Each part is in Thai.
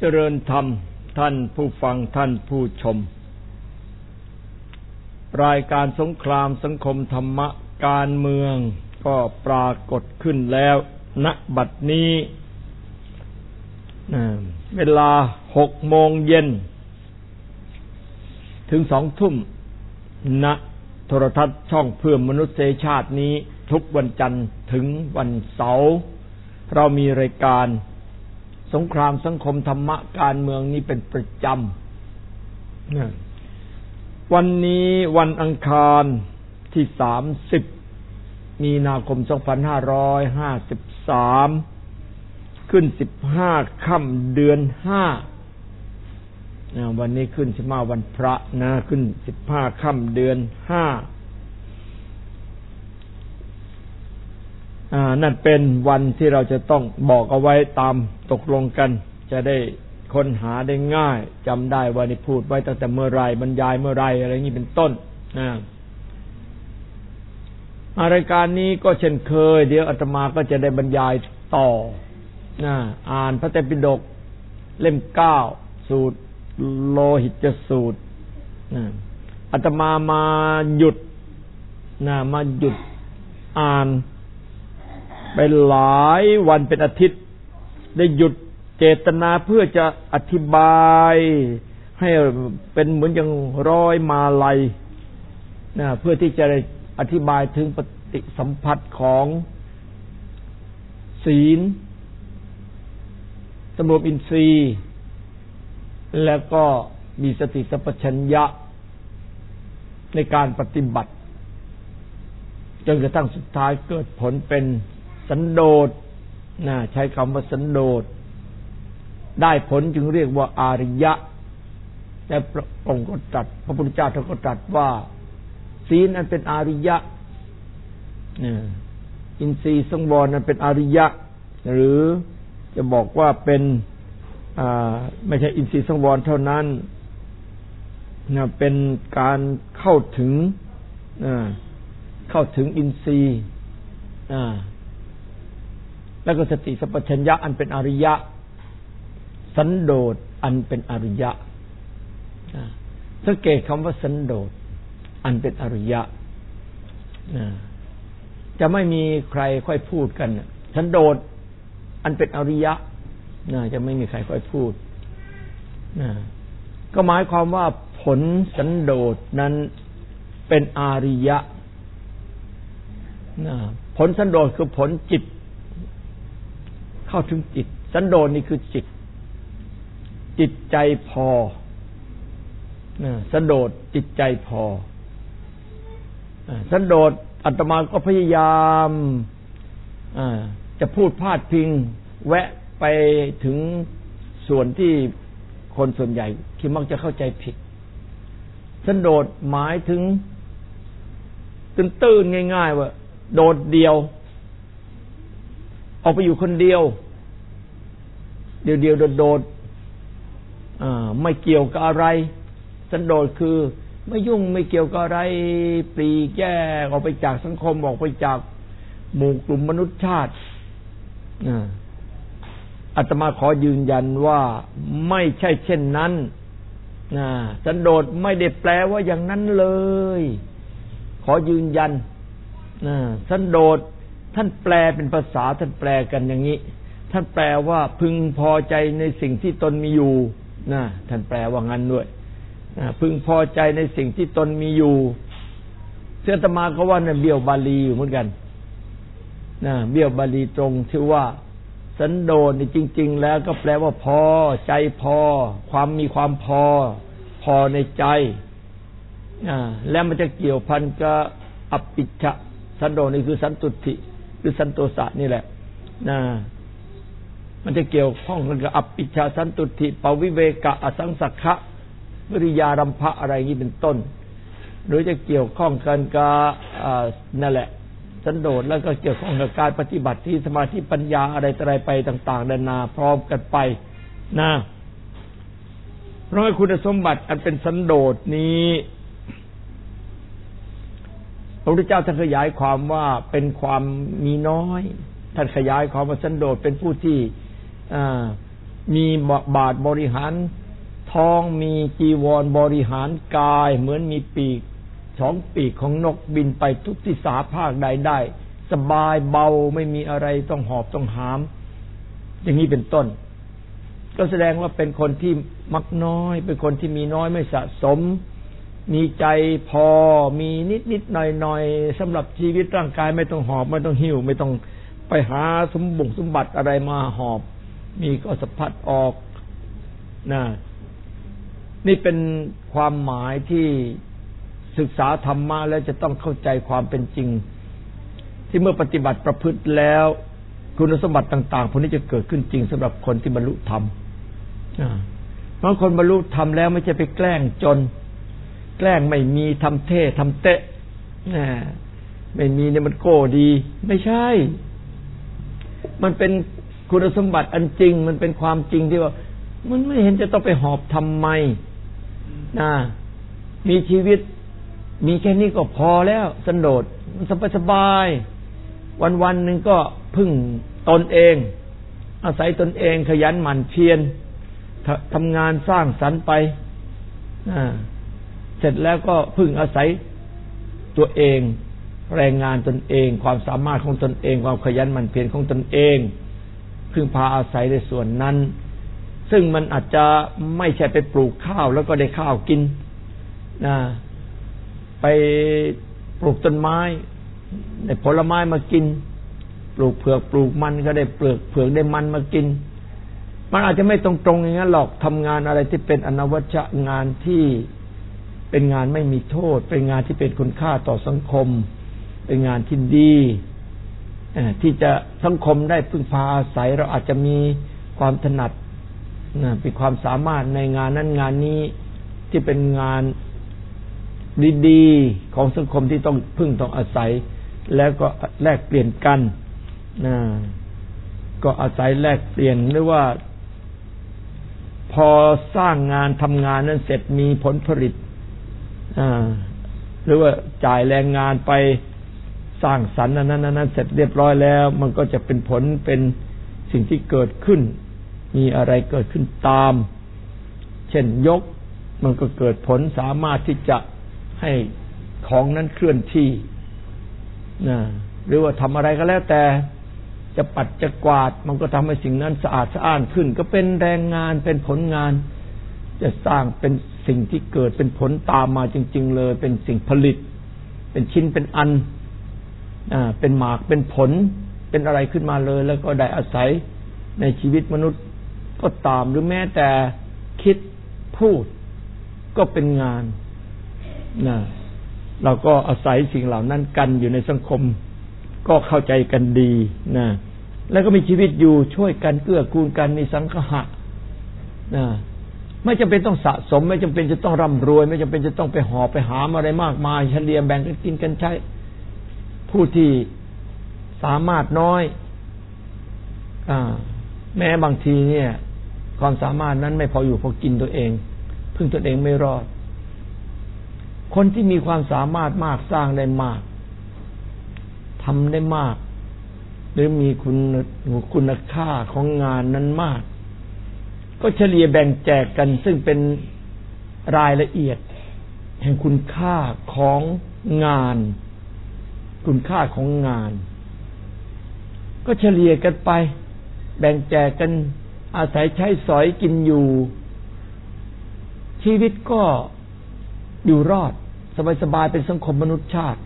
เจริญธรรมท่านผู้ฟังท่านผู้ชมรายการสงครามสังคมธรรมะการเมืองก็ปรากฏขึ้นแล้วณบัดนี้เวลา 6 โมงเย็นถึง 2 ทุ่มณโทรทัศน์ช่องเพื่อมนุษยชาตินี้ทุกวันจันทร์ถึงวันเสาร์เรามีรายการสงครามสังคมธรรมะการเมืองนี้เป็นประจำวันนี้วันอังคารที่30มีนาคม2553ขึ้น15ค่ำเดือน5วันนี้ขึ้น15วันพระนะขึ้น15ค่ำเดือน5นั่นเป็นวันที่เราจะต้องบอกเอาไว้ตามตกลงกันจะได้ค้นหาได้ง่ายจำได้ว่านี่พูดไว้ตั้งแต่เมื่อไรบรรยายเมื่อไรอะไรอย่างนี้เป็นต้นรายการนี้ก็เช่นเคยเดี๋ยวอาตมาก็จะได้บรรยายต่ออ่านพระไตรปิฎกเล่ม9สูตรโลหิตสูตรอาตมามาหยุดอ่านไปหลายวันเป็นอาทิตย์ได้หยุดเจตนาเพื่อจะอธิบายให้เป็นเหมือนอย่างร้อยมาลัยเพื่อที่จะได้อธิบายถึงปฏิสัมพัทธ์ของศีลสำรวมอินทรีย์แล้วก็มีสติสัมปชัญญะในการปฏิบัติจนกระทั่งสุดท้ายเกิดผลเป็นสันโดษใช้คำว่าสันโดษได้ผลจึงเรียกว่าอาริยะและพระองค์ก็ตรัสพระพุทธเจ้าท่านก็ตรัสว่าศีลนั้นเป็นอาริยะอินทรีย์สังวรนั้นเป็นอาริยะหรือจะบอกว่าเป็นไม่ใช่อินทรีย์สังวรเท่านั้นเป็นการเข้าถึงอินทรีย์แล้วก็สติสัมปชัญญะอันเป็นอริยะสันโดษอันเป็นอริยะสังเกตคำว่าสันโดษอันเป็นอริยะจะไม่มีใครค่อยพูดกันสันโดษอันเป็นอริยะจะไม่มีใครค่อยพูดก็หมายความว่าผลสันโดษนั้นเป็นอริยะผลสันโดษคือผลจิตเข้าถึงจิตสันโดษนี่คือจิตใจพอสันโดษจิตใจพอสันโดษอาตมาก็พยายามจะพูดพาดพิงแวะไปถึงส่วนที่คนส่วนใหญ่ที่มักจะเข้าใจผิดสันโดษหมายถึงตื้นๆง่ายๆว่าโดดเดี่ยวออกไปอยู่คนเดียวเดียวโดดไม่เกี่ยวกับอะไรสันโดษคือไม่ยุ่งไม่เกี่ยวกับอะไรปลีกแยกออกไปจากสังคมออกไปจากหมู่กลุ่มมนุษยชาติอาตมาขอยืนยันว่าไม่ใช่เช่นนั้นสันโดษไม่ได้แปลว่าอย่างนั้นเลยขอยืนยันสันโดษท่านแปลเป็นภาษาท่านแปลกันอย่างนี้ท่านแปลว่าพึงพอใจในสิ่งที่ตนมีอยู่ท่านแปลว่างั้นด้วยพึงพอใจในสิ่งที่ตนมีอยู่เสื้ออาตมาก็ว่าเนี่ยเบี้ยวบาลีอยู่เหมือนกันเบี้ยวบาลีตรงที่ว่าสันโดษนี่จริงๆแล้วก็แปลว่าพอใจพอความมีความพอในใจแล้วมันจะเกี่ยวพันกับอภิชฌะสันโดษนี่คือสันตุติหรือสันโตสะนี่แหละมันจะเกี่ยวข้องกับอภิชฌะสันตุติปวิเวกะอสังสักขะวิริยารัมภะอะไรอย่างนี้เป็นต้นหรือจะเกี่ยวข้องกันกับนั่นแหละสันโดษแล้วก็เกี่ยวข้องกับการปฏิบัติที่สมาธิปัญญาอะไรต่ออะไรไปต่างๆนานาพร้อมกันไปเพราะคุณสมบัติอันเป็นสันโดษนี้พระพุทธเจ้าท่านขยายความว่าเป็นความมีน้อยท่านขยายความว่าสันโดษเป็นผู้ที่มีบาทบริหารท้องมีจีวรบริหารกายเหมือนมีปีก2 ปีกของนกบินไปทุกทิศภาคใดได้สบายเบาไม่มีอะไรต้องหอบต้องหามอย่างนี้เป็นต้นก็แสดงว่าเป็นคนที่มักน้อยเป็นคนที่มีน้อยไม่สะสมมีใจพอมีนิดๆหน่อยๆสำหรับชีวิตร่างกายไม่ต้องหอบไม่ต้องหิ้วไม่ต้องไปหาสมบัติอะไรมาหอบมีก็สะพัดออกนะนี่เป็นความหมายที่ศึกษาธรรมะแล้วจะต้องเข้าใจความเป็นจริงที่เมื่อปฏิบัติประพฤติแล้วคุณสมบัติต่างๆพวกนี้จะเกิดขึ้นจริงสำหรับคนที่บรรลุธรรมบางคนบรรลุธรรมแล้วไม่ใช่ไปแกล้งจนแกล้งไม่มีทำเท่ทำเตะไม่มีเนี่ยมันโก้ดีไม่ใช่มันเป็นคุณสมบัติอันจริงมันเป็นความจริงที่ว่ามันไม่เห็นจะต้องไปหอบทำไมมีชีวิตมีแค่นี้ก็พอแล้วสันโดษมันสบายๆวันๆนึงก็พึ่งตนเองอาศัยตนเองขยันหมั่นเพียรทำงานสร้างสรรค์ไปเสร็จแล้วก็พึ่งอาศัยตัวเองแรงงานตนเองความสามารถของตนเองความขยันหมั่นเพียรของตนเองพึ่งพาอาศัยในส่วนนั้นซึ่งมันอาจจะไม่ใช่ไปปลูกข้าวแล้วก็ได้ข้าวกินไปปลูกต้นไม้ได้ผลไม้มากินปลูกเผือกปลูกมันก็ได้เปลือกเผือกได้มันมากินมันอาจจะไม่ตรงๆอย่างนั้นหรอกทำงานอะไรที่เป็นอนวัชงานที่เป็นงานไม่มีโทษเป็นงานที่เป็นคุณค่าต่อสังคมเป็นงานที่ดีที่จะสังคมได้พึ่งพาอาศัยเราอาจจะมีความถนัดมีความสามารถในงานนั้นงานนี้ที่เป็นงานดีๆของสังคมที่ต้องพึ่งต้องอาศัยแล้วก็แลกเปลี่ยนกันก็อาศัยแลกเปลี่ยนหรือว่าพอสร้างงานทำงานนั้นเสร็จมีผลผลิตหรือว่าจ่ายแรงงานไปสร้างสรรค์นั้นเสร็จเรียบร้อยแล้วมันก็จะเป็นผลเป็นสิ่งที่เกิดขึ้นมีอะไรเกิดขึ้นตามเช่นยกมันก็เกิดผลสามารถที่จะให้ของนั้นเคลื่อนที่หรือว่าทำอะไรก็แล้วแต่จะปัดจะกวาดมันก็ทำให้สิ่งนั้นสะอาดสะอ้านขึ้นก็เป็นแรงงานเป็นผลงานจะสร้างเป็นสิ่งที่เกิดเป็นผลตามมาจริงๆเลยเป็นสิ่งผลิตเป็นชิ้นเป็นอันเป็นหมากเป็นผลเป็นอะไรขึ้นมาเลยแล้วก็ได้อาศัยในชีวิตมนุษย์ก็ตามหรือแม้แต่คิดพูดก็เป็นงานเราก็อาศัยสิ่งเหล่านั้นกันอยู่ในสังคมก็เข้าใจกันดีแล้วก็มีชีวิตอยู่ช่วยกันเกื้อกูลกันมีสังฆะไม่จำเป็นต้องสะสมไม่จำเป็นจะต้องร่ำรวยไม่จำเป็นจะต้องไปหอบไปหามอะไรมากมายเฉลี่ยแบ่งกันกินกันใช้ผู้ที่สามารถน้อยแม้บางทีเนี่ยความสามารถนั้นไม่พออยู่พอกินตัวเองพึ่งตัวเองไม่รอดคนที่มีความสามารถมากสร้างได้มากทำได้มากหรือมีคุณค่าของงานนั้นมากก็เฉลี่ยแบ่งแจกกันซึ่งเป็นรายละเอียดแห่งคุณค่าของงานคุณค่าของงานก็เฉลี่ยกันไปแบ่งแจกกันอาศัยใช้สอยกินอยู่ชีวิตก็อยู่รอดสบายๆเป็นสังคมมนุษยชาติ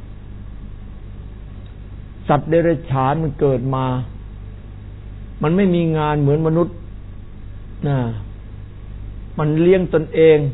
สัตว์เดรัจฉานมันเกิดมามันไม่มีงานเหมือนมนุษย์มันเลี้ยงตนเอง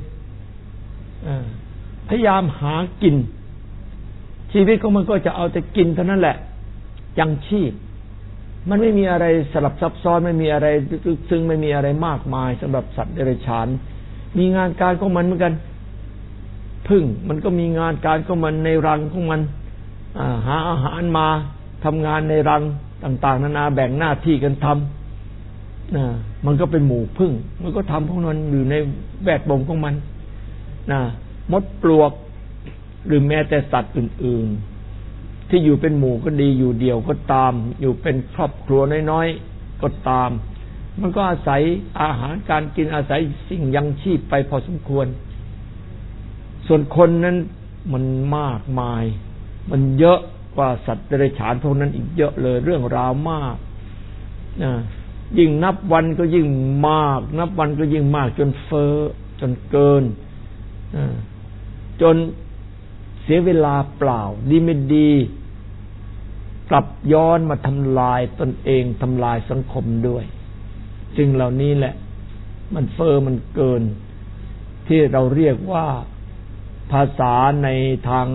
พยายามหากินชีวิตของมันก็จะเอาแต่กินเท่านั้นแหละยังชีพมันไม่มีอะไรสลับซับซ้อนไม่มีอะไรลึกซึ้งไม่มีอะไรมากมายสำหรับสัตว์เดรัจฉานมีงานการของมันเหมือนกันพึ่งมันก็มีงานการของมันในรังของมันหาอาหารมาทำงานในรังต่างๆนานาแบ่งหน้าที่กันทำมันก็เป็นหมู่พึ่งมันก็ทำของมันอยู่ในแวดวงของมันมดปลวกหรือแม้แต่สัตว์อื่นๆที่อยู่เป็นหมู่ก็ดีอยู่เดี่ยวก็ตามอยู่เป็นครอบครัวน้อยๆก็ตามมันก็อาศัยอาหารการกินอาศัยสิ่งยังชีพไปพอสมควรส่วนคนนั้นมันมากมายมันเยอะกว่าสัตว์เดรัจฉานพวกนั้นอีกเยอะเลยเรื่องราวมากยิ่งนับวันก็ยิ่งมากนับวันก็ยิ่งมากจนเฟ้อจนเกินจนเสียเวลาเปล่าดีไม่ดีกลับย้อนมาทำลายตนเองทำลายสังคมด้วยสิ่งเหล่านี้แหละมันเฟ้อมันเกินที่เราเรียกว่าภาษาในทาง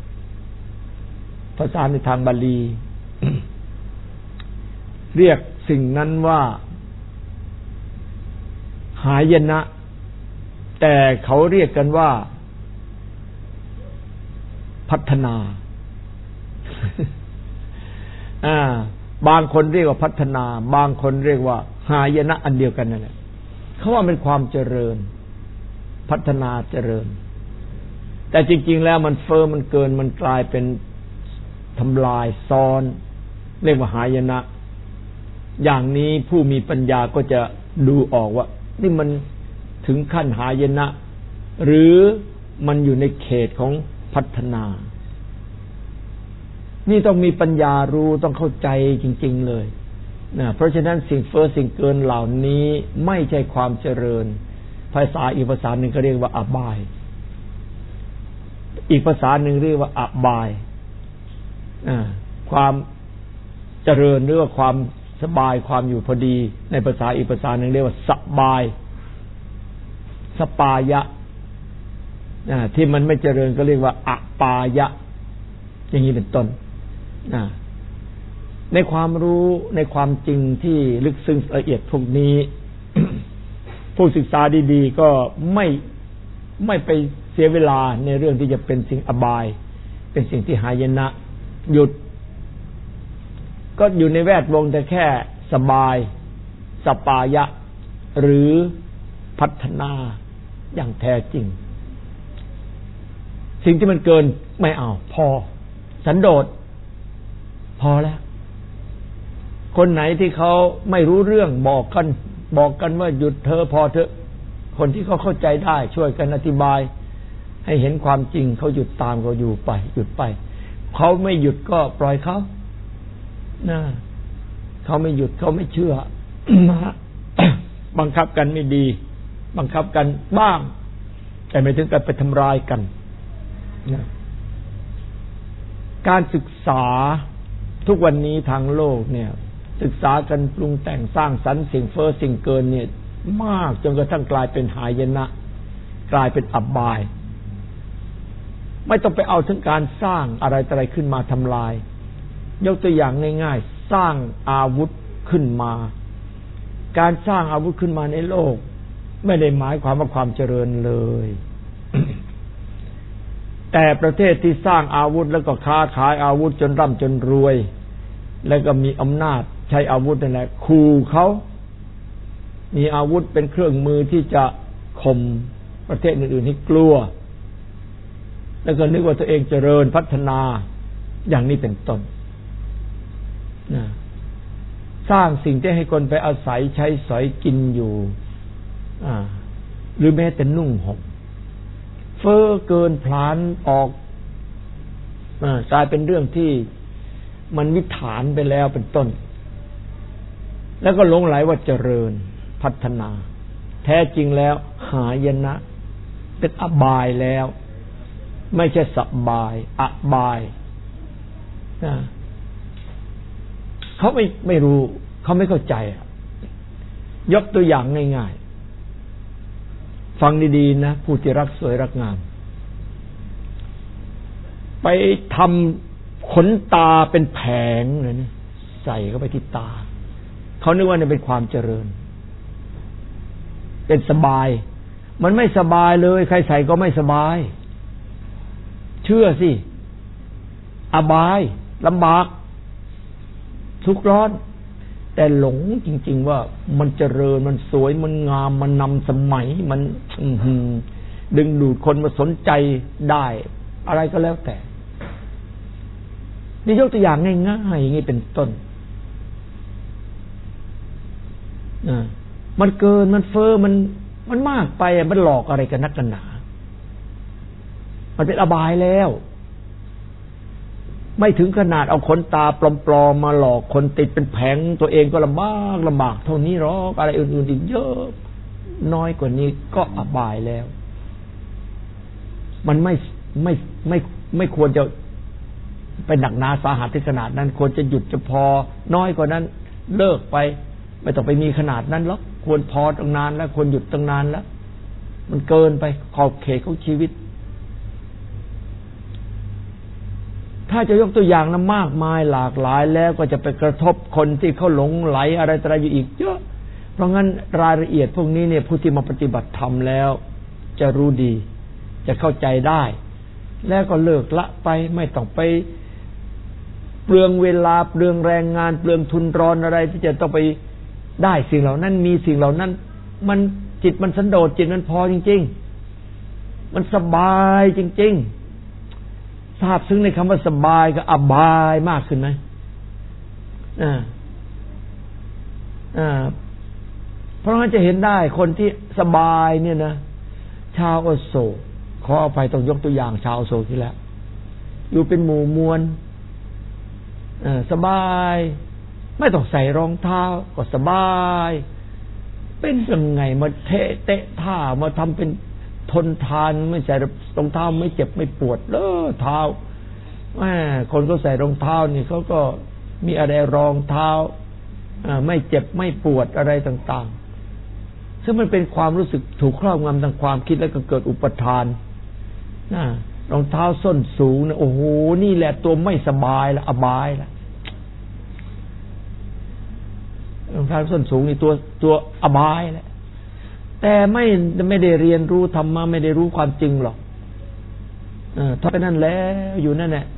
บาลี เรียกสิ่งนั้นว่าหายนะแต่เขาเรียกกันว่าพัฒนา บางคนเรียกว่าพัฒนาบางคนเรียกว่าหายนะอันเดียวกันนั่นแหละเขาว่าเป็นความเจริญพัฒนาเจริญแต่จริงๆแล้วมันเฟ้อมันเกินมันกลายเป็นทำลายซ้อนเรียกว่าหายนะอย่างนี้ผู้มีปัญญาก็จะดูออกว่านี่มันถึงขั้นหายนะหรือมันอยู่ในเขตของพัฒนานี่ต้องมีปัญญารู้ต้องเข้าใจจริงๆเลยนะเพราะฉะนั้นสิ่งเฟ้อสิ่งเกินเหล่านี้ไม่ใช่ความเจริญภาษาอีกภาษาหนึ่งก็เรียกว่าอบายอีกภาษาหนึ่งเรียกว่าอบายความเจริญหรือว่าความสบายความอยู่พอดีในภาษาอีกภาษาหนึ่งเรียกว่าสบายสปายะที่มันไม่เจริญก็เรียกว่าอปายะอย่างนี้เป็นต้นในความรู้ในความจริงที่ลึกซึ้งละเอียดพวกนี้ ผู้ศึกษาดีๆก็ไม่ไปเสียเวลาในเรื่องที่จะเป็นสิ่งอบายเป็นสิ่งที่หายนะหยุดก็อยู่ในแวดวงแต่แค่สบายสปายะหรือพัฒนาอย่างแท้จริงสิ่งที่มันเกินไม่เอาพอสันโดษพอแล้วคนไหนที่เขาไม่รู้เรื่องบอกกันว่าหยุดเธอพอเถอะคนที่เขาเข้าใจได้ช่วยกันอธิบายให้เห็นความจริงเขาหยุดตามเขาอยู่ไปหยุดไปเขาไม่หยุดก็ปล่อยเขาเขาไม่หยุดเขาไม่เชื่อ บังคับกันไม่ดีบังคับกันบ้างแต่ไม่ถึงกับไปทำร้ายกันการศึกษาทุกวันนี้ทางโลกเนี่ยศึกษากันปรุงแต่งสร้างสรรค์สิ่งเฟ้อสิ่งเกินเนี่ยมากจนกระทั่งกลายเป็นหายนะกลายเป็นอบายไม่ต้องไปเอาถึงการสร้างอะไรขึ้นมาทำลายยกตัวอย่างง่ายๆสร้างอาวุธขึ้นมาการสร้างอาวุธขึ้นมาในโลกไม่ได้หมายความว่าความเจริญเลย แต่ประเทศที่สร้างอาวุธแล้วก็ค้าขายอาวุธจนร่ำจนรวยแล้วก็มีอำนาจใช้อาวุธนั่นแหละขู่เขามีอาวุธเป็นเครื่องมือที่จะข่มประเทศอื่นๆให้กลัวแล้วก็นึกว่าตัวเองเจริญพัฒนาอย่างนี้เป็นต้นสร้างสิ่งที่ให้คนไปอาศัยใช้สอยกินอยู่หรือแม้แต่นุ่งห่มเฟ้อเกินพลานออกกลายเป็นเรื่องที่มันวิถานไปแล้วเป็นต้นแล้วก็หลงไหลว่าเจริญพัฒนาแท้จริงแล้วหายนะเป็นอบายแล้วไม่ใช่สบายอบายเขาไม่รู้เขาไม่เข้าใจยกตัวอย่างง่ายๆฟังดีๆนะผู้ที่รักสวยรักงามไปทำขนตาเป็นแผงเลยนะใส่เข้าไปที่ตาเขานึกว่านี่เป็นความเจริญเป็นสบายมันไม่สบายเลยใครใส่ก็ไม่สบายเชื่อสิอบายลำบากทุกข์ร้อนแต่หลงจริงๆว่ามันเจริญมันสวยมันงามมันนำสมัยมันดึงดูดคนมาสนใจได้อะไรก็แล้วแต่นี่ยกตัวอย่างง่ายๆอย่างนี้เป็นต้นมันเกินมันเฟ้อมันมากไปมันหลอกอะไรกันนักกันหนามันเป็นอบายแล้วไม่ถึงขนาดเอาขนตาปลอมๆมาหลอกคนติดเป็นแผงตัวเองก็ลำบากเท่านี้หรอกอะไรอื่นๆอีกเยอะน้อยกว่านี้ก็อบายแล้วมันไม่ควรจะไปหนักหนาสาหัสถึงขนาดนั้นควรจะหยุดจะพอน้อยกว่านั้นเลิกไปไม่ต้องไปมีขนาดนั้นหรอกควรพอตั้งนานแล้วควรหยุดตั้งนานแล้วมันเกินไปขอบเขตของชีวิตถ้าจะยกตัวอย่างนะมากมายหลากหลายแล้วก็จะไปกระทบคนที่เขาหลงไหลอะไรต่ออะไรอยู่อีกเยอะเพราะงั้นรายละเอียดพวกนี้เนี่ยผู้ที่มาปฏิบัติธรรมแล้วจะรู้ดีจะเข้าใจได้แล้วก็เลิกละไปไม่ต้องไปเปลืองเวลาเปลืองแรงงานเปลืองทุนร้อนอะไรที่จะต้องไปได้สิ่งเหล่านั้นมีสิ่งเหล่านั้นมันจิตมันสันโดษจิตมันพอจริงๆมันสบายจริงๆทราบซึ้งในคำว่าสบายก็อบายมากขึ้นไหมเพราะงั้นจะเห็นได้คนที่สบายเนี่ยนะชาวอโศกขออภัยต้องยกตัวอย่างชาวอโศกที่แล้วอยู่เป็นหมู่มวลสบายไม่ต้องใส่รองเท้าก็สบายเป็นยังไงมาเตะท่ามาทำเป็นทนทานไม่ใส่รองเท้าไม่เจ็บไม่ปวดเท้าคนก็ใส่รองเท้านี่เขาก็มีอะไรรองเท้าไม่เจ็บไม่ปวดอะไรต่างๆซึ่งมันเป็นความรู้สึกถูกครอบงำทางความคิดแล้วก็เกิดอุปทานรองเท้าส้นสูงนะโอ้โหนี่แหละตัวไม่สบายละอบายละรองเท้าส้นสูงนี่ตัวอบายแหละแต่ไม่ได้เรียนรู้ธรรมะไม่ได้รู้ความจริงหรอกถ้าเป็นนั่นแล้วอยู่นั่นแหละ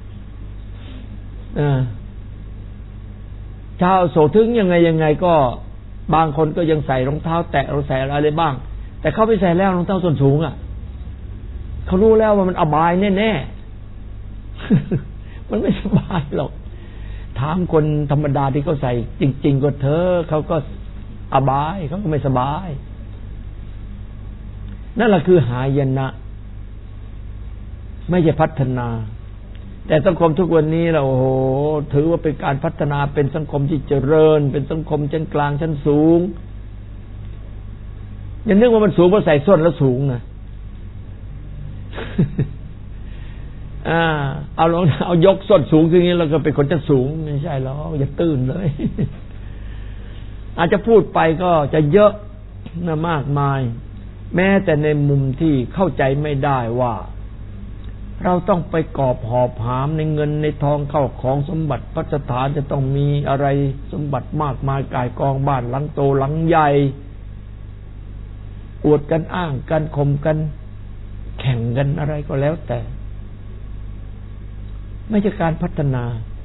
ชาวโสถึงยังไงก็บางคนก็ยังใส่รองเท้าแตะใส่อะไรบ้างแต่เขาไปใส่แล้วรองเท้าส้นสูงเขารู้แล้วว่ามันอบายแน่ๆมันไม่สบายหรอกถามคนธรรมดาที่เขาใส่จริงๆก็เธอเขาก็อบายเขาก็ไม่สบายนั่นแหละคือหายนะไม่ใช่พัฒนาแต่สังคมทุกวันนี้เราโอ้โหถือว่าเป็นการพัฒนาเป็นสังคมที่เจริญเป็นสังคมชั้นกลางชั้นสูงอย่านึกว่ามันสูงเพราะใส่ส้นแล้วสูงนะเอายกส้นสูงอย่างนี้เราก็เป็นคนชั้นสูงไม่ใช่หรอกอย่าตื่นเลยอาจจะพูดไปก็จะเยอะนะมากมายแม้แต่ในมุมที่เข้าใจไม่ได้ว่าเราต้องไปกอบหอบหามในเงินในทองเข้าของสมบัติพัสถานจะต้องมีอะไรสมบัติมากมายกายกองบ้านหลังโตหลังใหญ่อวดกันอ้างกันข่มกันแข่งกันอะไรก็แล้วแต่ไม่ใช่การพัฒนา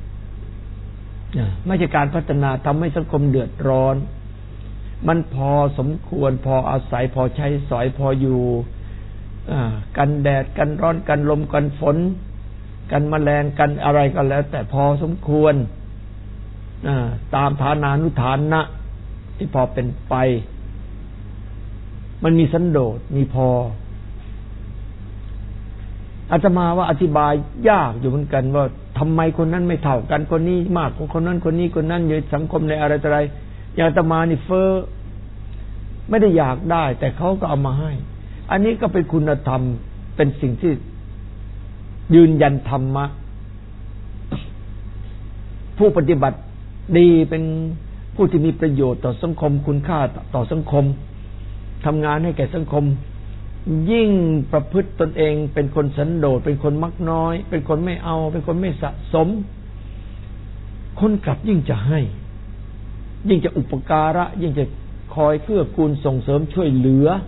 ไม่ใช่การพัฒนาทำให้สังคมเดือดร้อนมันพอสมควรพออาศัยพอใช้สอยพออยู่กันแดดกันร้อนกันลมกันฝนกันแมลงกันอะไรก็แล้วแต่พอสมควรตามฐานานุฐานะที่พอเป็นไปมันมีสันโดษมีพออาตมาว่าอธิบายยากอยู่เหมือนกันว่าทำไมคนนั้นไม่เท่ากันคนนี้มากกว่าคนนั้นคนนี้คนนั้นอยู่สังคมในอะไรต่ออะไรอย่างอาตมานี่เฟ้อไม่ได้อยากได้แต่เขาก็เอามาให้อันนี้ก็เป็นคุณธรรมเป็นสิ่งที่ยืนยันธรรมะผู้ปฏิบัติดีเป็นผู้ที่มีประโยชน์ต่อสังคมคุณค่าต่อสังคมทำงานให้แก่สังคมยิ่งประพฤติตนเองเป็นคนสันโดษเป็นคนมักน้อยเป็นคนไม่เอาเป็นคนไม่สะสมคนกลับยิ่งจะให้ยิ่งจะอุปการะยิ่งจะคอยเกื้อกูลส่งเสริมช่วยเหลือ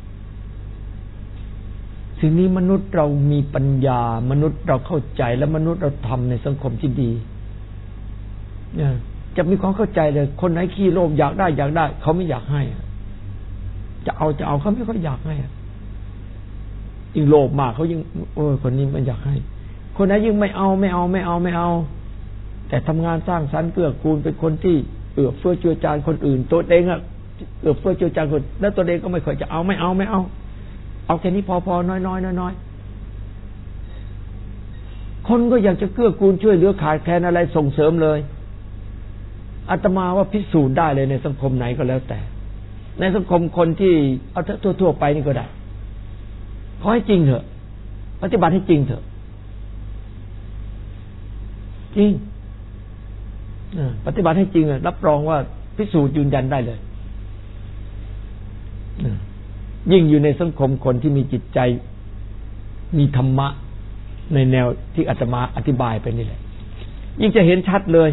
สิ่งนี้มนุษย์เรามีปัญญามนุษย์เราเข้าใจและมนุษย์เราทำในสังคมที่ดีจะมีความเข้าใจเลยคนไหนขี้โลภอยากได้เขาไม่อยากให้จะเอาเขาไม่ค่อยอยากให้ยิ่งโลภมากเขายิ่งคนนี้มันอยากให้คนไหนยิ่งไม่เอาแต่ทำงานสร้างสรรค์เกื้อกูลเป็นคนที่เอื้อเฟื้อเจือจานคนอื่นตัวเองเอื้อเฟื้อเจือจานคนแล้วตัวเองก็ไม่ค่อยจะเอาไม่เอาแค่นี้พอน้อยคนก็อยากจะเกื้อกูลช่วยเหลือขาดแคลนอะไรส่งเสริมเลยอาตมาว่าพิสูจน์ได้เลยในสังคมไหนก็แล้วแต่ในสังคมคนที่เอาทั่วไปนี่ก็ได้ขอให้จริงเถอะปฏิบัติให้จริงเถอะจริงปฏิบัติให้จริงรับรองว่าพิสูจน์ยืนยันได้เลยยิ่งอยู่ในสังคมคนที่มีจิตใจมีธรรมะในแนวที่อาตมาอธิบายไปนี่แหละยิ่งจะเห็นชัดเลย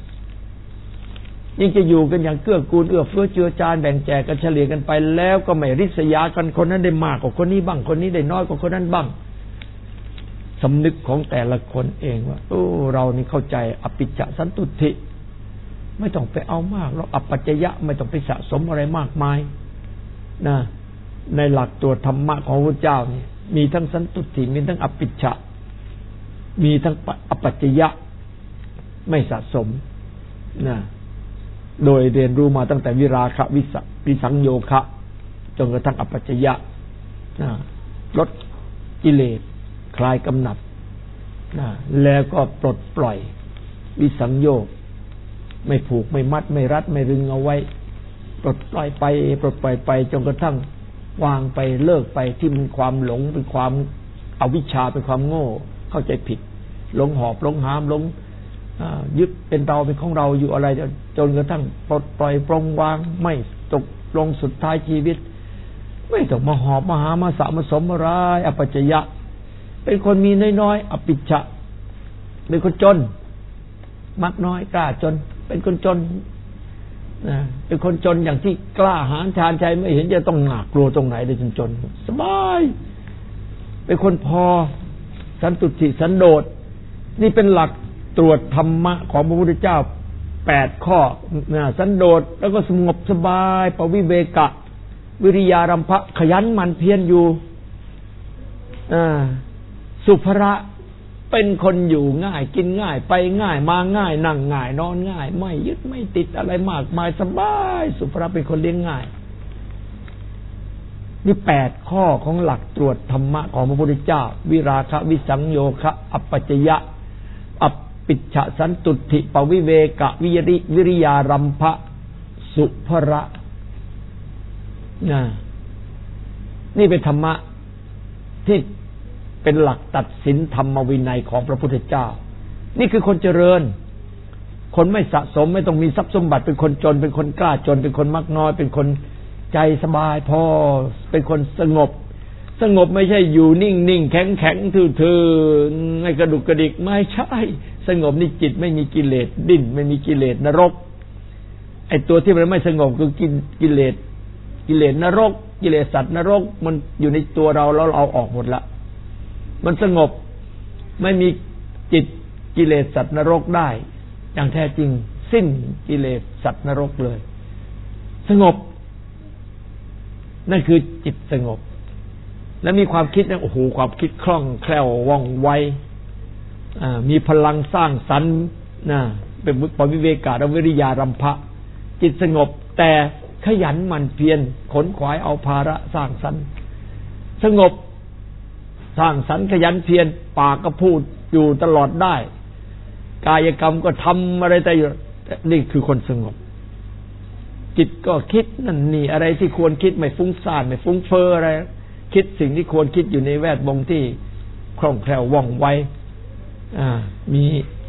ยิ่งจะอยู่กันอย่างเกื้อกูลเอื้อเฟื้อเจือจานแบ่งแจกกันเฉลี่ยกันไปแล้วก็ไม่ริษยากันคนนั้นได้มากกว่าคนนี้บ้างคนนี้ได้น้อยกว่าคนนั้นบ้างสำนึกของแต่ละคนเองว่าเรานี่เข้าใจอภิจจสันตุถิไม่ต้องไปเอามากเราอัปปัจจยะไม่ต้องไปสะสมอะไรมากมายนะในหลักตัวธรรมะของพระเจ้านี่มีทั้งสันตุถิมีทั้งอภิจฉะมีทั้งอปัจจยะไม่สะสมนะโดยเรียนรู้มาตั้งแต่วิราคะวิสังโยคะจนกระทั่งอปัจจยะลดกิเลสคลายกำหนัดแล้วก็ปลดปล่อยวิสังโยคไม่ผูกไม่มัดไม่รัดไม่รึงเอาไว้ปลดปล่อยไปจนกระทั่งวางไปเลิกไปที่มันความหลงเป็นความอวิชชาเป็นความโง่เข้าใจผิดหลงหอบหลงหามหลงยึดเป็นเราเป็นของเราอยู่อะไรจนกระทั่งปลดปล่อยปรงวางไม่ตกลงสุดท้ายชีวิตไม่ต้องมาหอบมาหามาสะมาสมอะไรอปัจจยะเป็นคนมีน้อยๆอภิชฌะเป็นคนจนมักน้อยกล้าจนเป็นคนจนเป็นคนจนอย่างที่กล้าหาญชาญชัยไม่เห็นจะต้องหนักกลัวตรงไหนเลยจนสบายเป็นคนพอสันตุถิสันโดษนี่เป็นหลักตรวจธรรมะของพระพุทธเจ้า8ข้อสันโดษแล้วก็สงบสบายปวิเวกะวิริยารัมภะขยันหมั่นเพียรอยู่สุภระเป็นคนอยู่ง่ายกินง่ายไปง่ายมาง่ายนั่งง่ายนอนง่ายไม่ยึดไม่ติดอะไรมากมายสบายสุภระเป็นคนเลี้ยงง่ายนี่8ข้อของหลักตรวจธรรมะของพระพุทธเจ้าวิราคะวิสังโยคะอัปปัจจยะอภิชฌะสันตุถิปวิเวกะวิริยารัมภะสุภระนี่เป็นธรรมะที่เป็นหลักตัดสินธรรมวินัยของพระพุทธเจ้านี่คือคนเจริญคนไม่สะสมไม่ต้องมีทรัพย์สมบัติเป็นคนจนเป็นคนกล้าจนเป็นคนมักน้อยเป็นคนใจสบายพอเป็นคนสงบไม่ใช่อยู่นิ่งๆแข็งทื่อๆไม่กระดุกกระดิกไม่ใช่สงบนี่จิตไม่มีกิเลสดิ้นไม่มีกิเลสนรกไอ้ตัวที่มันไม่สงบคือกิเลสนรกกิเลสสัตว์นรกมันอยู่ในตัวเราแล้วเราออกหมดละมันสงบไม่มีจิตกิเลสสัตว์นรกได้อย่างแท้จริงสิ้นกิเลสสัตว์นรกเลยสงบนั่นคือจิตสงบและมีความคิดนะโอ้โหความคิดคล่องแคล่วว่องไวมีพลังสร้างสรรค์เป็นปวิเวกะวิริยารัมภะจิตสงบแต่ขยันหมั่นเพียรขนขวายเอาภาระสร้างสรรค์สงบสร้างสรรค์ขยันเพียรปากก็พูดอยู่ตลอดได้กายกรรมก็ทำอะไรแต่นี่คือคนสงบจิตก็คิดนั่นนี่อะไรที่ควรคิดไม่ฟุ้งซ่านไม่ฟุ้งเฟ้ออะไรคิดสิ่งที่ควรคิดอยู่ในแวดวงที่คล่องแคล่วว่องไวมี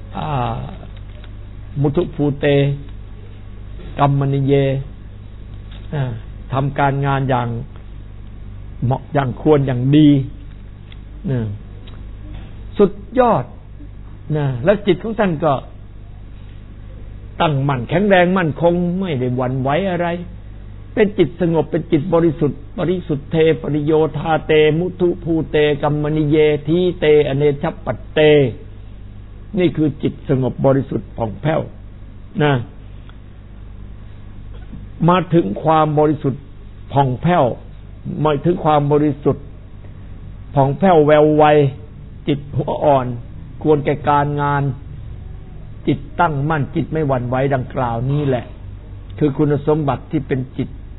มุทุภูเตกัมมณิเยทำการงานอย่างเหมาะอย่างควรอย่างดีสุดยอดแล้วจิตของท่านก็ตั้งมั่นแข็งแรงมั่นคงไม่ได้หวั่นไหวอะไรเป็นจิตสงบเป็นจิตบริสุทธิ์เทปริโยธาเตมุทุภูเตกัมมณิเยทีเตอเนชปัตเตนี่คือจิตสงบบริสุทธิ์ผ่องแผ้วมาถึงความบริสุทธิ์ผ่องแผ้วมาถึงความบริสุทธิ์ผ่องแผ้วแววไวจิตหัวอ่อนควรแก่การงานจิตตั้งมั่นจิตไม่หวั่นไหวดังกล่าวนี้แหละคือคุณสมบัติที่เป็นจิต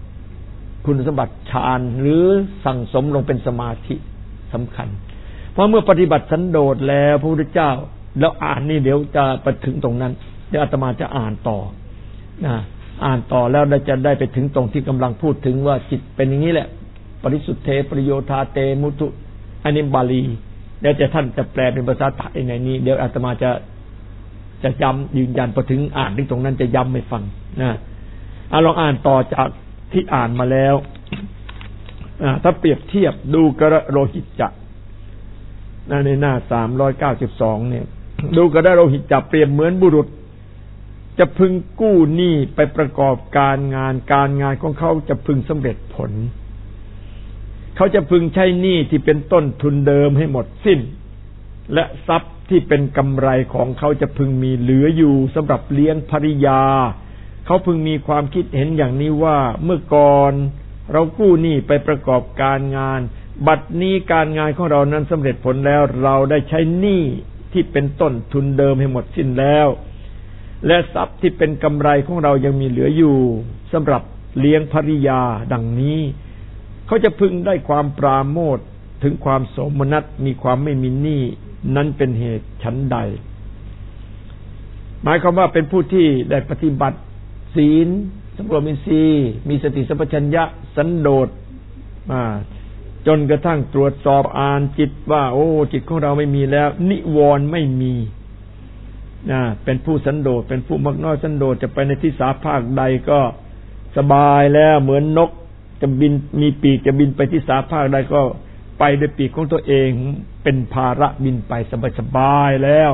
คุณสมบัติฌานหรือสั่งสมลงเป็นสมาธิสำคัญเพราะเมื่อปฏิบัติสันโดษแล้วพระพุทธเจ้าแล้วอ่านนี่เดี๋ยวจะไปถึงตรงนั้นเดี๋ยวอาตมาจะอ่านต่อนะอ่านต่อแล้วจะได้ไปถึงตรงที่กำลังพูดถึงว่าจิตเป็นอย่างนี้แหละปริสุทธเทปริโยธาเตมุตุอันนี้บาลีแล้วจะท่านจะแปลเป็นภาษาไทยในนี้เดี๋ยวอาตมาจะย้ำยืนยันพอถึงอ่านถึงตรงนั้นจะย้ำให้ฟังนะลองอ่านต่อจากที่อ่านมาแล้วถ้าเปรียบเทียบดูกระโรหิตจะในหน้า392เนี่ยดูกระโรหิตจะเปรียบเหมือนบุรุษจะพึงกู้หนี้ไปประกอบการงานของเขาจะพึงสำเร็จผลเขาจะพึงใช้หนี้ที่เป็นต้นทุนเดิมให้หมดสิ้นและทรัพย์ที่เป็นกำไรของเขาจะพึงมีเหลืออยู่สำหรับเลี้ยงภริยาเขาพึงมีความคิดเห็นอย่างนี้ว่าเมื่อก่อนเรากู้หนี้ไปประกอบการงานบัดนี้การงานของเรานั้นสำเร็จผลแล้วเราได้ใช้หนี้ที่เป็นต้นทุนเดิมให้หมดสิ้นแล้วและทรัพย์ที่เป็นกำไรของเรายังมีเหลืออยู่สำหรับเลี้ยงภริยาดังนี้เขาจะพึงได้ความปราโมทย์ถึงความโสมนัสมีความไม่มีหนี้นั้นเป็นเหตุชั้นใดหมายความว่าเป็นผู้ที่ได้ปฏิบัติศีลสำรวมอินทรีย์มีสติสัมปชัญญะสันโดษจนกระทั่งตรวจสอบอ่านจิตว่าโอ้จิตของเราไม่มีแล้วนิวรณ์ไม่มีเป็นผู้สันโดษเป็นผู้มักน้อยสันโดษจะไปในที่สาภาคใดก็สบายแล้วเหมือนนกจะบินมีปีกจะบินไปที่สาภาคใดก็ไปด้วยปีกของตัวเองเป็นภาระบินไปสบายๆแล้ว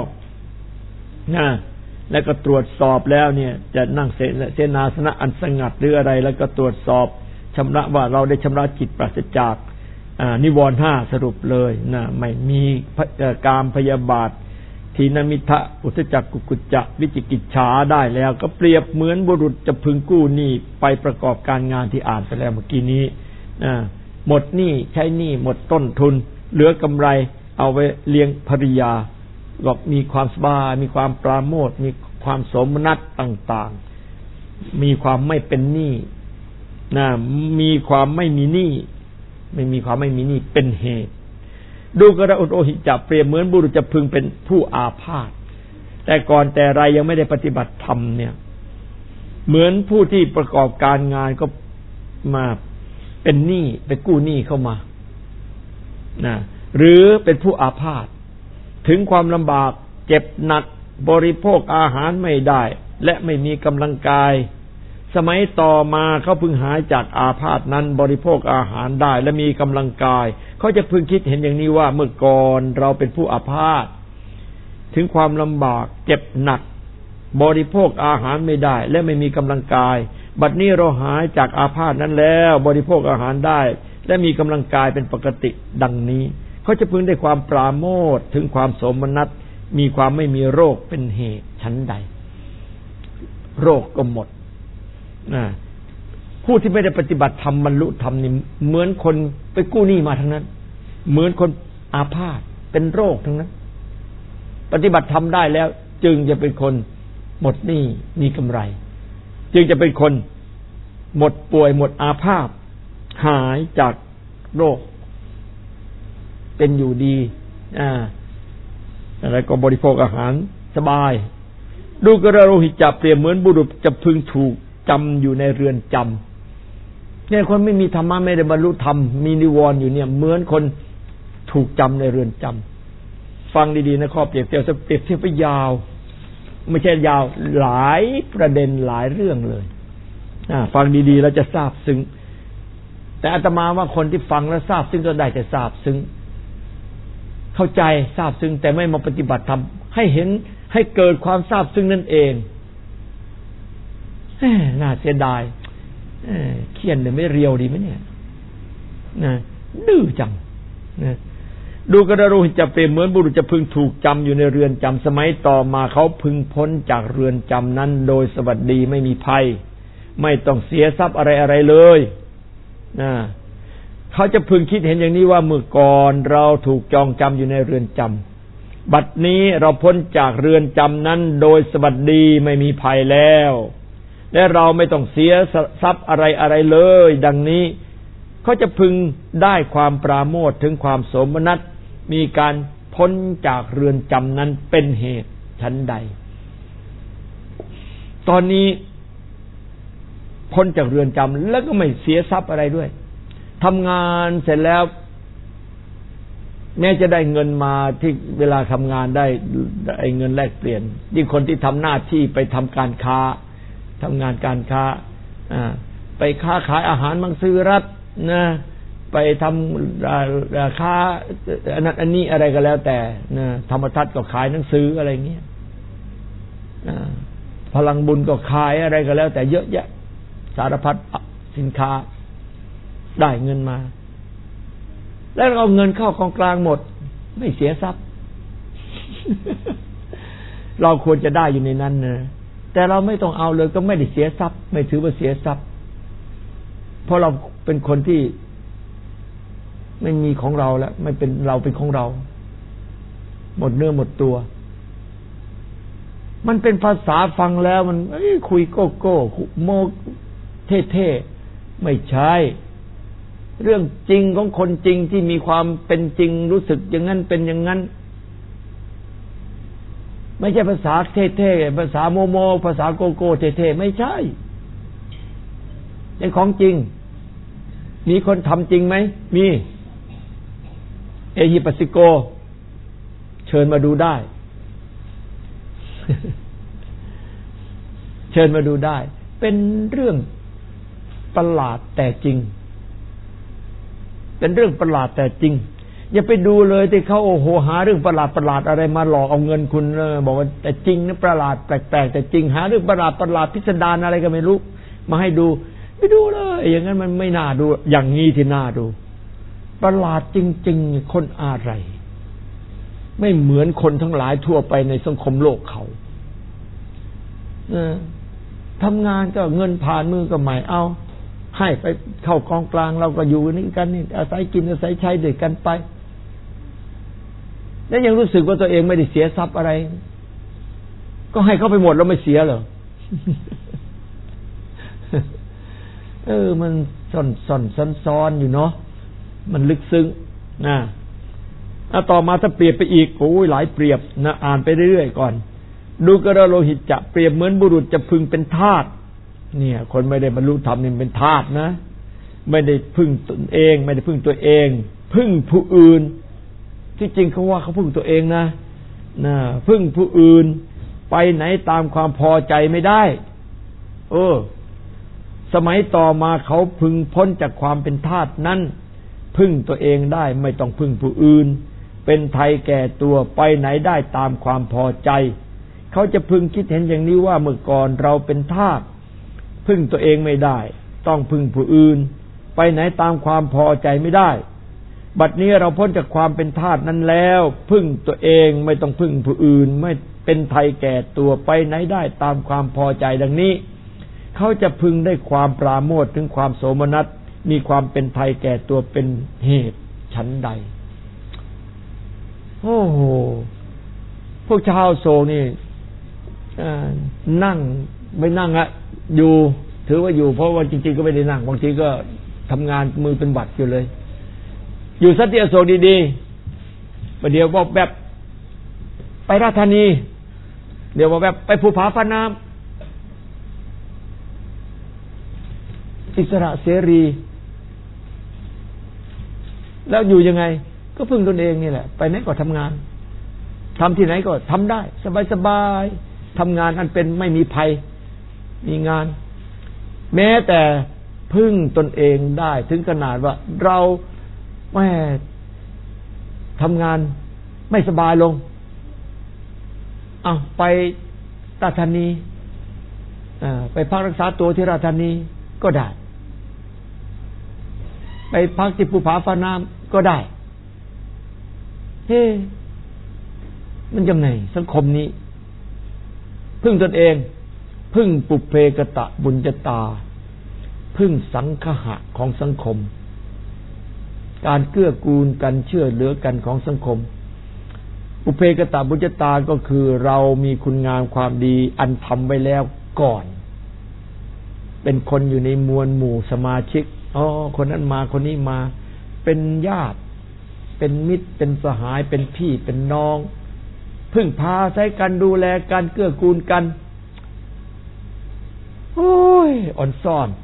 แล้วก็ตรวจสอบแล้วเนี่ยจะนั่งเสนาสนะอันสงัดหรืออะไรแล้วก็ตรวจสอบชำระว่าเราได้ชำระจิตปราศจากนิวรณ์5สรุปเลยไม่มีกามพยาบาททีนมิทะอุทธัจจกุกุจจะวิจิกิจฉาได้แล้วก็เปรียบเหมือนบุรุษจะพึงกู้หนี้ไปประกอบการงานที่อ่านไปแล้วเมื่อกี้นี้หมดหนี้ใช้หนี้หมดต้นทุนเหลือกำไรเอาไว้เลี้ยงภริยาก็มีความสบายมีความปราโมทย์มีความโสมนัสต่างๆมีความไม่เป็นหนี้มีความไม่มีหนี้ไม่มีความไม่มีหนี้เป็นเหตุดูกระโรหิตจะเปรียบเหมือนบุรุษจะพึงเป็นผู้อาพาธแต่ก่อนแต่ไรยังไม่ได้ปฏิบัติธรรมเนี่ยเหมือนผู้ที่ประกอบการงานก็มาเป็นหนี้ไปกู้หนี้เข้ามาหรือเป็นผู้อาพาธถึงความลำบากเจ็บหนักบริโภคอาหารไม่ได้และไม่มีกำลังกายสมัยต่อมาเขาพึงหายจากอาพาธนั้นบริโภคอาหารได้และมีกำลังกายเขาจะพึงคิดเห็นอย่างนี้ว่าเมื่อก่อนเราเป็นผู้อาพาธถึงความลำบากเจ็บหนักบริโภคอาหารไม่ได้และไม่มีกำลังกายบัดนี้เราหายจากอาพาธนั้นแล้วบริโภคอาหารได้และมีกำลังกายเป็นปกติดังนี้เขาจะพึงได้ความปราโมทย์ถึงความโสมนัสมีความไม่มีโรคเป็นเหตุชั้นใดโรคก็หมดผู้ที่ไม่ได้ปฏิบัติธรรมบรรลุธรรมนี่เหมือนคนไปกู้หนี้มาทั้งนั้นเหมือนคนอาพาธเป็นโรคทั้งนั้นปฏิบัติธรรมได้แล้วจึงจะเป็นคนหมดหนี้มีกำไรจึงจะเป็นคนหมดป่วยหมดอาพาธหายจากโรคเป็นอยู่ดีอะไรก็บริโภคอาหารสบายดูกระโรหิตจะเปรียบเหมือนบุรุษจะพึงถูกจำอยู่ในเรือนจำเนี่ยคนไม่มีธรรมะไม่ได้บรรลุธรรมมีนิวรณ์อยู่เนี่ยเหมือนคนถูกจำในเรือนจำฟังดีๆนะข้อเปรียบเทียบเปรียบเทียบไปยาวไม่ใช่ยาวหลายประเด็นหลายเรื่องเลยฟังดีๆแล้วจะทราบซึ้งแต่อาตมาว่าคนที่ฟังแล้วทราบซึ้งก็ได้แต่ทราบซึ้งเข้าใจทราบซึ้งแต่ไม่มาปฏิบัติธรรมให้เห็นให้เกิดความทราบซึ้งนั่นเองน่าเสียดายเขียนเลยไม่เรียวดีไหมเนี่ยดื้อจังดูกระโรหิตจะเปรียบเหมือนบุรุษจะพึงถูกจำอยู่ในเรือนจำสมัยต่อมาเขาพึงพ้นจากเรือนจำนั้นโดยสวัสดีไม่มีภัยไม่ต้องเสียทรัพย์อะไรเลยเขาจะพึงคิดเห็นอย่างนี้ว่าเมื่อก่อนเราถูกจองจำอยู่ในเรือนจำบัดนี้เราพ้นจากเรือนจำนั้นโดยสวัสดีไม่มีภัยแล้วและเราไม่ต้องเสียทรัพย์อะไรเลย ดังนี้เขาจะพึงได้ความปราโมทย์ถึงความโสมนัสมีการพ้นจากเรือนจำนั้นเป็นเหตุชั้นใดตอนนี้พ้นจากเรือนจำแล้วก็ไม่เสียทรัพย์อะไรด้วยทำงานเสร็จแล้วแม้จะได้เงินมาที่เวลาทำงานได้เงินแลกเปลี่ยนยิ่งคนที่ทำหน้าที่ไปทำการค้าทำงานการค้าไปค้าขายอาหารมังสวิรัตินะไปทำค้าอันนั้นอันนี้อะไรก็แล้วแต่นะธรรมทัศน์ก็ขายหนังสืออะไรเงี้ยพลังบุญก็ขายอะไรก็แล้วแต่เยอะแยะสารพัดสินค้าได้เงินมาแล้วเอาเงินเข้ากองกลางหมดไม่เสียทรัพย์ เราควรจะได้อยู่ในนั้นนะแต่เราไม่ต้องเอาเลยก็ไม่ได้เสียทรัพย์ไม่ถือว่าเสียทรัพย์เพราะเราเป็นคนที่ไม่มีของเราแล้วไม่เป็นเราเป็นของเราหมดเนื้อหมดตัวมันเป็นภาษาฟังแล้วมันคุยโก้โก้โมเท่ๆไม่ใช่เรื่องจริงของคนจริงที่มีความเป็นจริงรู้สึกอย่างนั้นเป็นอย่างนั้นไม่ใช่ภาษาเท่ๆภาษาโมโมภาษาโกโก้เท่ๆไม่ใช่เป็นของจริงมีคนทำจริงไหมมีเอฮิปัสสิโกเชิญมาดูได้ เชิญมาดูได้เป็นเรื่องประหลาดแต่จริงเป็นเรื่องประหลาดแต่จริงอย่าไปดูเลยที่เขาโอ้โหหาเรื่องประหลาดอะไรมาหลอกเอาเงินคุณบอกว่าแต่จริงนะประหลาดแปลกๆแต่จริงหาเรื่องประหลาดพิสดารอะไรก็ไม่รู้มาให้ดูไม่ดูเลยอย่างนั้นมันไม่น่าดูอย่างนี้ที่น่าดูประหลาดจริงๆคนอะไรไม่เหมือนคนทั้งหลายทั่วไปในสังคมโลกเขาทำงานก็เงินผ่านมือก็ไม่เอาให้ไปเข้ากองกลางเราก็อยู่นี่กันนี่อาศัยกินอาศัยใช้ด้วยกันไปแล้วยังรู้สึกว่าตัวเองไม่ได้เสียทรัพย์อะไรก็ให้เขาไปหมดแล้วไม่เสียเหรอ มันซ้อนอยู่เนาะมันลึกซึ้งนะต่อมาถ้าเปรียบไปอีกโอ้ยหลายเปรียบนะอ่านไปเรื่อยๆก่อนดูกระโลหิตจะเปรียบเหมือนบุรุษจะพึงเป็นทาสเนี่ยคนไม่ได้บรรลุธรรมนี่เป็นทาสนะไม่ได้พึ่งตนเองไม่ได้พึ่งตัวเองพึ่งผู้อื่นที่จริงเขาว่าเขาพึ่งตัวเองนะพึ่งผู้อื่นไปไหนตามความพอใจไม่ได้สมัยต่อมาเขาพึงพ้นจากความเป็นทาสนั้นพึ่งตัวเองได้ไม่ต้องพึ่งผู้อื่นเป็นไทยแก่ตัวไปไหนได้ตามความพอใจเขาจะพึงคิดเห็นอย่างนี้ว่าเมื่อก่อนเราเป็นทาสพึ่งตัวเองไม่ได้ต้องพึ่งผู้อื่นไปไหนตามความพอใจไม่ได้บัดนี้เราพ้นจากความเป็นทาสนั้นแล้วพึ่งตัวเองไม่ต้องพึ่งผู้อื่นไม่เป็นไทยแก่ตัวไปไหนได้ตามความพอใจดังนี้เขาจะพึงได้ความปราโมทย์ถึงความโสมนัสมีความเป็นไทยแก่ตัวเป็นเหตุชั้นใดโอ้โหพวกชาวโศกนี่นั่งไม่นั่งอะอยู่ถือว่าอยู่เพราะว่าจริงๆก็ไม่ได้นั่งบางทีก็ทำงานมือเป็นหวัดอยู่เลยอยู่สัตย์อโศกดีๆประเดี๋ยวบอกแบบไปราชธานีเดี๋ยวบอกแบบไปภูผาฟ้าน้ำอิสระเสรีแล้วอยู่ยังไงก็พึ่งตนเองนี่แหละไปไหนก็ทำงานทำที่ไหนก็ทำได้สบายๆทำงานอันเป็นไม่มีภัยมีงานแม้แต่พึ่งตนเองได้ถึงขนาดว่าเราแม่ทำงานไม่สบายลงไปราชธานีไปพักรักษาตัวที่ราชธานีก็ได้ไปพักที่ภูผาฟ้าน้ำก็ได้มันยังไงสังคมนี้พึ่งตนเองพึ่งปุเพกตะบุญญตาพึ่งสังคหะของสังคมการเกื้อกูลกันเชื่อเหลือกันของสังคมปุเพกตะบุญญตาก็คือเรามีคุณงามความดีอันทำไว้แล้วก่อนเป็นคนอยู่ในมวลหมู่สมาชิกคนนั้นมาคนนี้มาเป็นญาติเป็นมิตรเป็นสหายเป็นพี่เป็นน้องพึ่งพาใช้กันดูแลกันเกื้อกูลกันโอ้ยอ่อนซ่อน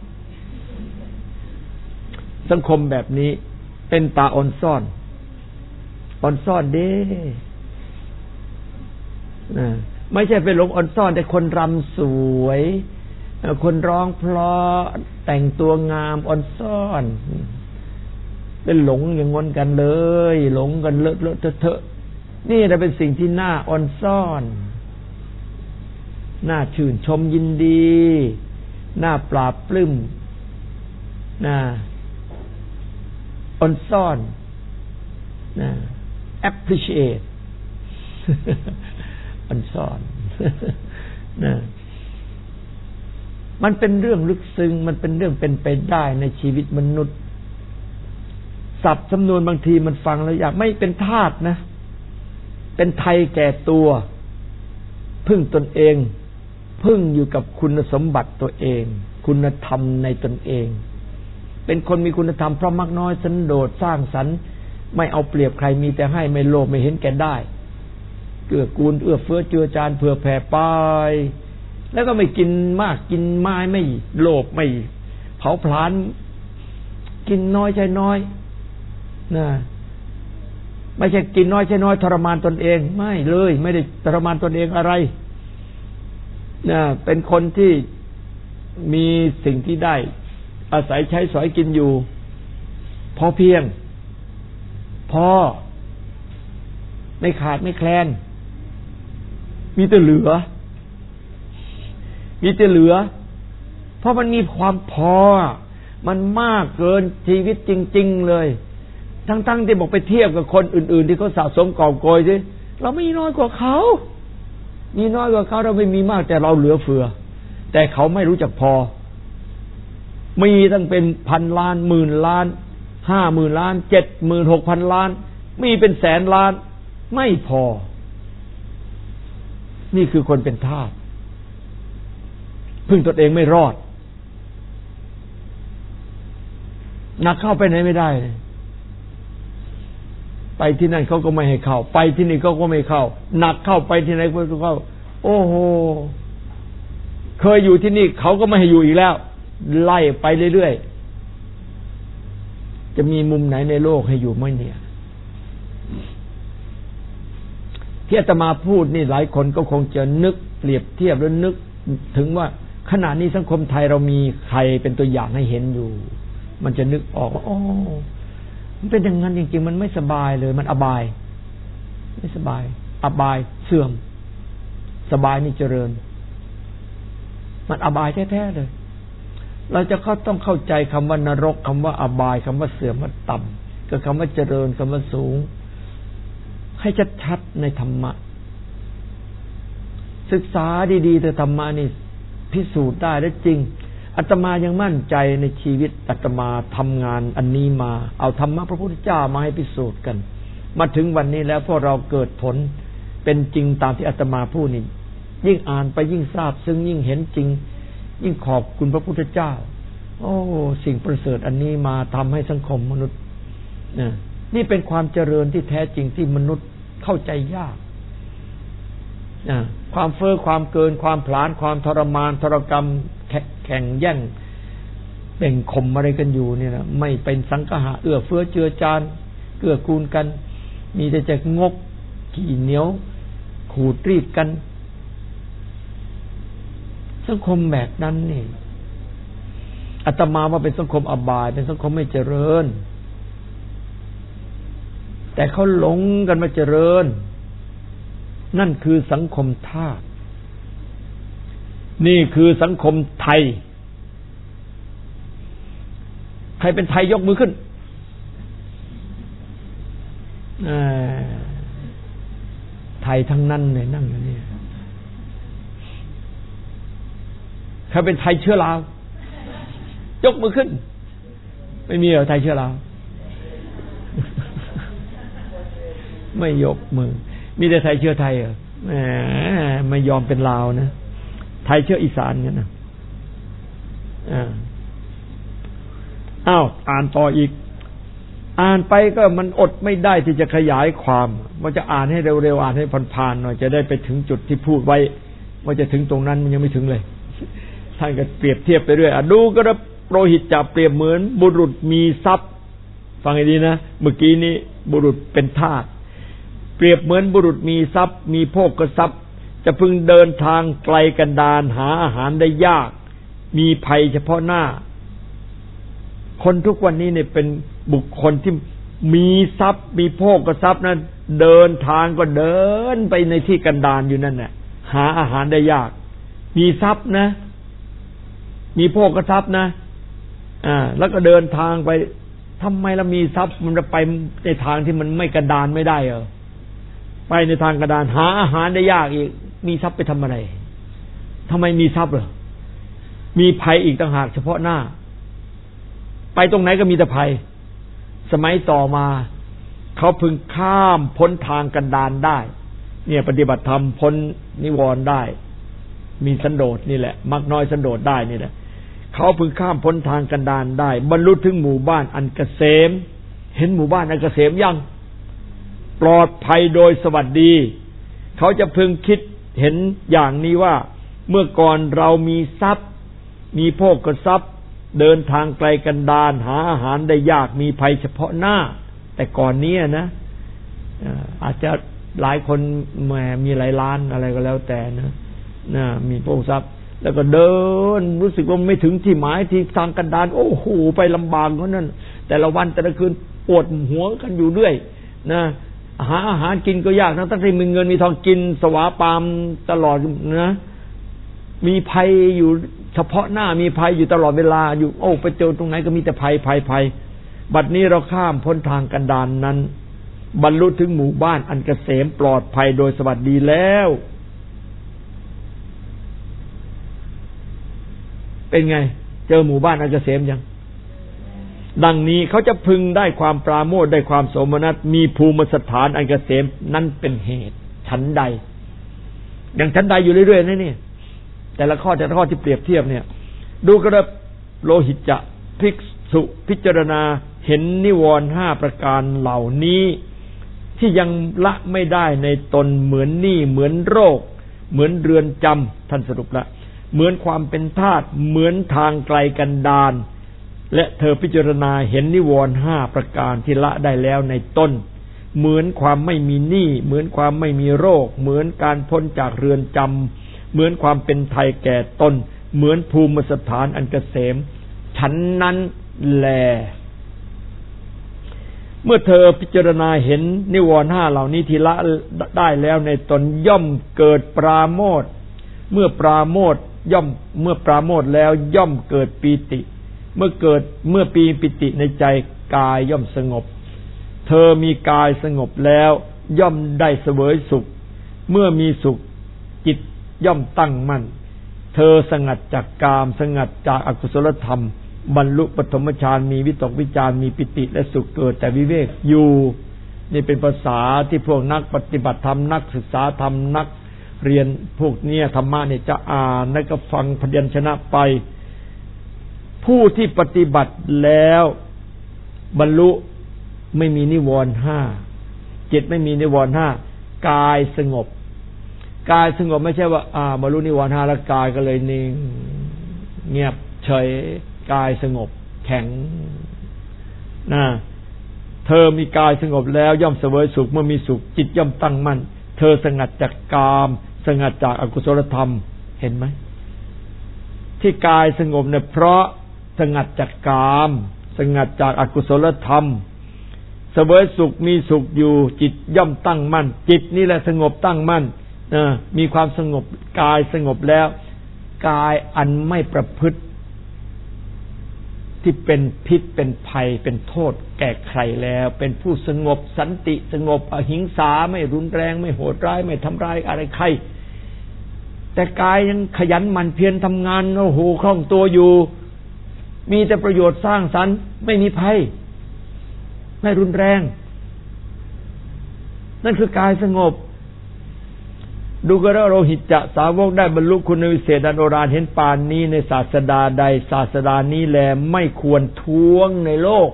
สังคมแบบนี้เป็นตาอ่อนซ่อนเด้ไม่ใช่ไปหลงอ่อนซ่อนแต่คนรำสวยคนร้องเพราะแต่งตัวงามอ่อนซ่อนเป็นหลงอย่างงอนกันเลยหลงกันเลอะเลอะเทอะนี่นะเป็นสิ่งที่น่าอ่อนซ่อนน่าชื่นชมยินดีน่าปราบปลื้มน่าอ่อนซ่อนน่า appreciate อ่อนซ่อนนะมันเป็นเรื่องลึกซึ้งมันเป็นเรื่องเป็นไปได้ในชีวิตมนุษย์ศัพท์จำนวนบางทีมันฟังแล้วอยากไม่เป็นทาสนะเป็นไทยแก่ตัวพึ่งตนเองพึ่งอยู่กับคุณสมบัติตัวเองคุณธรรมในตนเองเป็นคนมีคุณธรรมเพราะมักน้อยสันโดษสร้างสรรค์ไม่เอาเปรียบใครมีแต่ให้ไม่โลภไม่เห็นแก่ได้เกื้อกูลเอื้อเฟื้อเจือจานเผื่อแผ่ไปแล้วก็ไม่กินมากกินไม้ไม่โลภไม่เผาผลาญกินน้อยใช้น้อยนะไม่ใช่กินน้อยใช้น้อยทรมานตนเองไม่เลยไม่ได้ทรมานตนเองอะไรนะเป็นคนที่มีสิ่งที่ได้อาศัยใช้สอยกินอยู่พอเพียงพอไม่ขาดไม่แคลนมีแต่เหลือเพราะมันมีความพอมันมากเกินชีวิตจริงๆเลยทั้งที่บอกไปเทียบกับคนอื่นๆที่เขาสะสมกอบโกยสิเราไม่น้อยกว่าเขามีน้อยกว่าเขาเราไม่มีมากแต่เราเหลือเฟือแต่เขาไม่รู้จักพอมีตั้งเป็นพันล้านหมื่นล้าน50,000 ล้าน76,000 ล้านมีเป็นแสนล้านไม่พอนี่คือคนเป็นทาสพึ่งตนเองไม่รอดหนักเข้าไปไหนไม่ได้ไปที่นั่นเขาก็ไม่ให้เข้าไปที่นี่เขาก็ไม่เข้าหนักเข้าไปที่ไหนก็ไม่เข้าโอ้โหเคยอยู่ที่นี่เขาก็ไม่ให้อยู่อีกแล้วไล่ไปเรื่อยๆจะมีมุมไหนในโลกให้อยู่ไหมเนี่ยที่อาตมาพูดนี่หลายคนก็คงจะนึกเปรียบเทียบแล้วนึกถึงว่าขณะนี้สังคมไทยเรามีใครเป็นตัวอย่างให้เห็นอยู่มันจะนึกออกว่ามันเป็นอย่างนั้นจริงๆมันไม่สบายเลยมันอบายไม่สบายอบายเสื่อมสบายนี่เจริญมันอบายแท้ๆเลยเราจะต้องเข้าใจคำว่านรกคำว่าอบายคำว่าเสื่อมว่าต่ำกับคำว่าเจริญคำว่าสูงให้ชัดๆในธรรมะศึกษาดีๆแต่ธรรมะนี่พิสูจน์ได้และจริงอาตมายังมั่นใจในชีวิตอาตมาทำงานอันนี้มาเอาธรรมะพระพุทธเจ้ามาให้พิสูจน์กันมาถึงวันนี้แล้วพวกเราเกิดผลเป็นจริงตามที่อาตมาพูดนี่ยิ่งอ่านไปยิ่งทราบซึ่งยิ่งเห็นจริงยิ่งขอบคุณพระพุทธเจ้าสิ่งประเสริฐอันนี้มาทำให้สังคมมนุษย์นี่เป็นความเจริญที่แท้จริงที่มนุษย์เข้าใจยากความเฟ้อความเกินความผลาญความทรมานทรกรรมแข่งแย่งเบ่งข่มอะไรกันอยู่เนี่ยนะไม่เป็นสังฆะเอื้อเฟื้อเจือจานเกื้อกูลกันมีแต่จะงกขี้เหนียวขูดรีดกันสังคมแบบนั้นนี่อาตมาว่าเป็นสังคมอบายเป็นสังคมไม่เจริญแต่เขาหลงกันมาเจริญนั่นคือสังคมทาสนี่คือสังคมไทยใครเป็นไทยยกมือขึ้นไทยทั้งนั้นเลยนั่งอยู่นี่ใครเป็นไทยเชื้อราวยกมือขึ้นไม่มีเหรอไทยเชื้อราไม่ยกมือมีแต่ไทยเชื้อไทยเหรอแหมไม่ยอมเป็นลาวนะไทยเชื้ออีสานกันนะอ้าวอ่านต่ออีกอ่านไปก็มันอดไม่ได้ที่จะขยายความว่าจะอ่านให้เร็วๆอ่านให้ผ่านๆหน่อยจะได้ไปถึงจุดที่พูดไว้ว่าจะถึงตรงนั้นมันยังไม่ถึงเลยท่านก็เปรียบเทียบไปเรื่อยดูก็ได้โปรหิตจะเปรียบเหมือนบุรุษมีทรัพย์ฟังให้ดีนะเมื่อกี้นี้บุรุษเป็นทาสเปรียบเหมือนบุรุษมีทรัพย์มีโภคทรัพย์จะพึงเดินทางไกลกันดารหาอาหารได้ยากมีภัยเฉพาะหน้าคนทุกวันนี้เนี่ยเป็นบุคคลที่มีทรัพย์มีโภคทรัพย์นั้นเดินทางก็เดินไปในที่กันดารอยู่นั่นแหละหาอาหารได้ยากมีทรัพย์นะมีโภคทรัพย์นะแล้วก็เดินทางไปทำไมเรามีทรัพย์มันจะไปในทางที่มันไม่กันดารไม่ได้เหรอไปในทางกันดารหาอาหารได้ยากอีกมีทรัพย์ไปทำอะไรทำไมมีทรัพย์เหรอมีภัยอีกต่างหากเฉพาะหน้าไปตรงไหนก็มีแต่ภัยสมัยต่อมาเขาพึงข้ามพ้นทางกันดารได้เนี่ยปฏิบัติธรรมพ้นนิวรณ์ได้มีสันโดษนี่แหละมักน้อยสันโดษได้นี่แหละเขาพึงข้ามพ้นทางกันดารได้บรรลุถึงหมู่บ้านอันเกษมเห็นหมู่บ้านอันเกษมยังปลอดภัยโดยสวัสดีเขาจะพึงคิดเห็นอย่างนี้ว่าเมื่อก่อนเรามีทรัพย์มีโภคทรัพย์เดินทางไกลกันดารหาอาหารได้ยากมีภัยเฉพาะหน้าแต่ก่อนนี้นะอาจจะหลายคนแหมมีหลายล้านอะไรก็แล้วแต่นะมีโภคทรัพย์แล้วก็เดินรู้สึกว่าไม่ถึงที่หมายที่ทางกันดารโอ้โหไปลำบากเพราะนั้นแต่ละวันแต่ละคืนปวดหัวกันอยู่เรื่อยนะหาอาหารกินก็ยากทั้งที่มีเงินมีทองกินสวาปามตลอดนะมีภัยอยู่เฉพาะหน้ามีภัยอยู่ตลอดเวลาอยู่โอ้ไปเจอตรงไหนก็มีแต่ภัยบัดนี้เราข้ามพ้นทางกันดารนั้นบรรลุถึงหมู่บ้านอันเกษมปลอดภัยโดยสวัสดีแล้วเป็นไงเจอหมู่บ้านอันเกษมยังดังนี้เขาจะพึงได้ความปราโมทย์ได้ความโสมนัสมีภูมิสถานอันเกษมนั่นเป็นเหตุชั้นใดอย่างชั้นใดอยู่เรื่อยๆนี่แต่ละข้อที่เปรียบเทียบเนี่ยดูกระโลหิตจะภิกษุพิจารณาเห็นนิวรณ์5ประการเหล่านี้ที่ยังละไม่ได้ในตนเหมือนหนี้เหมือนโรคเหมือนเรือนจำท่านสรุปละเหมือนความเป็นทาสเหมือนทางไกลกันดารและเธอพิจารณาเห็นนิวรณ์5ประการที่ละได้แล้วในตนเหมือนความไม่มีหนี้เหมือนความไม่มีโรคเหมือนการพ้นจากเรือนจำเหมือนความเป็นไทยแก่ตนเหมือนภูมิสถานอันเกษมฉันนั้นแลเมื่อเธอพิจารณาเห็นนิวรณ์5เหล่านี้ที่ละได้แล้วในตนย่อมเกิดปราโมทย์เมื่อปราโมทย์แล้วย่อมเกิดปีติเมื่อปีปิติในใจกายย่อมสงบเธอมีกายสงบแล้วย่อมได้เสวยสุขเมื่อมีสุขจิตย่อมตั้งมั่นเธอสงัดจากกามสงัดจากอกุศลธรรมบรรลุปฐมฌานมีวิตกวิจารมีปิติและสุขเกิดแต่วิเวกอยู่นี่เป็นภาษาที่พวกนักปฏิบัติธรรมนักศึกษาธรรมนักเรียนพวกนี้ธรรมะเนี่ยจะอ่านแล้วก็ฟังพยัญชนะไปผู้ที่ปฏิบัติแล้วบรรลุไม่มีนิวรณ์5จิตไม่มีนิวรณ์5กายสงบกายสงบไม่ใช่ว่าบรรลุนิวรณ์5แล้วกายก็เลยนิ่งเงียบเฉยกายสงบแข็งเธอมีกายสงบแล้วย่อมเสวยสุขเมื่อมีสุขจิตย่อมตั้งมั่นเธอสงัดจากกามสงัดจากอกุศลธรรมเห็นไหมที่กายสงบเนี่ยเพราะสงัดจากกามสงัดจากอกุศลธรรมเสวยสุขมีสุขอยู่จิตย่อมตั้งมั่นจิตนี่แหละสงบตั้งมั่นมีความสงบกายสงบแล้วกายอันไม่ประพฤติที่เป็นพิษเป็นภัยเป็นโทษแก่ใครแล้วเป็นผู้สงบสันติสงบอหิงสาไม่รุนแรงไม่โหดร้ายไม่ทำร้ายอะไรใครแต่กายยังขยันหมั่นเพียรทำงานโอ้โหคล่องตัวอยู่มีแต่ประโยชน์สร้างสรรค์ไม่มีภัยไม่รุนแรงนั่นคือกายสงบดูกระโลหิตจะสาวกได้บรรลุคุณวิเศษอันโอฬารเห็นปานนี้ในศาสดาใดศาสดานี้แลไม่ควรท้วงในโลก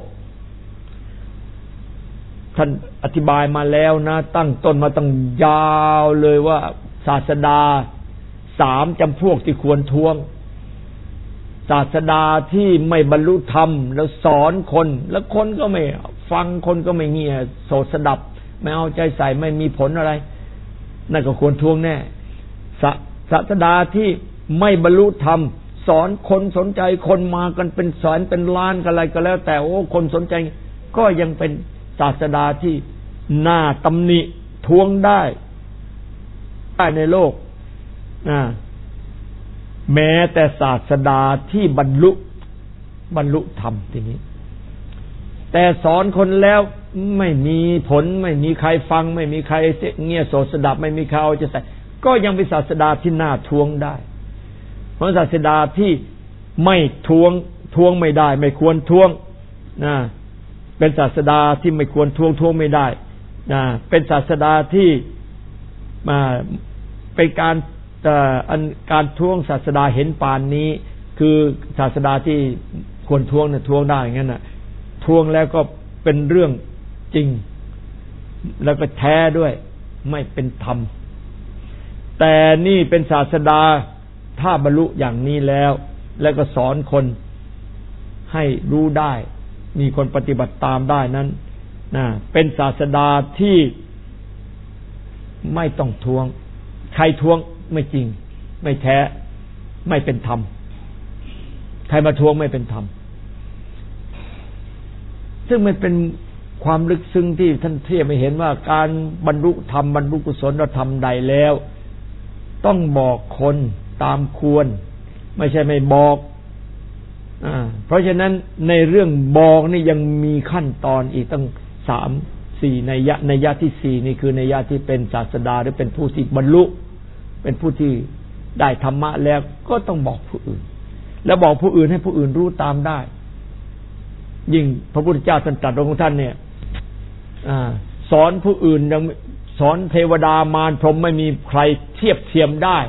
ท่านอธิบายมาแล้วนะตั้งต้นมาตั้งยาวเลยว่าศาสดา3จำพวกที่ควรท้วงศาสดาที่ไม่บรรลุธรรมแล้วสอนคนแล้วคนก็ไม่ฟังคนก็ไม่เงี่ยโสดสดับไม่เอาใจใส่ไม่มีผลอะไรนั่นก็ควรท้วงแน่ศาสดาที่ไม่บรรลุธรรมสอนคนสนใจคนมากันเป็นแสนเป็นล้านกันอะไรก็แล้วแต่โอ้คนสนใจก็ยังเป็นศาสดาที่น่าตำหนิท้วงได้ในโลกแม้แต่ศาสดาที่บรรลุธรรมทีนี้แต่สอนคนแล้วไม่มีผลไม่มีใครฟังไม่มีใครเงี่ยโสดสดับไม่มีใครเอาใจใส่ก็ยังเป็นศาสดาที่น่าท้วงได้เพราะศาสดาที่ไม่ท้วงไม่ได้ไม่ควรท้วงเป็นศาสดาที่ไม่ควรท้วงไม่ได้เป็นศาสดาที่เป็นการท้วงศาสดาเห็นปานนี้คือศาสดาที่ควรท้วงเนี่ยท้วงได้งั้นน่ะท้วงแล้วก็เป็นเรื่องจริงแล้วก็แท้ด้วยไม่เป็นธรรมแต่นี่เป็นศาสดาถ้าบรรลุอย่างนี้แล้วก็สอนคนให้รู้ได้มีคนปฏิบัติตามได้นั้นเป็นศาสดาที่ไม่ต้องท้วงใครท้วงไม่จริงไม่แท้ไม่เป็นธรรมใครมาท้วงไม่เป็นธรรมซึ่งมันเป็นความลึกซึ้งที่ท่านเทียบให้เห็นว่าการบรรลุธรรมบรรลุกุศลธรรมใดแล้วต้องบอกคนตามควรไม่ใช่ไม่บอกเพราะฉะนั้นในเรื่องบอกนี่ยังมีขั้นตอนอีกตั้ง3-4นัยยะที่4นี่คือนัยยะที่เป็นศาสดาหรือเป็นผู้ที่บรรลุเป็นผู้ที่ได้ธรรมะแล้วก็ต้องบอกผู้อื่นแล้วบอกผู้อื่นให้ผู้อื่นรู้ตามได้ยิ่งพระพุทธเจ้าท่านตรัสของท่านเนี่ยสอนผู้อื่นยังสอนเทวดามารพรหมไม่มีใครเทียบเทียมได้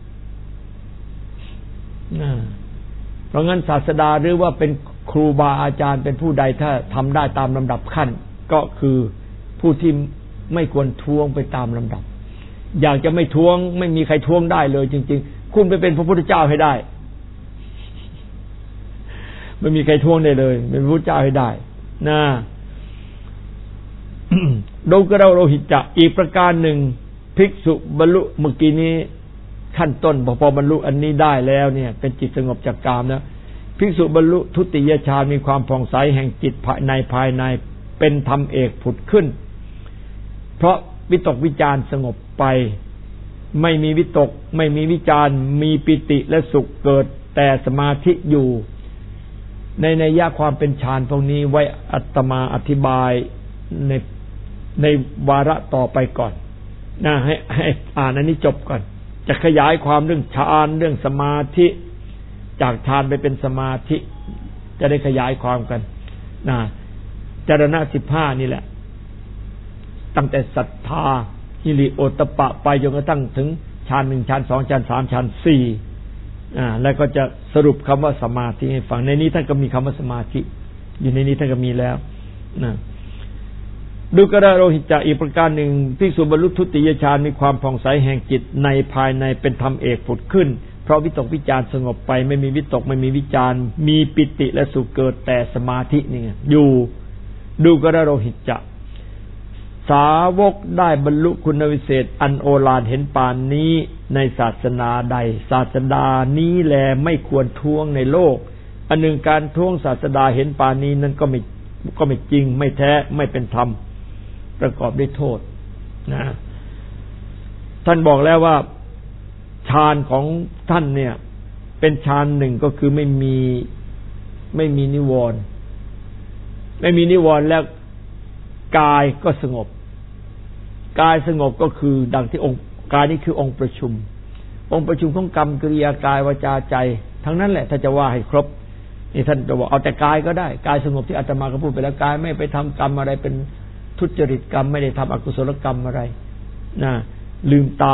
เพราะงั้นศาสดาหรือว่าเป็นครูบาอาจารย์เป็นผู้ใดถ้าทำได้ตามลำดับขั้นก็คือผู้ที่ไม่ควรท้วงไปตามลำดับอยากจะไม่ท้วงไม่มีใครท้วงได้เลยจริงๆคุณไปเป็นพระพุทธเจ้าให้ได้ไม่มีใครท้วงได้เลยเป็นพระพุทธเจ้าให้ได้นะโดกระโลหิตจะอีกประการหนึ่งภิกษุบรรลุเมื่อกี้นี้ขั้นต้นพอบรรลุอันนี้ได้แล้วเนี่ยเป็นจิตสงบจากกามแล้วภิกษุบรรลุทุติยฌานมีความผ่องใสแห่งจิตภายในเป็นธรรมเอกผุดขึ้นเพราะวิตกวิจารสงบไปไม่มีวิตกไม่มีวิจารมีปิติและสุขเกิดแต่สมาธิอยู่ในนัยยะความเป็นฌานพวกนี้ไว้อาตมาอธิบายในวาระต่อไปก่อนให้อ่านอันนี้จบก่อนจะขยายความเรื่องฌานเรื่องสมาธิจากฌานไปเป็นสมาธิจะได้ขยายความกันจรณะ15นี่แหละตั้งแต่ศรัทธาหิริโอตตัปปะไปจนกระทั่งถึงฌาน1ฌาน2ฌาน3ฌาน4แล้วก็จะสรุปคำว่าสมาธิให้ฟังในนี้ท่านก็มีคำว่าสมาธิอยู่ในนี้ท่านก็มีแล้วดูกระโลหิตจะอีกประการหนึ่งภิกษุบรรลุทุติยฌานมีความผ่องใสแห่งจิตในภายในเป็นธรรมเอกผุดขึ้นเพราะวิตกวิจารสงบไปไม่มีวิตกไม่มีวิจารมีปิติและสุขเกิดแต่สมาธินี่อยู่ดูกระโลหิตจะสาวกได้บรรลุคุณวิเศษอันโอฬารเห็นปานนี้ในศาสนาใดศาสดานี้แลไม่ควรท้วงในโลกอันหนึ่งการท้วงศาสดาเห็นปานนี้นั้นก็ไม่จริงไม่แท้ไม่เป็นธรรมประกอบด้วยโทษท่านบอกแล้วว่าฌานของท่านเนี่ยเป็นฌานหนึ่งก็คือไม่มีนิวรณ์ไม่มีนิวรณ์แล้วกายก็สงบกายสงบก็คือดังที่องค์กายนี่คือองค์ประชุมของกรรมกิริยากายวาจาใจทั้งนั้นแหละถ้าจะว่าให้ครบนี่ท่านจะบอกเอาแต่กายก็ได้กายสงบที่อาตมาก็พูดไปแล้วกายไม่ไปทำกรรมอะไรเป็นทุจริตกรรมไม่ได้ทำอกุศลกรรมอะไรลืมตา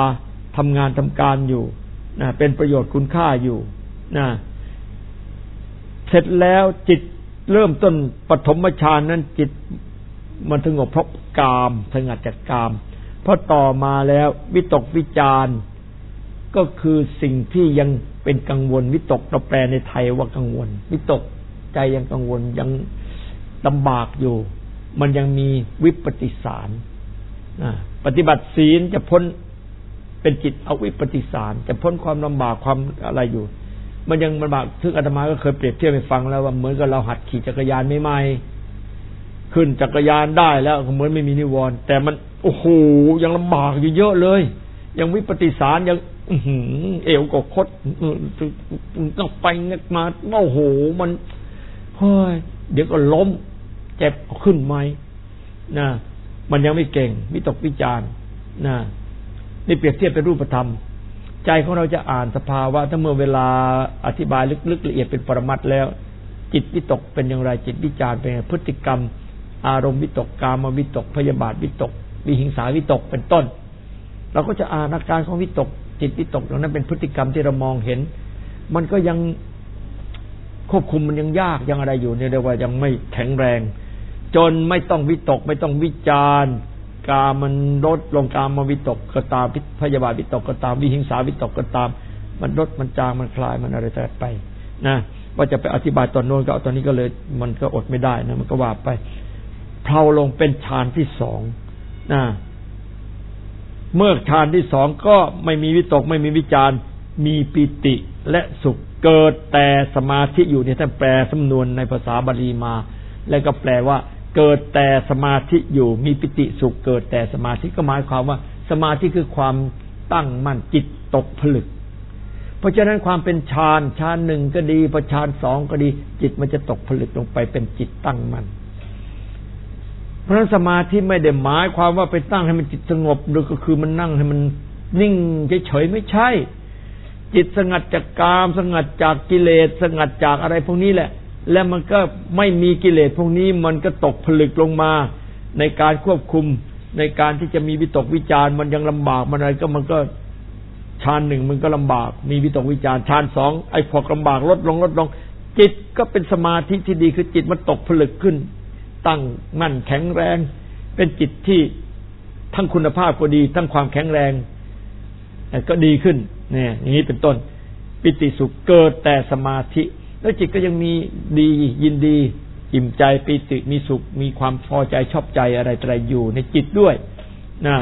ทำงานทำการอยู่นะเป็นประโยชน์คุณค่าอยู่นะเสร็จแล้วจิตเริ่มต้นปฐมฌานนั้นจิตมันสงบเพราะกามสงัดจากกามพอต่อมาแล้ววิตกวิจารก็คือสิ่งที่ยังเป็นกังวลวิตกเราแปลในไทยว่ากังวลวิตกใจยังกังวลยังลำบากอยู่มันยังมีวิปฏิสารปฏิบัติศีลจะพ้นเป็นจิตเอาวิปฏิสารจะพ้นความลำบากความอะไรอยู่มันยังลำบากซึ่งอาตมาก็เคยเปรียบเทียบให้ฟังแล้วว่าเหมือนกับเราหัดขี่จักรยานใหม่ๆขึ้นจักรยานได้แล้วเหมือนไม่มีนิวรณ์แต่มันโอ้โหยังลำบากอยู่เยอะเลยยังวิปฏิสารยังเอวก็คดงับไปงับมาโอ้โหมันเฮ้ยเดี๋ยวก็ล้มเจ็บขึ้นไหมนะมันยังไม่เก่งวิตกวิจารนะนี่เปรียบเทียบเป็นรูปธรรมใจของเราจะอ่านสภาวะถ้าเมื่อเวลาอธิบายลึกๆละเอียดเป็นปรมัตถ์แล้วจิตวิตกเป็นอย่างไรจิตวิจารเป็นพฤติกรรมอารมณ์วิตกกามวิตกพยาบาทวิตกวิหิงสาวิตกเป็นต้นเราก็จะอ่านอาการของวิตกจิตวิตกตรงนั้นเป็นพฤติกรรมที่เรามองเห็นมันก็ยังควบคุมมันยังยากยังอะไรอยู่เนี่ยเรียกว่ายังไม่แข็งแรงจนไม่ต้องวิตกไม่ต้องวิจารกามมันลดลงกามวิตกก็ตามพยาบาทวิตกก็ตามวิหิงสาวิตกก็ตามมันลดมันจางมันคลายมันอะไรแต่ไปนะว่าจะไปอธิบายตอนโน้นก็ตอนนี้ก็เลยมันก็อดไม่ได้นะมันก็ว่าไปเพลาลงเป็นฌานที่สองนะเมื่อฌานที่สองก็ไม่มีวิตกไม่มีวิจารมีปิติและสุขเกิดแต่สมาธิอยู่เนี่ยท่านแปลสำนวนในภาษาบาลีมาแล้วก็แปลว่าเกิดแต่สมาธิอยู่มีปิติสุขเกิดแต่สมาธิก็หมายความว่าสมาธิคือความตั้งมั่นจิตตกผลึกเพราะฉะนั้นความเป็นฌานหนึ่งก็ดีพอฌานสองก็ดีจิตมันจะตกผลึกลงไปเป็นจิตตั้งมั่นเพราะฉะนั้นสมาธิไม่ได้หมายความว่าไปตั้งให้มันจิตสงบหรือก็คือมันนั่งให้มันนิ่งเฉยๆไม่ใช่จิตสงัดจากกามสงัดจากกิเลสสงัดจากอะไรพวกนี้แหละแล้วมันก็ไม่มีกิเลสพวกนี้มันก็ตกผลึกลงมาในการควบคุมในการที่จะมีวิตกวิจารมันยังลำบากมันอะไรก็มันก็ฌานหนึ่งมันก็ลำบากมีวิตกวิจารฌานสองไอ้พอลำบากลดลงจิตก็เป็นสมาธิที่ดีคือจิตมันตกผลึกขึ้นตั้งมั่นแข็งแรงเป็นจิตที่ทั้งคุณภาพก็ดีทั้งความแข็งแรงก็ดีขึ้นเนี่ยอย่างนี้เป็นต้นปิติสุขเกิดแต่สมาธิแล้วจิตก็ยังมีดียินดีอิ่มใจปิติมีสุขมีความพอใจชอบใจอะไรอยู่ในจิตด้วยนะ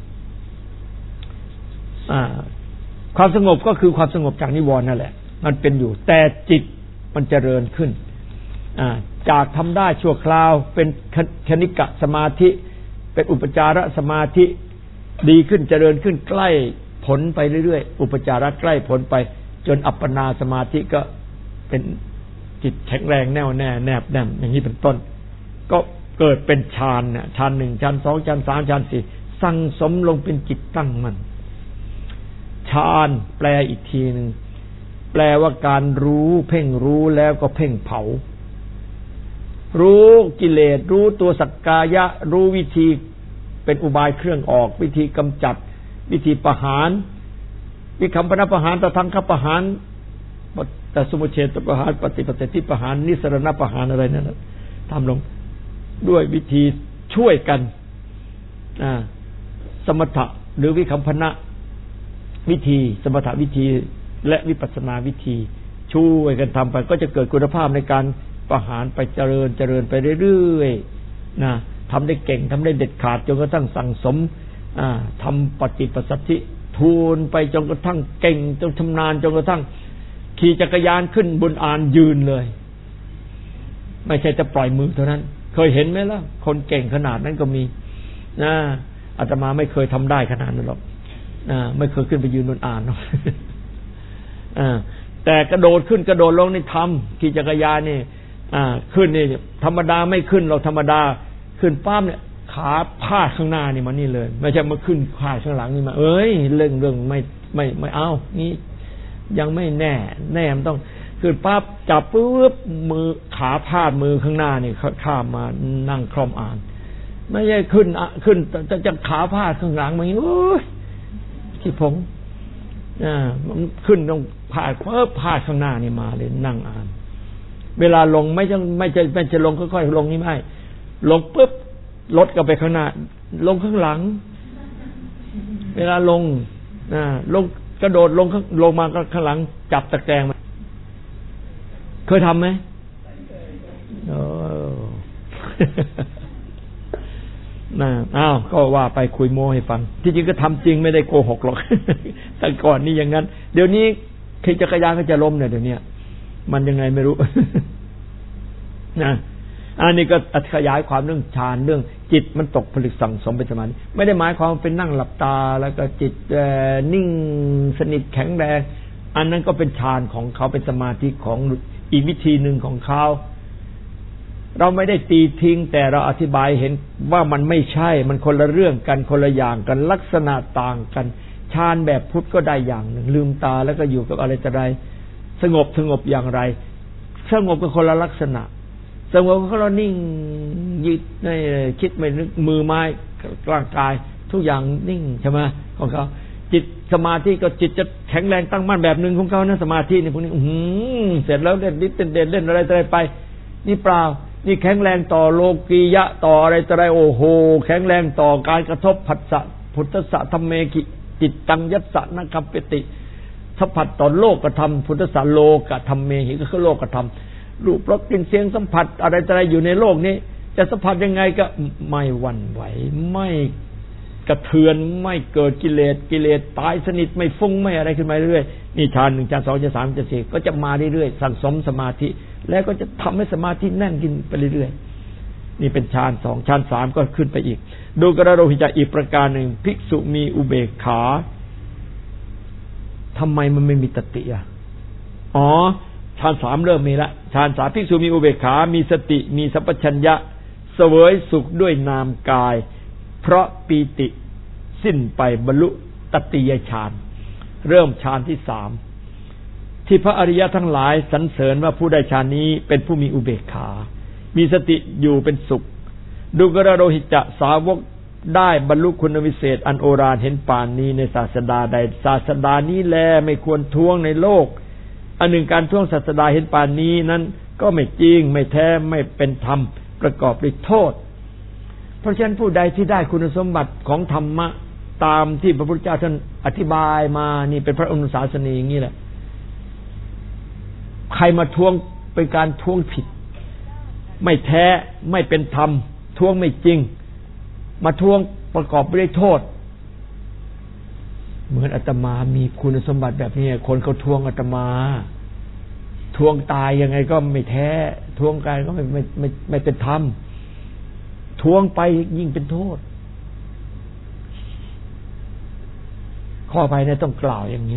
ความสงบก็คือความสงบจากนิวรณ์นั่นแหละมันเป็นอยู่แต่จิตมันเจริญขึ้นจากทำได้ชั่วคราวเป็นคณิกะสมาธิเป็นอุปจารสมาธิดีขึ้นเจริญขึ้นใกล้ผลไปเรื่อยๆอุปจาระใกล้ผลไปจนอัปปนาสมาธิก็เป็นจิตแข็งแรงแน่วแน่แนบแน่นอย่างนี้เป็นต้นก็เกิดเป็นฌานเนี่ยฌานหนึ่งฌานสองฌานสามฌานสี่สั่งสมลงเป็นจิตตั้งมั่นฌานแปลอีกทีนึงแปลว่าการรู้เพ่งรู้แล้วก็เพ่งเผารู้กิเลสรู้ตัวสักกายะรู้วิธีเป็นอุบายเครื่องออกวิธีกำจัดวิธีประหารวิคัมปนประหารตทังคประหารแต่สมุเฉทประหารปฏิปฏิประหารนิสรณประหารอะไรนั่นทำลงด้วยวิธีช่วยกันสมถะหรือวิคัมปนะวิธีสมถะวิธีและวิปัสสนาวิธีช่วยกันทำไปก็จะเกิดคุณภาพในการประหารไปเจริญไปเรื่อยๆนะทำได้เก่งทำได้เด็ดขาดจนกระทั่งสั่งสมทำปฏิปสัทธิทูลไปจนกระทั่งเก่งจนชำนาญจนกระทั่งขี่จักรยานขึ้นบนอานยืนเลยไม่ใช่จะปล่อยมือเท่านั้นเคยเห็นไหมล่ะคนเก่งขนาดนั้นก็มีอาตมาไม่เคยทำได้ขนาดนั้นหรอกไม่เคยขึ้นไปยืนบนอานหรอกแต่กระโดดขึ้นกระโดดลงนี่ทำขี่จักรยานนี่ขึ้นนี่ธรรมดาไม่ขึ้นเราธรรมดาขึ้นป้ามเนี่ยขาพาดข้างหน้านี่มานี่เลยไม่ใช่มาขึ้นพาดข้างหลังนี่มาเอ้ยเรื่องไม่เอานี่ยังไม่แน่มันต้องขึ้นปั๊บจับปุ๊บมือขาพาดมือข้างหน้านี่ข้ามมานั่งคล่อมอ่านไม่ใช่ขึ้นจะขาพาดข้างหลังมาอย่างนี้โอ้ยที่ผมมันขึ้นต้องผ่าผ่าข้างหน้านี่มาเลยนั่งอ่านเวลาลงไม่จะลงค่อยๆลงนี่ไม่ลงปุ๊บรถก็ไปข้างหน้าลงข้างหลังเวลาลงลงกระโดดลงมาก็ข้างหลังจับตะแกรงมาเคยทำไหมอ้าวก็ว่าไปคุยโม้ให้ฟังที่จริงก็ทำจริงไม่ได้โกหกหรอกแต่ก่อนนี่อย่างนั้นเดี๋ยวนี้ขี่จักรยานก็จะล้มเนี่ยเดี๋ยวนี้มันยังไงไม่รู้อันนี้ก็ขยายความเรื่องฌานเรื่องจิตมันตกผลึกสั่งสมเป็นสมาธิไม่ได้หมายความเป็นนั่งหลับตาแล้วก็จิตนิ่งสนิทแข็งแรงอันนั้นก็เป็นฌานของเขาเป็นสมาธิของอีกวิธีหนึ่งของเขาเราไม่ได้ตีทิ้งแต่เราอธิบายเห็นว่ามันไม่ใช่มันคนละเรื่องกันคนละอย่างกันลักษณะต่างกันฌานแบบพุทธก็ได้อย่างหนึ่งลืมตาแล้วก็อยู่กับอะไรต่ออะไรสงบอย่างไรสงบก็คนละลักษณะสงบก็เรานิ่งยึดในคิดไม่นึกมือไม้ร่างกายทุกอย่างนิ่งใช่ไหมของเขาจิตสมาธิก็จิตจะแข็งแรงตั้งมั่นแบบนึงของเขานะสมาธินี่พวกนี้เสร็จแล้วเล่นนิดเล่นอะไรไปนี่เปล่านี่แข็งแรงต่อโลกียะต่ออะไรต่ออะไรโอ้โหแข็งแรงต่อการกระทบผัสสะพุทธะธัมเมกิจิตตังยัสสะนะคัมปิติสัมผัสต่อโลกธรรมพุทธะโลกธรรมเมหิก็คือโลกธรรมรูปรสกลิ่นเสียงสัมผัสอะไรต่ออะไรอยู่ในโลกนี้จะสัมผัสยังไงก็ไม่หวั่นไหวไม่กระเทือนไม่เกิดกิเลสตายสนิทไม่ฟุ้งไม่อะไรขึ้นมาเรื่อยๆนี่ฌาน1ฌาน2ฌาน3ฌาน4ก็จะมาเรื่อยๆสั่งสมสมาธิแล้วก็จะทำให้สมาธิแน่นขึ้นไปเรื่อยๆนี่เป็นฌาน2ฌาน3ก็ขึ้นไปอีกดูกระโรหิตอีกประการหนึ่งภิกษุมีอุเบกขาทำไมมันไม่มีตติอ่ะฌาน3เริ่มมีละฌาน3ภิกษุมีอุเบกขามีสติมีสัพพัญญะเสวยสุขด้วยนามกายเพราะปีติสิ้นไปบรรลุตติยฌานเริ่มฌานที่3ที่พระอริยะทั้งหลายสรรเสริญว่าผู้ได้ฌานนี้เป็นผู้มีอุเบกขามีสติอยู่เป็นสุขดูกระโรหิตสาวกได้บรรลุคุณวิเศษอันโอฬารเห็นป่านนี้ในศาสดาใดศาสดานี้แลไม่ควรท้วงในโลกอันหนึ่งการท้วงศาสดาเห็นป่านนี้นั้นก็ไม่จริงไม่แท้ไม่เป็นธรรมประกอบด้วยโทษเพราะฉะนั้นผู้ใดที่ได้คุณสมบัติของธรรมะตามที่พระพุทธเจ้าท่านอธิบายมานี่เป็นพระอนุสาสนีอย่างนี้แหละใครมาท้วงเป็นการท้วงผิดไม่แท้ไม่เป็นธรรมท้วงไม่จริงมาท้วงประกอบด้วยโทษเหมือนอาตมามีคุณสมบัติแบบนี้คนเขาท้วงอาตมาท้วงตายยังไงก็ไม่แท้ท้วงกายก็ไม่เป็นธรรมท้วงไปยิ่งเป็นโทษข้อไปเนี่ยต้องกล่าวอย่างนี้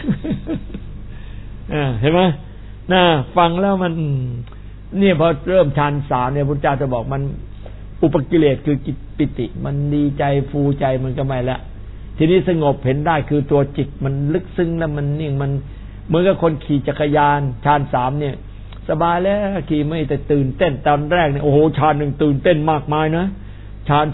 เห็นไหมฟังแล้วมันเนี่ยพอเริ่มฌาน3เนี่ยพุทธเจ้าจะบอกมันอุปกิเลสคือปิติมันดีใจฟูใจมันก็ไม่ละทีนี้สงบเห็นได้คือตัวจิตมันลึกซึ้งแล้วมันนิ่งมันเหมือนกับคนขี่จักรยานฌาน3เนี่ยสบายแล้วขี่ไม่แต่ตื่นเต้นตอนแรกเนี่ยโอ้โหฌาน1ตื่นเต้นมากมายนะฌาน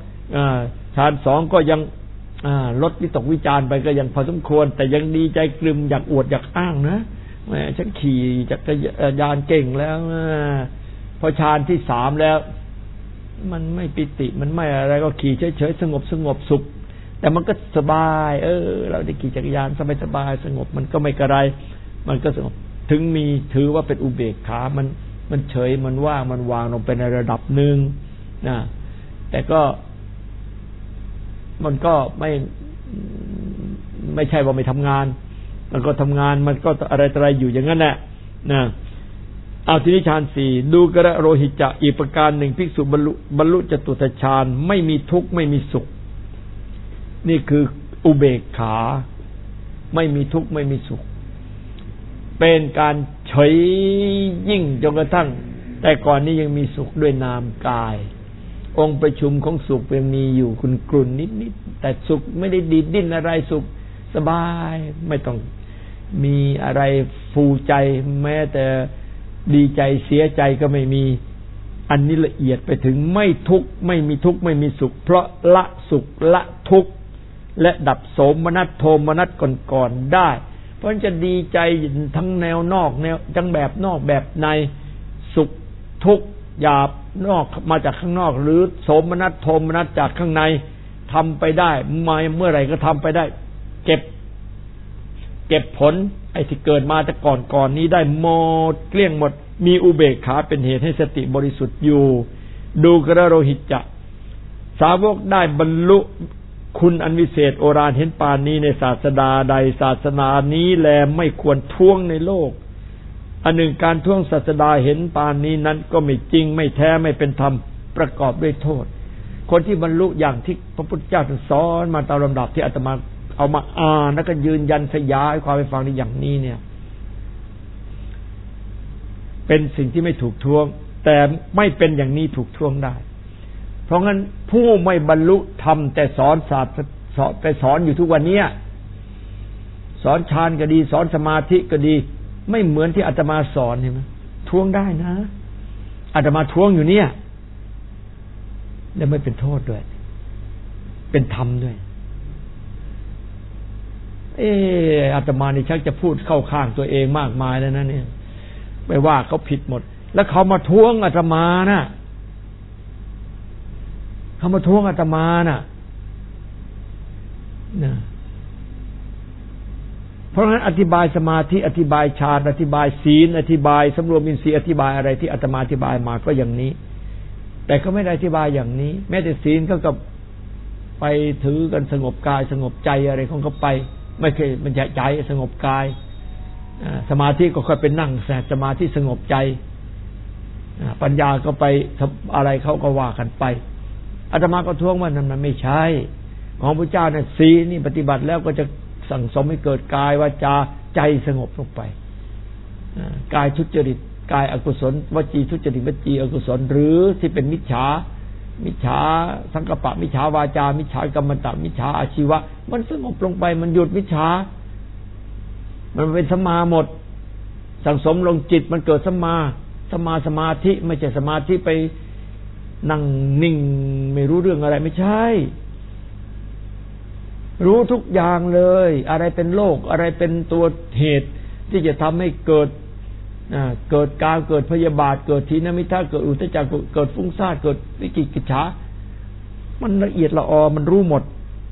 2ก็ยังลดวิตกวิจารไปก็ยังพอสมควรแต่ยังดีใจกลืมอยากอวดอยากอ้างนะแหมฉันขี่จักรยานเก่งแล้วพอฌานที่3แล้วมันไม่ปิติมันไม่อะไรก็ขี่เฉยๆสงบสุขแต่มันก็สบายเราได้ขี่จักรยานสบายสงบมันก็ไม่กระไรมันก็สงบถึงมีถือว่าเป็นอุเบกขามันเฉยมันว่างมันวางลงไปในระดับหนึ่งนะแต่ก็มันก็ไม่ใช่ว่าไม่ทำงานมันก็ทำงานมันก็อะไรอยู่อย่างนั้นแหละนะเอาทีนี้ฌาน4ดูกระโรหิตอีกประการหนึ่งภิกษุบรรลุจตุตฌานไม่มีทุกข์ไม่มีสุขนี่คืออุเบกขาไม่มีทุกข์ไม่มีสุขเป็นการเฉยยิ่งจนกระทั่งแต่ก่อนนี้ยังมีสุขด้วยนามกายองค์ประชุมของสุขยังมีอยู่กลุ่นนิดแต่สุขไม่ได้ดีดดิ้นอะไรสุขสบายไม่ต้องมีอะไรฟูใจแม้แต่ดีใจเสียใจก็ไม่มีอันนี้ละเอียดไปถึงไม่ทุกข์ไม่มีทุกข์ไม่มีสุขเพราะละสุขละทุกข์และดับโสมนัสโทมนัสก่อนๆได้เพราะฉะนั้นจะดีใจทั้งแนวนอกแนวทั้งแบบนอกแบบในสุขทุกข์หยาบนอกมาจากข้างนอกหรือโสมนัสโทมนัสจากข้างในทำไปได้มาเมื่อไหร่ก็ทำไปได้เก็บผลไอ้ที่เกิดมาแต่ก่อนนี้ได้หมดเกลี้ยงหมดมีอุเบกขาเป็นเหตุให้สติบริสุทธิ์อยู่ดูกระโรหิตจะสาวกได้บรรลุคุณอันวิเศษโอฬารเห็นปานนี้ในศาสดาใดศาสนานี้แลไม่ควรท้วงในโลกอันหนึ่งการท้วงศาสดาเห็นปานนี้นั้นก็ไม่จริงไม่แท้ไม่เป็นธรรมประกอบด้วยโทษคนที่บรรลุอย่างที่พระพุทธเจ้าสอนมาตามลำดับที่อาตมาเอามาอ่านแล้วก็ยืนยันขยายความให้ฟังในอย่างนี้เนี่ยเป็นสิ่งที่ไม่ถูกท้วงแต่ไม่เป็นอย่างนี้ถูกท้วงได้เพราะงั้นผู้ไม่บรรลุธรรมแต่สอนศาสตร์ไปสอนอยู่ทุกวันนี้สอนฌานก็ดีสอนสมาธิก็ดีไม่เหมือนที่อาตมาสอนเห็นไหมท้วงได้นะอาตมาท้วงอยู่เนี่ยและไม่เป็นโทษด้วยเป็นธรรมด้วยอาตมานี่ชักจะพูดเข้าข้างตัวเองมากมายแล้วนะเนี่ยไม่ว่าเขาผิดหมดแล้วเขามาท้วงอาตมานะเขามาท้วงอาตมานะเพราะฉะนั้นอธิบายสมาธิอธิบายฌานอธิบายศีลอธิบายสำรวมอินทรีย์อธิบายอะไรที่อาตมาอธิบายมาก็อย่างนี้แต่ก็ไม่ได้อธิบายอย่างนี้แม้แต่ศีลก็ไปถือกันสงบกายสงบใจอะไรของเขาไปไม่เคยมันใจสงบกายสมาธิก็ค่อยเป็นนั่งสมาธิสงบใจปัญญาก็ไปอะไรเขาก็ว่ากันไปอาตมาก็ท้วงว่ามันไม่ใช่ของพระเจ้าเนี่ยศีลนี่ปฏิบัติแล้วก็จะสั่งสมให้เกิดกายวาจาใจสงบลงไปกายทุจริตกายอกุศลวจีทุจริตวจีอกุศลหรือที่เป็นมิจฉาสังกัปปะมิจฉาวาจามิจฉากรรมตะมิจฉาอาชีวะมันสงบลงไปมันหยุดมิจฉามันเป็นสัมมาหมดสั่งสมลงจิตมันเกิดสัมมาสมาธิไม่ใช่สมาธิไปนั่งนิ่งไม่รู้เรื่องอะไรไม่ใช่รู้ทุกอย่างเลยอะไรเป็นโลกอะไรเป็นตัวเหตุที่จะทำให้เกิดกามเกิดพยาบาทเกิดทีนมิทะเกิดอุทธัจจะเกิดฟุ้งซ่านเกิดวิจิกิจฉามันละเอียดละออมันรู้หมด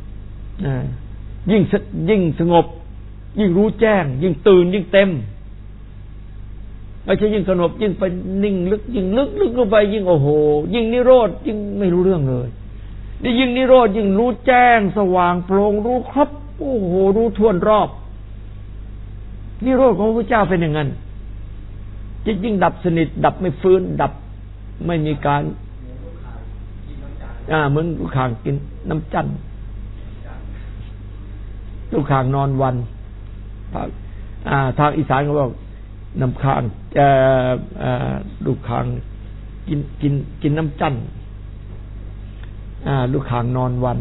ยิ่งสงบยิ่งรู้แจ้งยิ่งตื่นยิ่งเต็มไม่ใช่ยิ่งสงบยิ่งไปนิ่งลึกยิ่งลึกลงไปยิ่งโอ้โหยิ่งนิโรธยิ่งไม่รู้เรื่องเลยนี่ยิ่งนิโรธยิ่งรู้แจ้งสว่างโปร่งรู้ครบโอ้โหรู้ทั่วรอบนิโรธของพระเจ้าเป็นอย่างนั้นยิ่งดับสนิทดับไม่ฟื้นดับไม่มีการเหมือนลูกข่างกินน้ำจันทร์ลูกข่างนอนวันทางอีสานเขาบอกน้ำข่างลูกข่างกินน้ำจันทร์ลูกข่างนอนวัน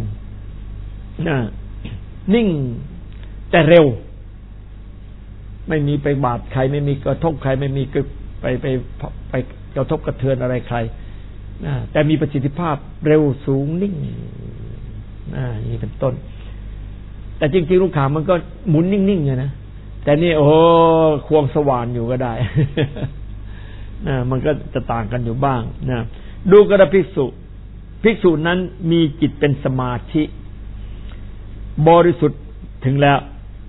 นิ่งแต่เร็วไม่มีไปบาดใครไม่มีกระทบใครไม่มีไปกระทบกระเทือนอะไรใครแต่มีประสิทธิภาพเร็วสูงนิ่งนี่เป็นต้นแต่จริงๆลูกข่างมันก็หมุนนิ่งๆอยู่นะแต่นี่โอ้ควงสว่านอยู่ก็ได้ มันก็จะต่างกันอยู่บ้างนะดูกระภิกษุนั้นมีจิตเป็นสมาธิบริสุทธิ์ถึงแล้ว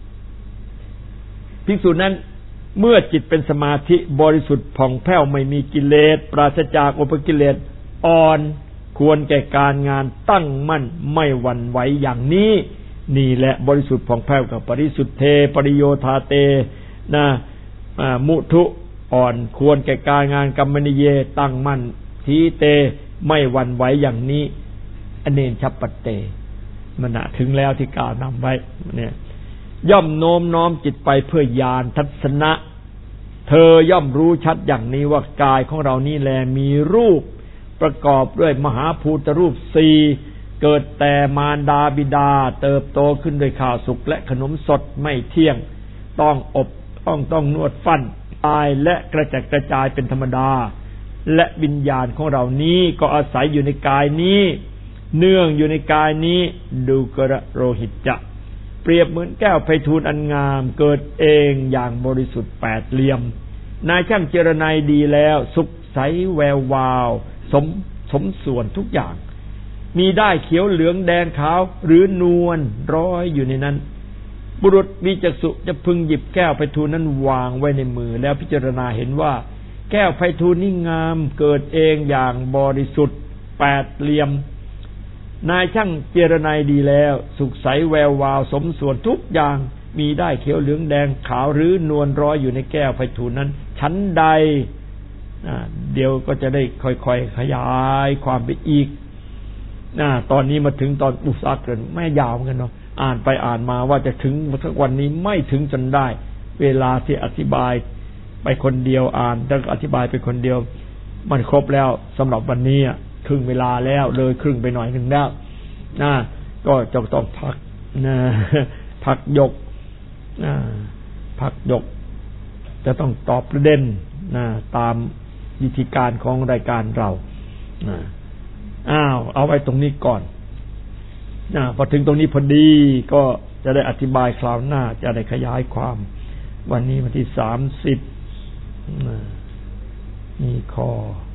ภิกษุนั้นเมื่อจิตเป็นสมาธิบริสุทธิ์ผ่องแผ้วไม่มีกิเลสปราศจากอุปกิเลสอ่อนควรแก่การงานตั้งมั่นไม่หวั่นไหวอย่างนี้นี่แหละบริสุทธิ์ผ่องแผ้วกับปริสุทธิเทปริโยธาเตนะมุทุอ่อนควรแก่การงานกัมมนิเยตั้งมั่นทีเตไม่หวั่นไหวอย่างนี้อเนนชัปปเตมันถึงแล้วที่กล่าวนำไว้เนี่ยย่อมโน้มน้อมจิตไปเพื่อญาณทัศนะเธอย่อมรู้ชัดอย่างนี้ว่ากายของเรานี่แลมีรูปประกอบด้วยมหาภูตรูปสี่เกิดแต่มารดาบิดาเติบโตขึ้นด้วยข้าวสุกและขนมสดไม่เที่ยงต้องอบต้องนวดฟันตายและกระจัดกระจายเป็นธรรมดาและวิญญาณของเรานี้ก็อาศัยอยู่ในกายนี้เนื่องอยู่ในกายนี้ดูกระโรหิตจะเปรียบเหมือนแก้วไพฑูรย์อันงามเกิดเองอย่างบริสุทธิ์แปดเหลี่ยมนายช่างเจรไนดีแล้วสุขใสแวววาวสมส่วนทุกอย่างมีได้เขียวเหลืองแดงขาวหรือนวลร้อยอยู่ในนั้นบุรุษมีจักษุจะพึงหยิบแก้วไพฑูรย์นั้นวางไว้ในมือแล้วพิจารณาเห็นว่าแก้วไพฑูรย์นี่งามเกิดเองอย่างบริสุทธิ์แปดเหลี่ยมนายช่างเจรไนดีแล้วสุขใสแวววาวสมส่วนทุกอย่างมีได้เขียวเหลืองแดงขาวหรือนวลร้อยอยู่ในแก้วไพฑูรย์นั้นชั้นใดเดี๋ยวก็จะได้ค่อยๆขยายความไปอีกตอนนี้มาถึงตอนอุตสาหกรรมไม่ยาวเหมือนกันเนาะอ่านไปอ่านมาว่าจะถึงสักวันนี้ไม่ถึงจนได้เวลาที่อธิบายไปคนเดียวอ่านแล้วอธิบายไปคนเดียวมันครบแล้วสำหรับวันนี้ครึ่งเวลาแล้วเลยครึ่งไปหน่อยนึงแล้วก็จะต้องพักพักยกพักยกจะต้องตอบประเด็นตามวิธีการของรายการเราเอาไว้ตรงนี้ก่อนพอถึงตรงนี้พอดีก็จะได้อธิบายคราวหน้าจะได้ขยายความวันนี้วันที่30มีข้อ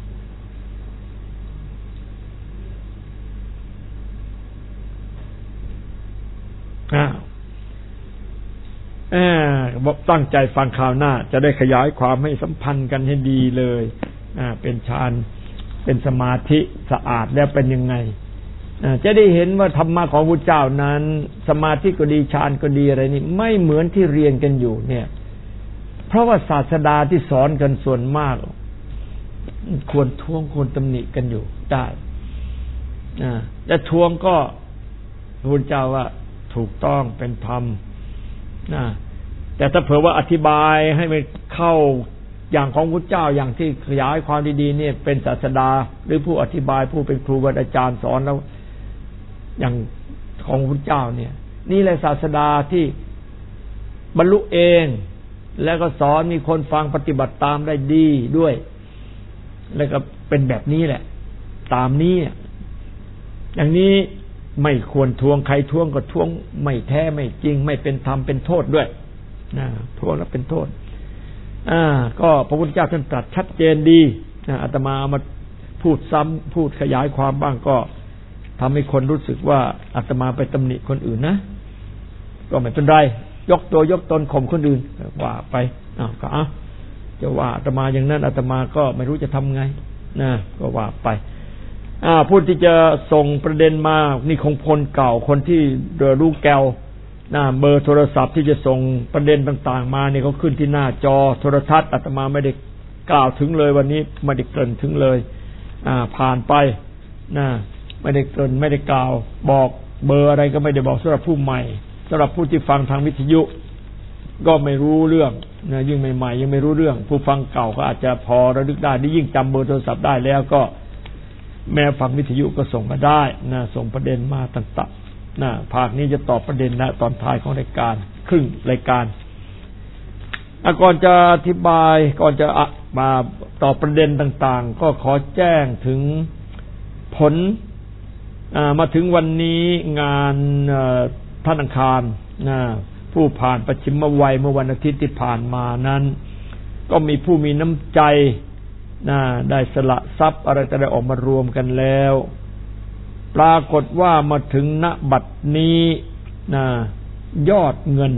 ตั้งใจฟังคราวหน้าจะได้ขยายความให้สัมพันธ์กันให้ดีเลยเป็นฌานเป็นสมาธิสะอาดแล้วเป็นยังไงจะได้เห็นว่าธรรมะของพระเจ้านั้นสมาธิก็ดีฌานก็ดีอะไรนี่ไม่เหมือนที่เรียนกันอยู่เนี่ยเพราะว่าศาสดาที่สอนกันส่วนมากควรท้วงควรตำหนิกันอยู่ได้แต่ท้วงก็พระพุทธเจ้าว่าถูกต้องเป็นธรรมแต่ถ้าเผื่อว่าอธิบายให้มันเข้าอย่างของพระเจ้าอย่างที่ขยายความดีๆเนี่ยเป็นศาสดาหรือผู้อธิบายผู้เป็นครูอาจารย์สอนแล้วอย่างของพระเจ้าเนี่ยนี่แหละศาสดาที่บรรลุเองแล้วก็สอนมีคนฟังปฏิบัติตามได้ดีด้วยแล้วก็เป็นแบบนี้แหละตามนี้อย่างนี้ไม่ควรทวงใครทวงก็ทวงไม่แท้ไม่จริงไม่เป็นธรรมเป็นโทษด้วยทวงแล้วเป็นโทษก็พระพุทธเจ้าท่านตรัสชัดเจนดีอาตมาเอามาพูดซ้ำพูดขยายความบ้างก็ทำให้คนรู้สึกว่าอาตมาไปตำหนิคนอื่นนะก็ไม่เป็นไรยกตัวยกตนข่มคนอื่นว่าไปก็จะว่าอาตมาอย่างนั้นอาตมาก็ไม่รู้จะทำไงก็ว่าไปผู้ที่จะส่งประเด็นมานี่คงพลเก่าคนที่รู้แก้วเบอร์โทรศัพท์ที่จะส่งประเด็นต่างๆมาเนี่ยเขาขึ้นที่หน้าจอโทรทัศน์อาตมาไม่ได้กล่าวถึงเลยวันนี้ไม่ได้เกริ่นถึงเลยผ่านไปไม่ได้เกริ่นไม่ได้กล่าวบอกเบอร์อะไรก็ไม่ได้บอกสำหรับผู้ใหม่สำหรับผู้ที่ฟังทางวิทยุก็ไม่รู้เรื่องยิ่งใหม่ๆยังไม่รู้เรื่องผู้ฟังเก่าก็อาจจะพอระลึกได้ยิ่งจำเบอร์โทรศัพท์ได้แล้วก็แม้ฟังวิทยุก็ส่งมาได้ส่งประเด็นมาต่างๆภาคนี้จะตอบประเด็นนะตอนท้ายของรายการครึ่งรายการก่อนจะอธิบายก่อนจะมาตอบประเด็นต่างๆก็ขอแจ้งถึงผลมาถึงวันนี้งานท่านอังคารผู้ผ่านปัจฉิมวัยเมื่อวันอาทิตย์ที่ผ่านมานั้นก็มีผู้มีน้ำใจได้สละทรัพย์อะไรจะได้ออกมารวมกันแล้วปรากฏว่ามาถึงณบัดนี้ยอดเงิน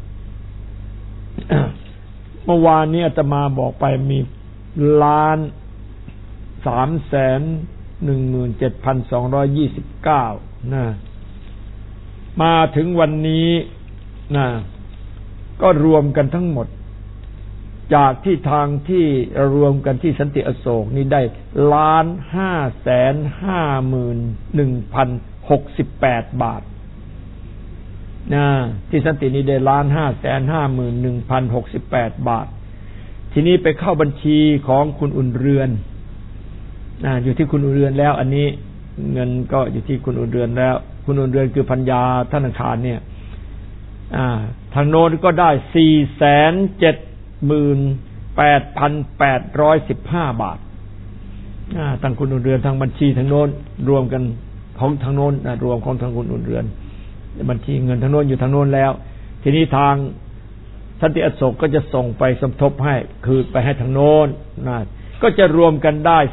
เมื่อวานนี้อาตมาบอกไปมี1,317,229มาถึงวันนี้ก็รวมกันทั้งหมดจากที่ทางที่รวมกันที่สันติอโศกนี่ได้1,551,068 บาทที่สันตินี่ได้1,551,068 บาททีนี้ไปเข้าบัญชีของคุณอุ่นเรือนอยู่ที่คุณอุ่นเรือนแล้วอันนี้เงินก็อยู่ที่คุณอุ่นเรือนแล้วคุณอุ่นเรือนคือภรรยาธนาคารเนี่ยทางโน้นก็ได้ 478,815 บาททางคุณอุ่นเรือนทางบัญชีทางโน้นรวมกันของทางโน้นรวมของทางคุณอุ่นเรือนบัญชีเงินทางโน้นอยู่ทางโน้นแล้วทีนี้ทางสันติอโศกก็จะส่งไปสมทบให้คือไปให้ทางโน้นนะก็จะรวมกันได้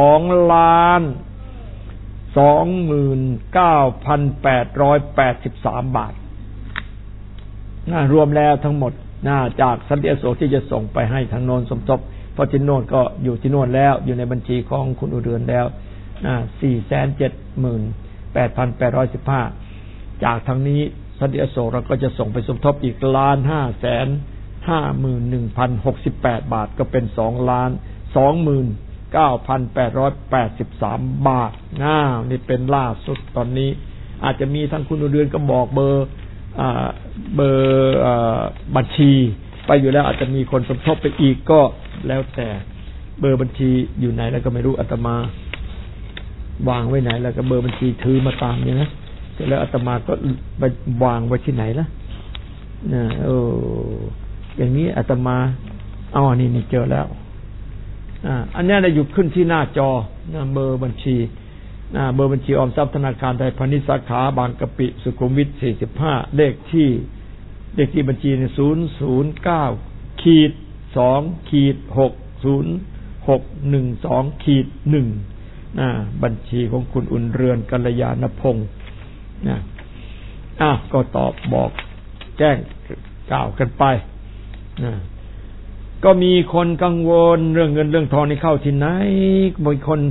2,29,883 บาทรวมแล้วทั้งหมดจากสันติอโศกที่จะส่งไปให้ทางโน้นสมทบเพราะที่โน้นก็อยู่ที่โน้นแล้วอยู่ในบัญชีของคุณอุ่นเรือนแล้ว478,815จากทางนี้สันติอโศกเราก็จะส่งไปสมทบอีก1,551,068 บาทก็เป็น2,29,883 บาทนี่เป็นล่าสุดตอนนี้อาจจะมีทั้งคุณอุ่นเรือนก็บอกเบอร์บัญชีไปอยู่แล้วอาจจะมีคนสมทบไปอีกก็แล้วแต่เบอร์บัญชีอยู่ไหนแล้วก็ไม่รู้อาตมาวางไว้ไหนแล้วก็เบอร์บัญชีถือมาตามเนี่ยนะเสร็จแล้วอาตมาก็ไปวางไว้ที่ไหนล่ะอย่างนี้อาตมานี่เจอแล้วอันนี้ได้อยู่ขึ้นที่หน้าจอเบอร์บัญชีเบอร์บัญชีออมทรัพย์ธนาคารไทยพาณิชย์สาขาบางกะปิสุขุมวิท45เลขที่บัญชี009-2-60612-1บัญชีของคุณอุ่นเรือนกัลยาณพงศ์ก็ตอบบอกแจ้งกล่าวกันไปก็มีคนกังวลเรื่องเงินเรื่องทองนี่เข้าที่ไหนบางคน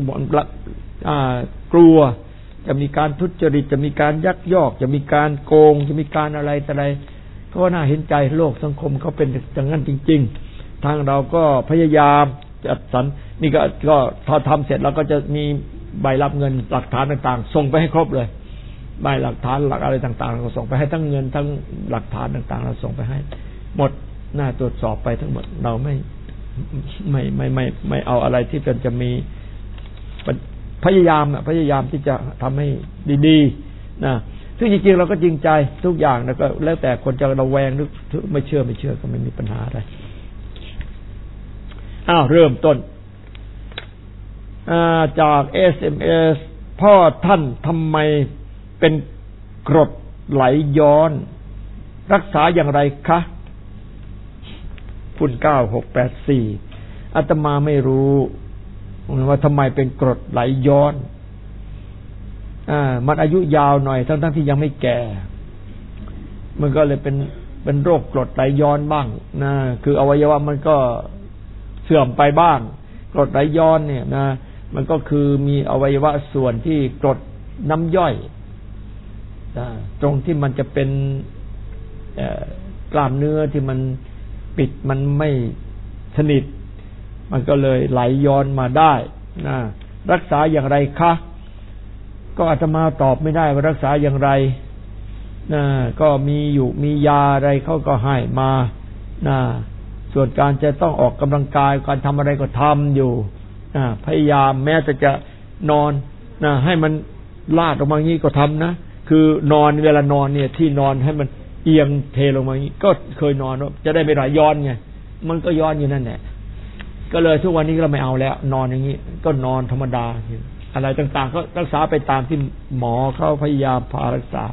กลัวจะมีการทุจริตจะมีการยักยอกจะมีการโกงจะมีการอะไรแต่อะไรก็น่าเห็นใจโลกสังคมเขาเป็นอย่างนั้นจริงๆทางเราก็พยายามจัดสรรนี่ก็พอทำเสร็จแล้วก็จะมีใบรับเงินหลักฐานต่างๆส่งไปให้ครบเลยใบหลักฐานหลักอะไรต่างๆเราส่งไปให้ทั้งเงินทั้งหลักฐานต่างๆเราส่งไปให้หมดหน้าตรวจสอบไปทั้งหมดเราไม่เอาอะไรที่จะมีพยายามที่จะทำให้ดีๆซึ่งจริงๆเราก็จริงใจทุกอย่างแล้วก็แล้วแต่คนจะระแวงหรือไม่เชื่อก็ไม่มีปัญหาอะไรเริ่มต้นจาก SMS พ่อท่านทำไมเป็นกรดไหลย้อนรักษาอย่างไรคะคุณ9684อาตมาไม่รู้ว่าทำไมเป็นกรดไหลย้อนมันอายุยาวหน่อยทั้งที่ยังไม่แก่มันก็เลยเป็นโรคกรดไหลย้อนบ้างคืออวัยวะมันก็เสื่อมไปบ้างกรดไหลย้อนเนี่ยมันก็คือมีอวัยวะส่วนที่กรดน้ำย่อยตรงที่มันจะเป็นกล้ามเนื้อที่มันปิดมันไม่สนิทมันก็เลยไหลย้อนมาได้รักษาอย่างไรคะก็อาตมาตอบไม่ได้ว่ารักษาอย่างไรก็มียาอะไรเขาก็ให้มาส่วนการจะต้องออกกำลังกายการทำอะไรก็ทำอยู่พยายามแม้จะนอนให้มันลาดออกมาอย่างนี้ก็ทำนะคือนอนเวลานอนเนี่ยที่นอนให้มันเอียงเทลงมาอย่างนี้ก็เคยนอนจะได้ไม่ไหลย้อนไงมันก็ย้อนอยู่นั่นแหละก็เลยทุกวันนี้เราไม่เอาแล้วนอนอย่างนี้ก็นอนธรรมดาอะไรต่างๆก็รักษาไปตามที่หมอเขาพยายามพารักษา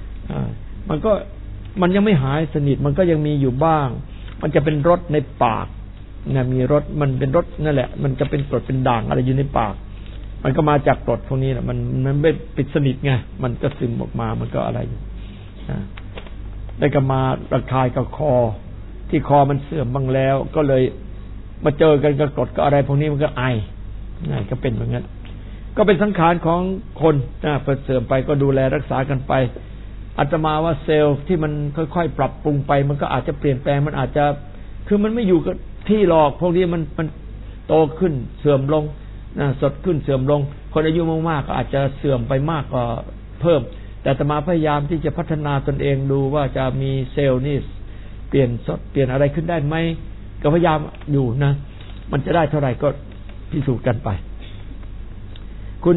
มันยังไม่หายสนิทมันก็ยังมีอยู่บ้างมันจะเป็นรสในปากมีรสมันเป็นรสนั่นแหละมันจะเป็นกรดเป็นด่างอะไรอยู่ในปากมันก็มาจากกรดพวกนี้แหละมันไม่ปิดสนิทไงมันก็ซึมออกมามันก็อะไรได้ก็มาระคายกับคอที่คอมันเสื่อมบ้างแล้วก็เลยมาเจอกันกับกรดก็อะไรพวกนี้มันก็ไอก็เป็นแบบนั้นก็เป็นสังขารของคนเปิดเสื่อมไปก็ดูแลรักษากันไปอาตมาว่าเซลล์ที่มันค่อยๆปรับปรุงไปมันก็อาจจะเปลี่ยนแปลงมันอาจจะคือมันไม่อยู่กับที่หรอกพวกนี้มันโตขึ้นเสื่อมลงสดขึ้นเสื่อมลงคนอายุมากๆก็อาจจะเสื่อมไปมากกว่าเพิ่มแต่อาตมาพยายามที่จะพัฒนาตนเองดูว่าจะมีเซลล์นี่เปลี่ยนสดเปลี่ยนอะไรขึ้นได้ไหมก็พยายามอยู่นะมันจะได้เท่าไหร่ก็พิสูจน์กันไปคุณ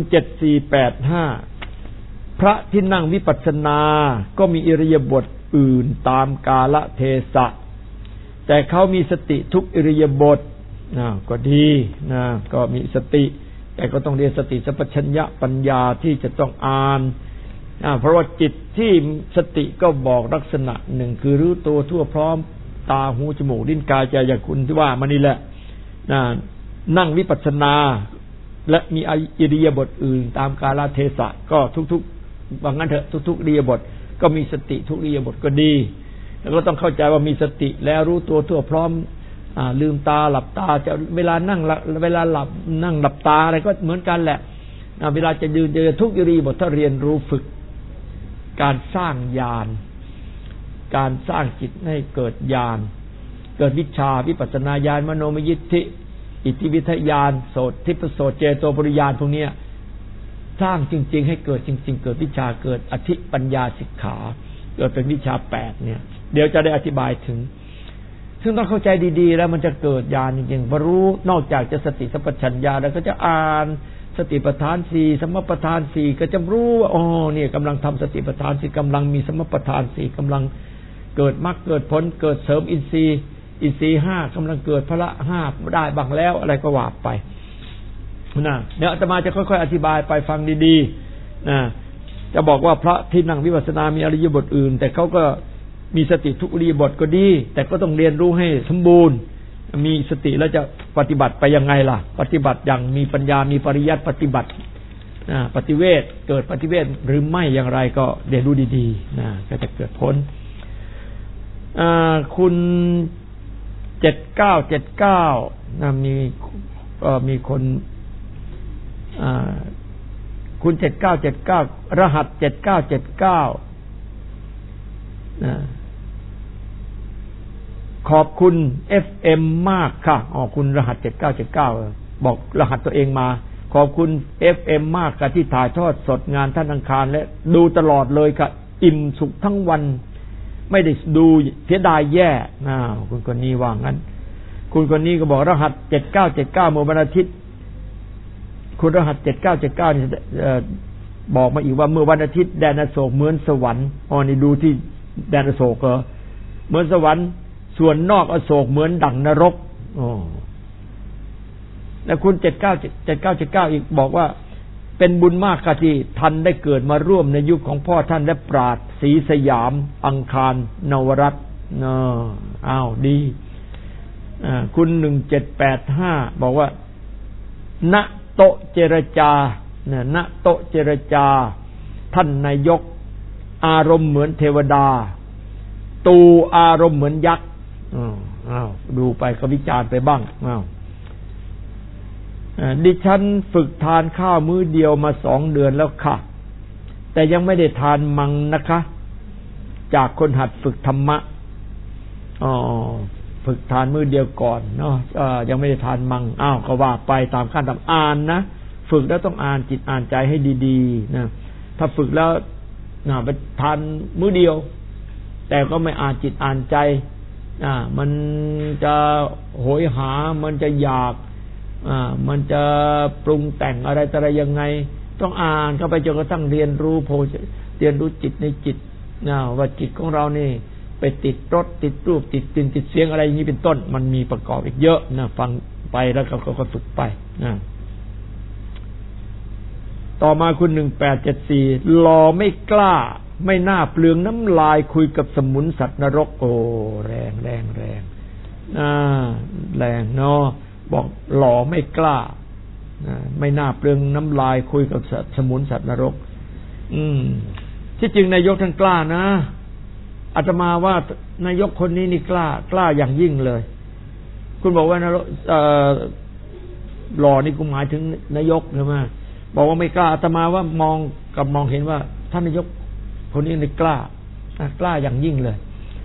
7485พระที่นั่งวิปัสสนาก็มีอิริยาบถอื่นตามกาลเทศะแต่เขามีสติทุกอิริยาบถก็ดีก็มีสติแต่ก็ต้องเรียนสติสัมปชัญญะปัญญาที่จะต้องอ่านเพราะว่าจิตที่สติก็บอกลักษณะหนึ่งคือรู้ตัวทั่วพร้อมตาหูจมูกลิ้นกายใจอย่างคุณที่ว่ามานี่แหละนั่งวิปัสสนาและมีอิริยาบถอื่นตามกาลเทศะก็ทุกๆว่างั้นเถอะทุกๆอิริยาบถก็มีสติทุกอิริยาบถก็ดีแล้วก็ต้องเข้าใจว่ามีสติแล้วรู้ตัวทั่วพร้อมลืมตาหลับตาจะเวลานั่งเวลาหลับนั่งหลับตาอะไรก็เหมือนกันแหละเวลาจะยืนทุกอิริยาบถถ้าเรียนรู้ฝึกการสร้างญาณการสร้างจิตให้เกิดญาณเกิดวิชาวิปัสสนาญาณมโนมยิทธิอิทธิวิทยานโสตทิพโสตเจโตปริญาณพวกนี้สร้างจริงๆให้เกิดจริงๆเกิดวิชาเกิดอธิปัญญาสิกขาเกิดเป็นวิชา8เนี่ยเดี๋ยวจะได้อธิบายถึงซึ่งต้องเข้าใจดีๆแล้วมันจะเกิดญาณจริงๆพอรู้นอกจากจะสติสัมปชัญญะแล้วก็จะอ่านสติปัฏฐาน4สมปัฏฐาน4ก็จะรู้ว่าอ๋อเนี่ยกำลังทำสติปัฏฐาน4กำลังมีสมปัฏฐาน4กำลังเกิดมรรคเกิดผลเกิดเสริมอินทรีย์5กำลังเกิดพละ5ได้บ้างแล้วอะไรก็ว่าไปนะเดี๋ยวอาตมาจะค่อยๆอธิบายไปฟังดีๆนะจะบอกว่าพระที่นั่งวิปัสสนามีอริยบทอื่นแต่เขาก็มีสติทุกอริยบทก็ดีแต่ก็ต้องเรียนรู้ให้สมบูรณ์มีสติแล้วจะปฏิบัติไปยังไงล่ะปฏิบัติอย่างมีปัญญามีปริยัติปฏิบัติปฏิเวทเกิดปฏิเวทหรือไม่อย่างไรก็เรียนรู้ดีๆนะก็จะเกิดผลคุณ7979นะมีคนคุณ7979รหัส7979นะขอบคุณ FM มากค่ะคุณรหัส7979บอกรหัสตัวเองมาขอบคุณ FM มากค่ะที่ถ่ายทอดสดงานท่านอังคารและดูตลอดเลยค่ะอิ่มสุขทั้งวันไม่ได้ดูเสียดายแย่คุณคนนี้ว่างั้นคุณคนนี้ก็บอกรหัส7979เมื่อวันอาทิตย์คุณรหัส7979นี่บอกมาอีกว่าเมื่อวันอาทิตย์แดนอโศกเหมือนสวรรค์นี่ดูที่แดนอโศกเหรอเหมือนสวรรค์ส่วนนอกอโศกเหมือนดั่งนรกแล้วคุณ7979อีกบอกว่าเป็นบุญมากค่ะที่ท่านได้เกิดมาร่วมในยุคของพ่อท่านและปราชญ์ศรีสยามอังคารนวรัตน์ดีคุณ1785บอกว่าณโต๊ะเจรจาณโต๊ะเจรจาท่านนายกอารมณ์เหมือนเทวดาตูอารมณ์เหมือนยักษ์ดูไปก็วิจารณ์ไปบ้างดิฉันฝึกทานข้าวมื้อเดียวมา2 เดือนแล้วค่ะแต่ยังไม่ได้ทานมังนะคะจากคนหัดฝึกธรรมะฝึกทานมื้อเดียวก่อนเนาะยังไม่ได้ทานมังก็ว่าไปตามขั้นตอนอ่านนะฝึกแล้วต้องอ่านจิตอ่านใจให้ดีๆนะถ้าฝึกแล้วไปทานมื้อเดียวแต่ก็ไม่อ่านจิตอ่านใจมันจะโหยหามันจะอยากมันจะปรุงแต่งอะไรแต่อะไรยังไงต้องอ่านเข้าไปจนกระทั่งเรียนรู้เรียนรู้จิตในจิตว่าจิตของเรานี่ไปติดรสติดรูปติดกลิ่นติดเสียงอะไรอย่างนี้เป็นต้นมันมีประกอบอีกเยอะนะฟังไปแล้วก็ฝึกไปต่อมาคุณ1874รอไม่กล้าไม่น่าเปลืองน้ำลายคุยกับสมุนสัตว์นรกแรงแรงเนาะบอกหล่อไม่กล้าไม่น่าเปลืองน้ำลายคุยกับสมุนสัตว์นรกที่จริงนายกท่านกล้านะอาตมาว่านายกคนนี้นี่กล้าอย่างยิ่งเลยคุณบอกว่านายกหล่อนี่กูหมายถึงนายกใช่ไหมบอกว่าไม่กล้าอาตมาว่ามองเห็นว่าท่านนายกคนนี้นี่กล้าอย่างยิ่งเลย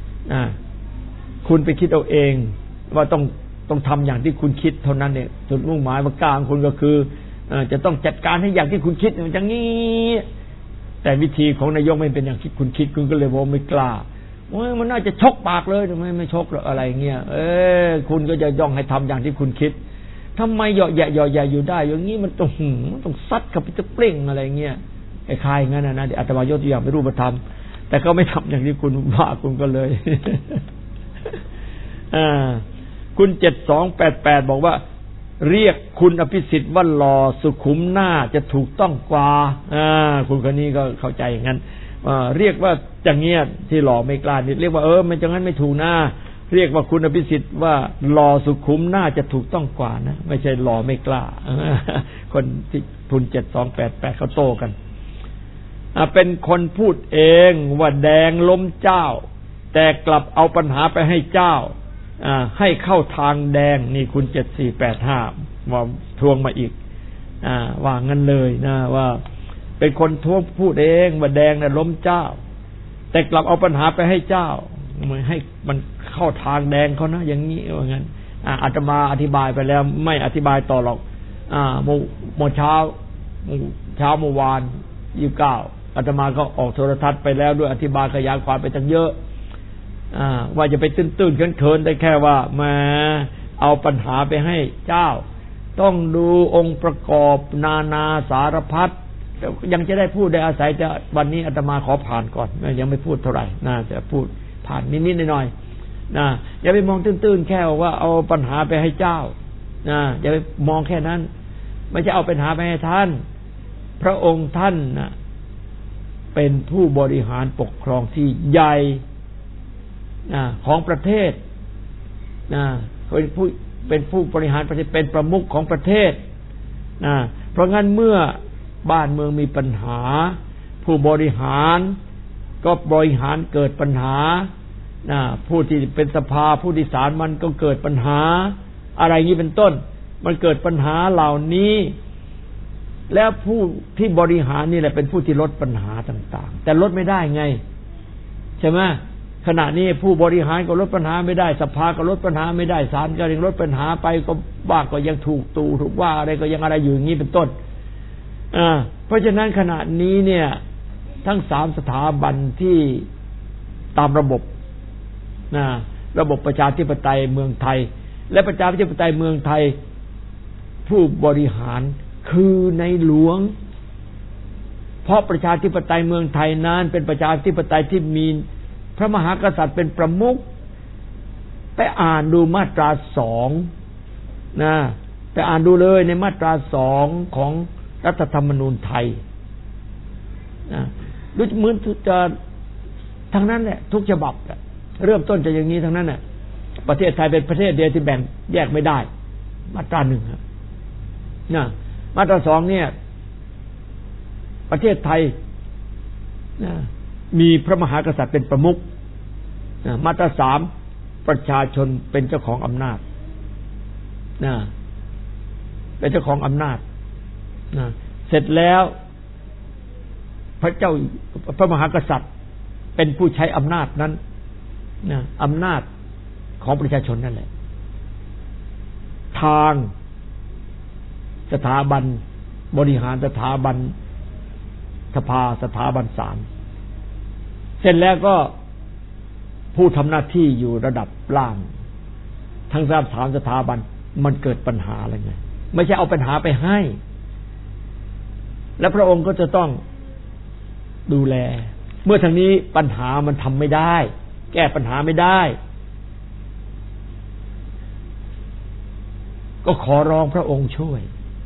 คุณไปคิดเอาเองว่าต้องทำอย่างที่คุณคิดเท่านั้นเนี่ยจุดมุ่งหมายประการคุณก็คือจะต้องจัดการให้อย่างที่คุณคิดอย่างนี้แต่วิธีของนายกไม่เป็นอย่างที่คุณคิดคุณก็เลยบอกไม่กล้ามันน่าจะชกปากเลยทำไมไม่ชกหรออะไรเงี้ยคุณก็จะย่องให้ทำอย่างที่คุณคิดทำไมเหยาะแยะอยู่ได้อย่างนี้มันต้องซัดกับจะเปล่งอะไรเงี้ยไอ้คายงั้นนะเดี๋ยวอาตมายกตัวอย่างไปรูปธรรมแต่เขาไม่ทำอย่างที่คุณว่าคุณก็เลยคุณ7288บอกว่าเรียกคุณอภิสิทธิ์ว่าหล่อสุขุมหน้าจะถูกต้องกว่าคุณคนนี้ก็เข้าใจอย่างนั้นเรียกว่าอย่างเงี้ยที่หล่อไม่กล้านี่เรียกว่ามันจังนั้นไม่ถูกนะเรียกว่าคุณอภิสิทธิ์ว่าหล่อสุขุมหน้าจะถูกต้องกว่านะไม่ใช่หล่อไม่กล้าคนที่ทุน7288เขาโต้กันเป็นคนพูดเองว่าแดงล้มเจ้าแต่กลับเอาปัญหาไปให้เจ้าให้เข้าทางแดงนี่คุณ7485ว่าทวงมาอีกว่างั้นเลยนะว่าเป็นคนพูดเองว่าแดงน่ะล้มเจ้าแต่กลับเอาปัญหาไปให้เจ้าให้มันเข้าทางแดงเขานะอย่างนี้ว่างั้นอาตมาอธิบายไปแล้วไม่อธิบายต่อหรอกเมื่อเช้าเมื่อวาน29อาตมาก็ออกโทรทัศน์ไปแล้วด้วยอธิบายขยายความไปตั้งเยอะว่าจะไปตื้นๆเขินๆได้แค่ว่ามาเอาปัญหาไปให้เจ้าต้องดูองค์ประกอบนาสารพัดยังจะได้พูดได้อาศัยแต่วันนี้อาตมาขอผ่านก่อนยังไม่พูดเท่าไหร่น่าจะพูดผ่านนิดๆหน่อยๆอย่าไปมองตื้นๆแค่ว่าเอาปัญหาไปให้เจ้าอย่าไปมองแค่นั้นไม่ใช่เอาปัญหาไปให้ท่านพระองค์ท่านเป็นผู้บริหารปกครองที่ใหญ่ของประเทศเป็นผู้บริหารประเทศเป็นประมุขของประเทศเพราะงั้นเมื่อบ้านเมืองมีปัญหาผู้บริหารก็บริหารเกิดปัญหาผู้ที่เป็นสภาผู้ที่ศาลมันก็เกิดปัญหาอะไรนี้เป็นต้นมันเกิดปัญหาเหล่านี้แล้วผู้ที่บริหารนี่แหละเป็นผู้ที่ลดปัญหาต่างๆแต่ลดไม่ได้ไงใช่ไหมขณะนี้ผู้บริหารก็ลดปัญหาไม่ได้สภาก็ลดปัญหาไม่ได้ศาลก็ยังลดปัญหาไปก็บ้างก็ยังถูกว่าอะไรก็ยังอะไรอยู่อย่างนี้เป็นต้นเพราะฉะนั้นขณะนี้เนี่ยทั้ง3สถาบันที่ตามระบบระบบประชาธิปไตยเมืองไทยและประชาธิปไตยเมืองไทยผู้บริหารคือในหลวงเพราะประชาธิปไตยเมืองไทยนั้นเป็นประชาธิปไตยที่มีพระมหากษัตริย์เป็นประมุขไปอ่านดูมาตรา2ไปอ่านดูเลยในมาตรา2ของรัฐธรรมนูญไทยดูเหมือนจะทั้งนั้นแหละทุกฉบับเริ่มต้นจะอย่างนี้ทั้งนั้นน่ะประเทศไทยเป็นประเทศเดียวที่แบ่งแยกไม่ได้มาตรา1ครับมาตรา2เนี่ยประเทศไทยมีพระมหากษัตริย์เป็นประมุขมาตรา3ประชาชนเป็นเจ้าของอำนาจเป็นเจ้าของอำนาจเสร็จแล้วพระมหากษัตริย์เป็นผู้ใช้อำนาจนั้นอำนาจของประชาชนนั่นแหละทางสถาบันบริหารสถาบันสภาสถาบันศาลเสร็จแล้วก็ผู้ทำหน้าที่อยู่ระดับล่างทั้ง3สถาบันมันเกิดปัญหาอะไรไงไม่ใช่เอาปัญหาไปให้และพระองค์ก็จะต้องดูแลเมื่อทางนี้ปัญหามันทำไม่ได้แก้ปัญหาไม่ได้ก็ขอร้องพระองค์ช่วย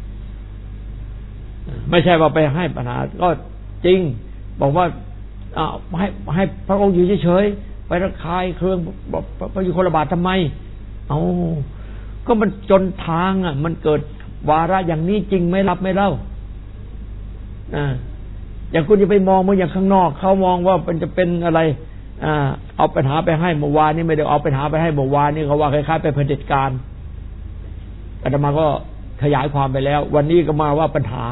ไม่ใช่ว่าไปให้ปัญหาก็จริงบอกว่าให้พระองค์อยู่เฉยๆไประคายเครื่องไปอยู่คนละบาททำไมก็มันจนทางมันเกิดวาระอย่างนี้จริงไม่รับไม่เล่าอย่างคุณจะไปมองมันอย่างข้างนอกเขามองว่ามันจะเป็นอะไรเอาปัญหาไปให้เมื่อวานนี้ไม่ได้เอาปัญหาไปให้เมื่อวานนี้เขาว่าคล้ายๆไปเผด็จการอาตมาก็ขยายความไปแล้ววันนี้ก็มาว่าปัญหา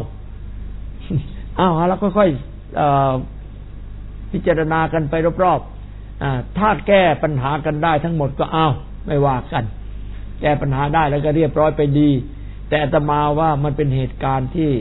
แล้วค่อยๆพิจารณากันไปรอบๆถ้าแก้ปัญหากันได้ทั้งหมดก็ไม่ว่ากันแก้ปัญหาได้แล้วก็เรียบร้อยไปดีแต่อาตมาว่ามันเป็นเหตุการณ์ที่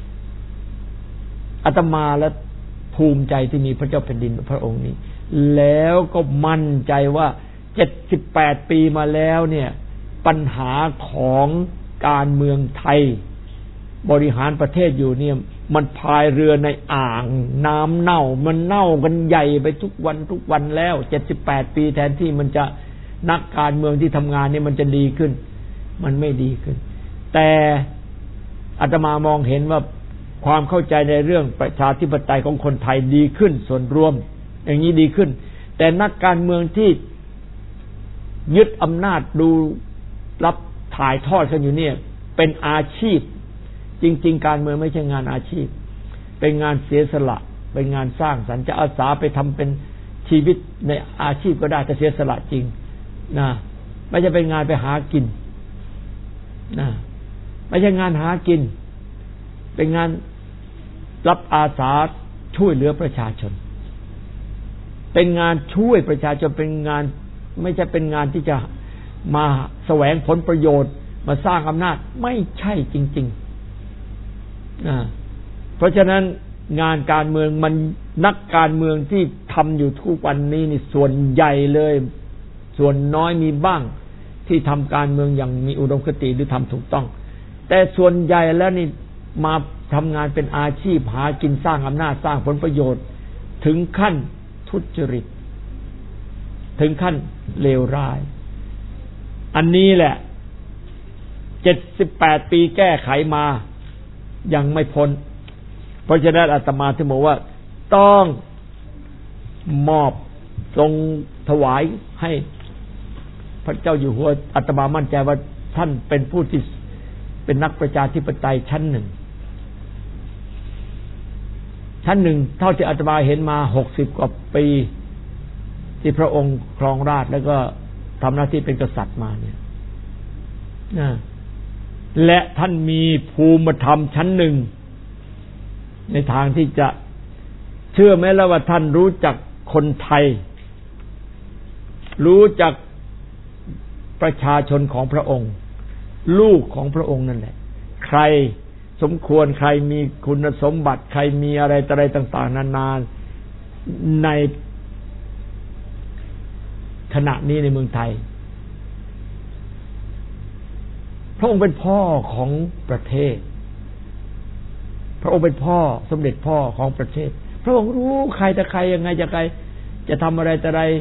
อาตมาและภูมิใจที่มีพระเจ้าแผ่นดินพระองค์นี้แล้วก็มั่นใจว่า78ปีมาแล้วเนี่ยปัญหาของการเมืองไทยบริหารประเทศอยู่เนี่ยมันพายเรือในอ่างน้ำเน่ามันเน่ากันใหญ่ไปทุกวันแล้ว78ปีแทนที่มันจะนักการเมืองที่ทำงานนี่มันจะดีขึ้นมันไม่ดีขึ้นแต่อาตมามองเห็นว่าความเข้าใจในเรื่องประชาธิปไตยของคนไทยดีขึ้นส่วนรวมอย่างนี้ดีขึ้นแต่นักการเมืองที่ยึดอำนาจดูรับถ่ายทอดกันอยู่เนี่ยเป็นอาชีพจริงๆการเมืองไม่ใช่งานอาชีพเป็นงานเสียสละเป็นงานสร้างสรรค์จะอาสาไปทำเป็นชีวิตในอาชีพก็ได้แต่เสียสละจริงนะไม่ใช่เป็นงานไปหากินนะไม่ใช่งานหากินเป็นงานรับอาสาช่วยเหลือประชาชนเป็นงานช่วยประชาชนเป็นงานไม่ใช่เป็นงานที่จะมาแสวงผลประโยชน์มาสร้างอำนาจไม่ใช่จริงๆนะเพราะฉะนั้นงานการเมืองมันนักการเมืองที่ทำอยู่ทุกวันนี้นี่ส่วนใหญ่เลยส่วนน้อยมีบ้างที่ทำการเมืองอย่างมีอุดมคติหรือทำถูกต้องแต่ส่วนใหญ่แล้วนี่มาทำงานเป็นอาชีพหากินสร้างอำนาจสร้างผลประโยชน์ถึงขั้นทุจริตถึงขั้นเลวร้ายอันนี้แหละ78ปีแก้ไขมายังไม่พ้นเพราะฉะนั้นอาตมาถึงบอกว่าต้องมอบทรงถวายให้พระเจ้าอยู่หัวอาตมามั่นใจว่าท่านเป็นผู้ที่เป็นนักประชาธิปไตยชั้นหนึ่งเท่าที่อาตมาเห็นมา60 กว่าปีที่พระองค์ครองราชย์แล้วก็ทำหน้าที่เป็นกษัตริย์มาเนี่ยนะและท่านมีภูมิธรรมชั้นหนึ่งในทางที่จะเชื่อไหมแล้วว่าท่านรู้จักคนไทยรู้จักประชาชนของพระองค์ลูกของพระองค์นั่นแหละใครสมควรใครมีคุณสมบัติใครมีอะไรต่างๆนานาในขณะนี้ในเมืองไทยพระองค์เป็นพ่อของประเทศพระองค์เป็นพ่อสมเด็จพ่อของประเทศพระองค์รู้ใครแต่ใครยังไงจะทำอะไรแต่ไร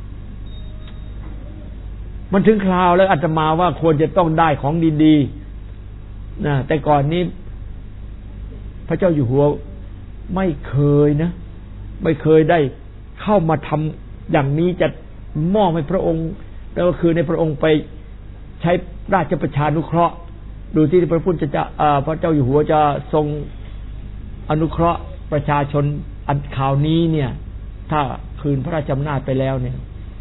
มันถึงคราวแล้วอาตมาว่าควรจะต้องได้ของดีๆนะแต่ก่อนนี้พระเจ้าอยู่หัวไม่เคยไม่เคยได้เข้ามาทำอย่างนี้จะมอบให้พระองค์แล้วก็คือในพระองค์ไปใช้ราชประชานุเคราะห์ดูที่พระพุทธเจ้าพระเจ้าอยู่หัวจะทรงอนุเคราะห์ประชาชนอันข่าวนี้เนี่ยถ้าคืนพระราชอำนาจไปแล้วเนี่ย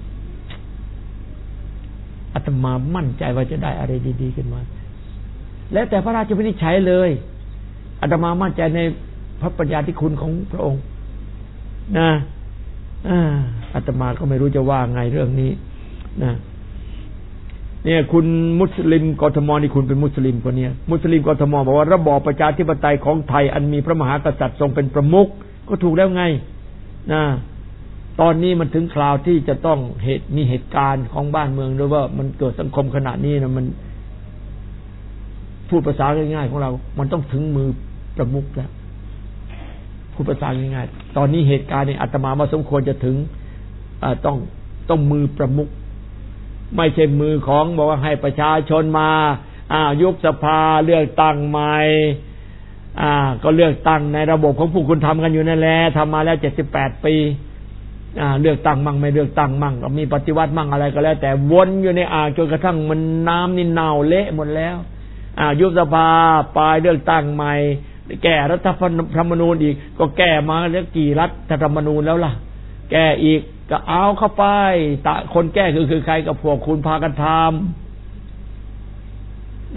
อาตมามั่นใจว่าจะได้อะไรดีๆขึ้นมาแล้วแต่พระราชวินิจฉัยเลยอาตมามั่นใจในพระปัญญาธิคุณของพระองค์นะอาตมาก็ไม่รู้จะว่าไงเรื่องนี้นะเนี่ยคุณมุสลิมกทมนี่คุณเป็นมุสลิมคนนี้มุสลิมกทมบอกว่าระบอบประชาธิปไตยของไทยอันมีพระมหากษัตริย์ทรงเป็นประมุขก็ถูกแล้วไงนะตอนนี้มันถึงคราวที่จะต้องมีเหตุการณ์ของบ้านเมืองด้วยว่ามันเกิดสังคมขณะนี้นะมันพูดภาษาง่ายๆของเรามันต้องถึงมือประมุขแล้วพูดภาษาง่ายๆตอนนี้เหตุการณ์นี้อาตมาว่าสมควรจะถึงต้องมือประมุขไม่ใช่มือของบอกว่าให้ประชาชนมายุบสภาเลือกตั้งใหม่ก็เลือกตั้งในระบบของพวกคุณทำกันอยู่นั่นแหละทำมาแล้ว78ปีเลือกตั้งมั่งไม่เลือกตั้งมั่งก็มีปฏิวัติมั่งอะไรก็แล้วแต่วนอยู่ในจนกระทั่งมันน้ำนี่เน่าเละหมดแล้วยุบสภาปลายเลือกตั้งใหม่แก้รัฐธรรมนูญอีกก็แก้มาแล้วกี่รัฐธรรมนูญแล้วล่ะแก้อีกก็เอาเข้าไปคนแก้คือใครกับพวกคุณพากันทำ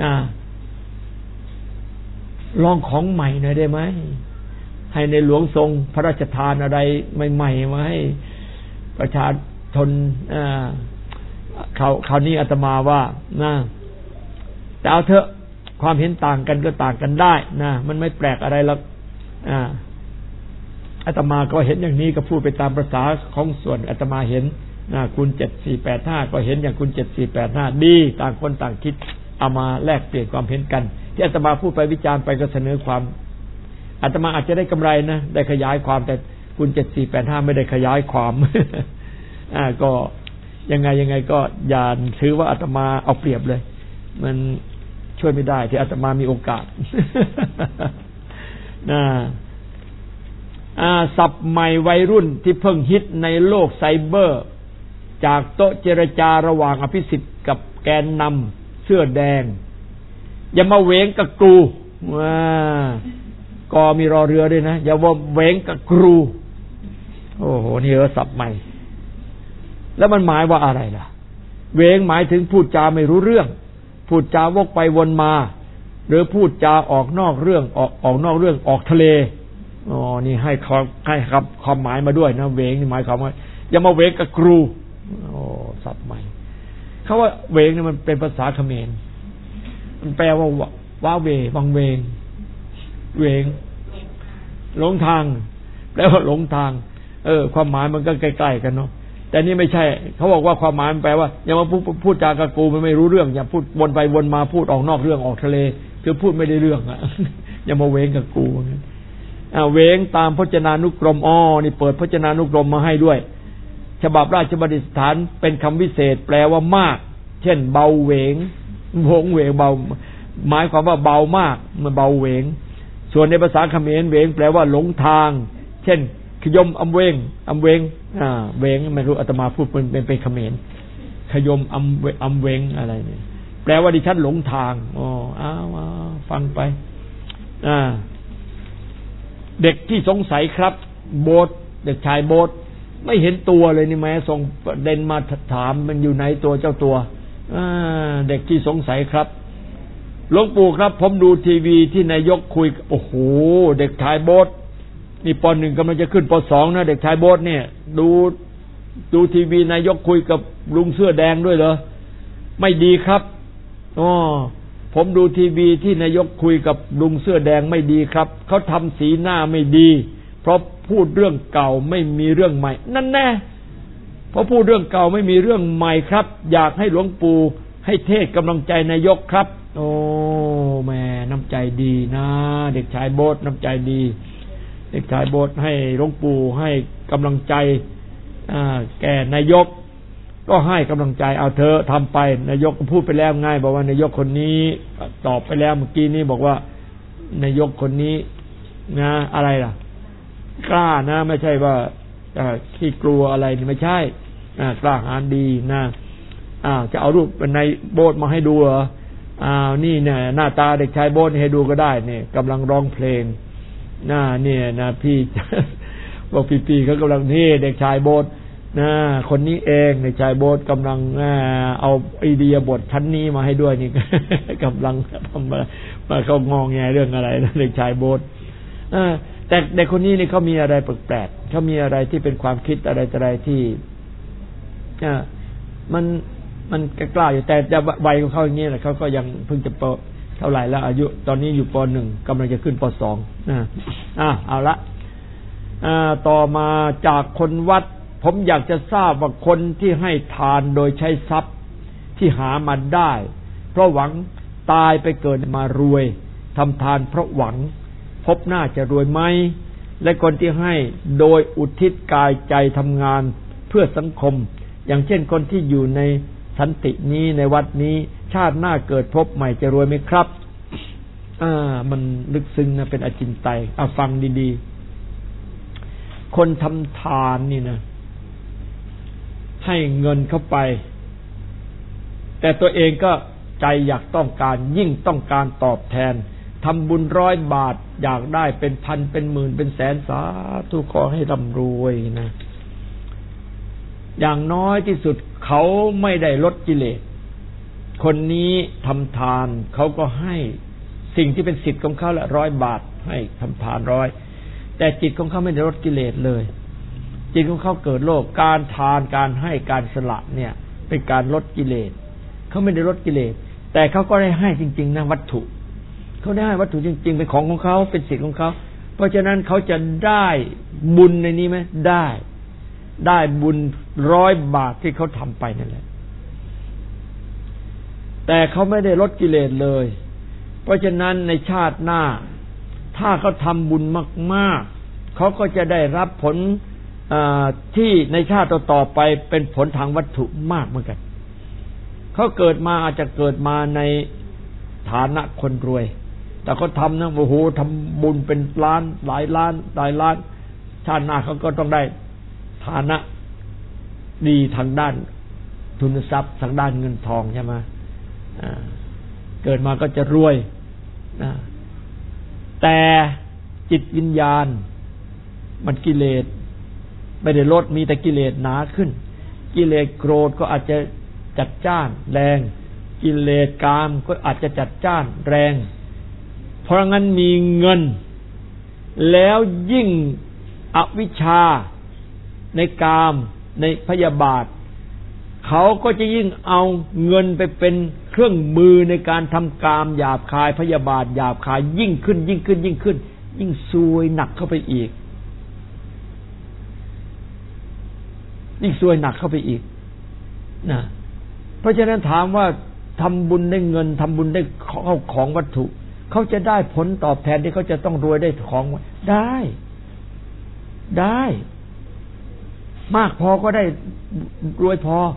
ลองของใหม่หน่อยได้ไหมให้ในหลวงทรงพระราชทานอะไรใหม่ๆมาให้ประชาชนคราวนี้อาตมาว่านะแต่เอาเถอะความเห็นต่างกันก็ต่างกันได้นะมันไม่แปลกอะไรหรอกอาตมาก็เห็นอย่างนี้ก็พูดไปตามภาษาของส่วนอาตมาเห็นคุณ7485ก็เห็นอย่างคุณ7485ดีต่างคนต่างคิดเอามาแลกเปลี่ยนความเห็นกันที่อาตมาพูดไปวิจารณ์ไปก็เสนอความอาตมาอาจจะได้กำไรนะได้ขยายความแต่คุณ7485ไม่ได้ขยายความ ก็ยังไงก็อย่าถือว่าอาตมาเอาเปรียบเลยมันช่วยไม่ได้ที่อาตมามีโอกาส ศัพท์ใหม่วัยรุ่นที่เพิ่งฮิตในโลกไซเบอร์จากโต๊ะเจรจาระหว่างอภิสิทธิ์กับแกนนำเสื้อแดงอย่ามาเวงกับกูก็มีรอเรือด้วยนะอย่าว่าเวงกับครูโอ้โหนี่ศัพท์ใหม่แล้วมันหมายว่าอะไรล่ะเวงหมายถึงพูดจาไม่รู้เรื่องพูดจาวกไปวนมาหรือพูดจาออกนอกเรื่องออกนอกเรื่องออกทะเลอ๋อนี่ให้ครับความหมายมาด้วยนะเวงนี่หมายความว่าอย่ามาเวงกับครูโอ้ศัพท์ใหม่เขาว่าเวงนี่มันเป็นภาษาเขมรมันแปลว่าว้าเววังเวงเวงหลงทางแปลว่าหลงทางความหมายมันก็ใกล้ๆกันเนาะแต่นี่ไม่ใช่เขาบอกว่าความหมายมันแปลว่าอย่ามาพูดจากับกูมันไม่รู้เรื่องอย่าพูดวนไปวนมาพูดออกนอกเรื่องออกทะเลคือพูดไม่ได้เรื่องอ่ะ อย่ามาเวงกับกูเวงตามพจนานุกรมนี่เปิดพจนานุกรมมาให้ด้วยฉบับราชบัณฑิตสถานเป็นคำวิเศษแปลว่ามากเช่นเบาเวงวงเวงเบาหมายความว่าเบามากมันเบาเวงส่วนในภาษาเขมรเวงแปลว่าหลงทางเช่นขยมอำเวงเวงไม่รู้อาตมาพูดเป็นเขมรขยมอำเวงอะไรเนี่ยแปลว่าดิฉันหลงทางฟังไปเด็กที่สงสัยครับโบ๊ทเด็กชายโบ๊ทไม่เห็นตัวเลยนี่แม้ส่งประเด็นมาถามมันอยู่ไหนตัวเจ้าตัวเด็กที่สงสัยครับหลวงปู่ครับผมดูทีวีที่นายกคุยโอ้โหเด็กชายโบ๊ทนี่ป .1 กำลังจะขึ้นป .2 นะเด็กชายโบ๊ทเนี่ยดูทีวีนายกคุยกับลุงเสื้อแดงด้วยเหรอไม่ดีครับผมดูทีวีที่นายกคุยกับลุงเสื้อแดงไม่ดีครับเขาทำสีหน้าไม่ดีเพราะพูดเรื่องเก่าไม่มีเรื่องใหม่นั่นแน่เพราะพูดเรื่องเก่าไม่มีเรื่องใหม่ครับอยากให้หลวงปู่ให้เทศกำลังใจนายกครับโอ้แม่น้ำใจดีนะเด็กชายโบ๊ทน้ำใจดีเด็กชายโบ๊ทให้หลวงปู่ให้กำลังใจแก่นายกก็ให้กำลังใจเอาเธอทำไปนายกก็พูดไปแล้วง่ายบอกว่านายกคนนี้ตอบไปแล้วเมื่อกี้นี้บอกว่านายกคนนี้นะอะไรล่ะกล้านะไม่ใช่ว่าขี้กลัวอะไรนี่ไม่ใช่กล้าหาญดีนะจะเอารูปในโบสถ์มาให้ดูเหรอนี่เนี่ยหน้าตาเด็กชายโบสถ์ให้ดูก็ได้เนี่ยกำลังร้องเพลงเนี่ยนะพี่บอกพี่เขากำลังนี่เด็กชายโบสถ์คนนี้เองเด็กชายโบสถ์กำลังเอาไอเดียบทชั้นนี้มาให้ด้วยนี่ กำลังทำมาเขางองแงเรื่องอะไรนะเด็กชายโบสถ์แต่เด็กคนนี้นี่เขามีอะไรแปลกๆเขามีอะไรที่เป็นความคิดอะไรที่มันกล้าอยู่แต่จะวัยของเขาอย่างนี้แหละเขาก็ยังเพิ่งจะเท่าไหร่แล้วอายุตอนนี้อยู่ป .1 กำลังจะขึ้นป .2 เอาละต่อมาจากคนวัดผมอยากจะทราบว่าคนที่ให้ทานโดยใช้ทรัพย์ที่หามาได้เพราะหวังตายไปเกิดมารวยทำทานเพราะหวังพบหน้าจะรวยไหมและคนที่ให้โดยอุทิศกายใจทำงานเพื่อสังคมอย่างเช่นคนที่อยู่ในสันตินี้ในวัดนี้ชาติหน้าเกิดพบใหม่จะรวยไหมครับมันลึกซึ้งนะเป็นอจินไตยฟังดีๆคนทำทานนี่นะให้เงินเข้าไปแต่ตัวเองก็ใจอยากต้องการยิ่งต้องการตอบแทนทำบุญ100 บาทอยากได้เป็นพันเป็นหมื่นเป็นแสนสาธุขอให้ร่ำรวยนะอย่างน้อยที่สุดเขาไม่ได้ลดกิเลสคนนี้ทำทานเขาก็ให้สิ่งที่เป็นสิทธิ์ของเขาละ100 บาทให้ทำทาน100แต่จิตของเขาไม่ได้ลดกิเลสเลยจิตของเขาเกิดโลภการทานการให้การสละเนี่ยเป็นการลดกิเลสเขาไม่ได้ลดกิเลสแต่เขาก็ได้ให้จริงๆนะวัตถุเขาได้วัตถุจริงๆเป็นของเขาเป็นสิทธิ์ของเขาเพราะฉะนั้นเขาจะได้บุญในนี้ไหมได้บุญ100 บาทที่เขาทำไปนั่นแหละแต่เขาไม่ได้ลดกิเลสเลยเพราะฉะนั้นในชาติหน้าถ้าเขาทำบุญมากๆเขาก็จะได้รับผลที่ในชาติต่อไปเป็นผลทางวัตถุมากเหมือนกันเขาเกิดมาอาจจะเกิดมาในฐานะคนรวยแต่เขาทำนะโอ้โหทำบุญเป็นล้านหลายล้านชาติหน้าเขาก็ต้องได้ฐานะดีทางด้านทุนทรัพย์ทางด้านเงินทองใช่ไหมเกิดมาก็จะรวยแต่จิตวิญญาณมันกิเลสไม่ได้ลดมีแต่กิเลสหนาขึ้นกิเลสโกรธก็อาจจะจัดจ้านแรงกิเลสกามก็อาจจะจัดจ้านแรงเพราะงั้นมีเงินแล้วยิ่งอวิชชาในกามในพยาบาทเขาก็จะยิ่งเอาเงินไปเป็นเครื่องมือในการทำกามหยาบคายพยาบาทหยาบคายยิ่งขึ้นยิ่งซวยหนักเข้าไปอีกยิ่งซวยหนักเข้าไปอีกนะเพราะฉะนั้นถามว่าทำบุญได้เงินทำบุญได้ของวัตถุเขาจะได้ผลตอบแทนที่เขาจะต้องรวยได้ของได้มากพอก็ได้รวยพอ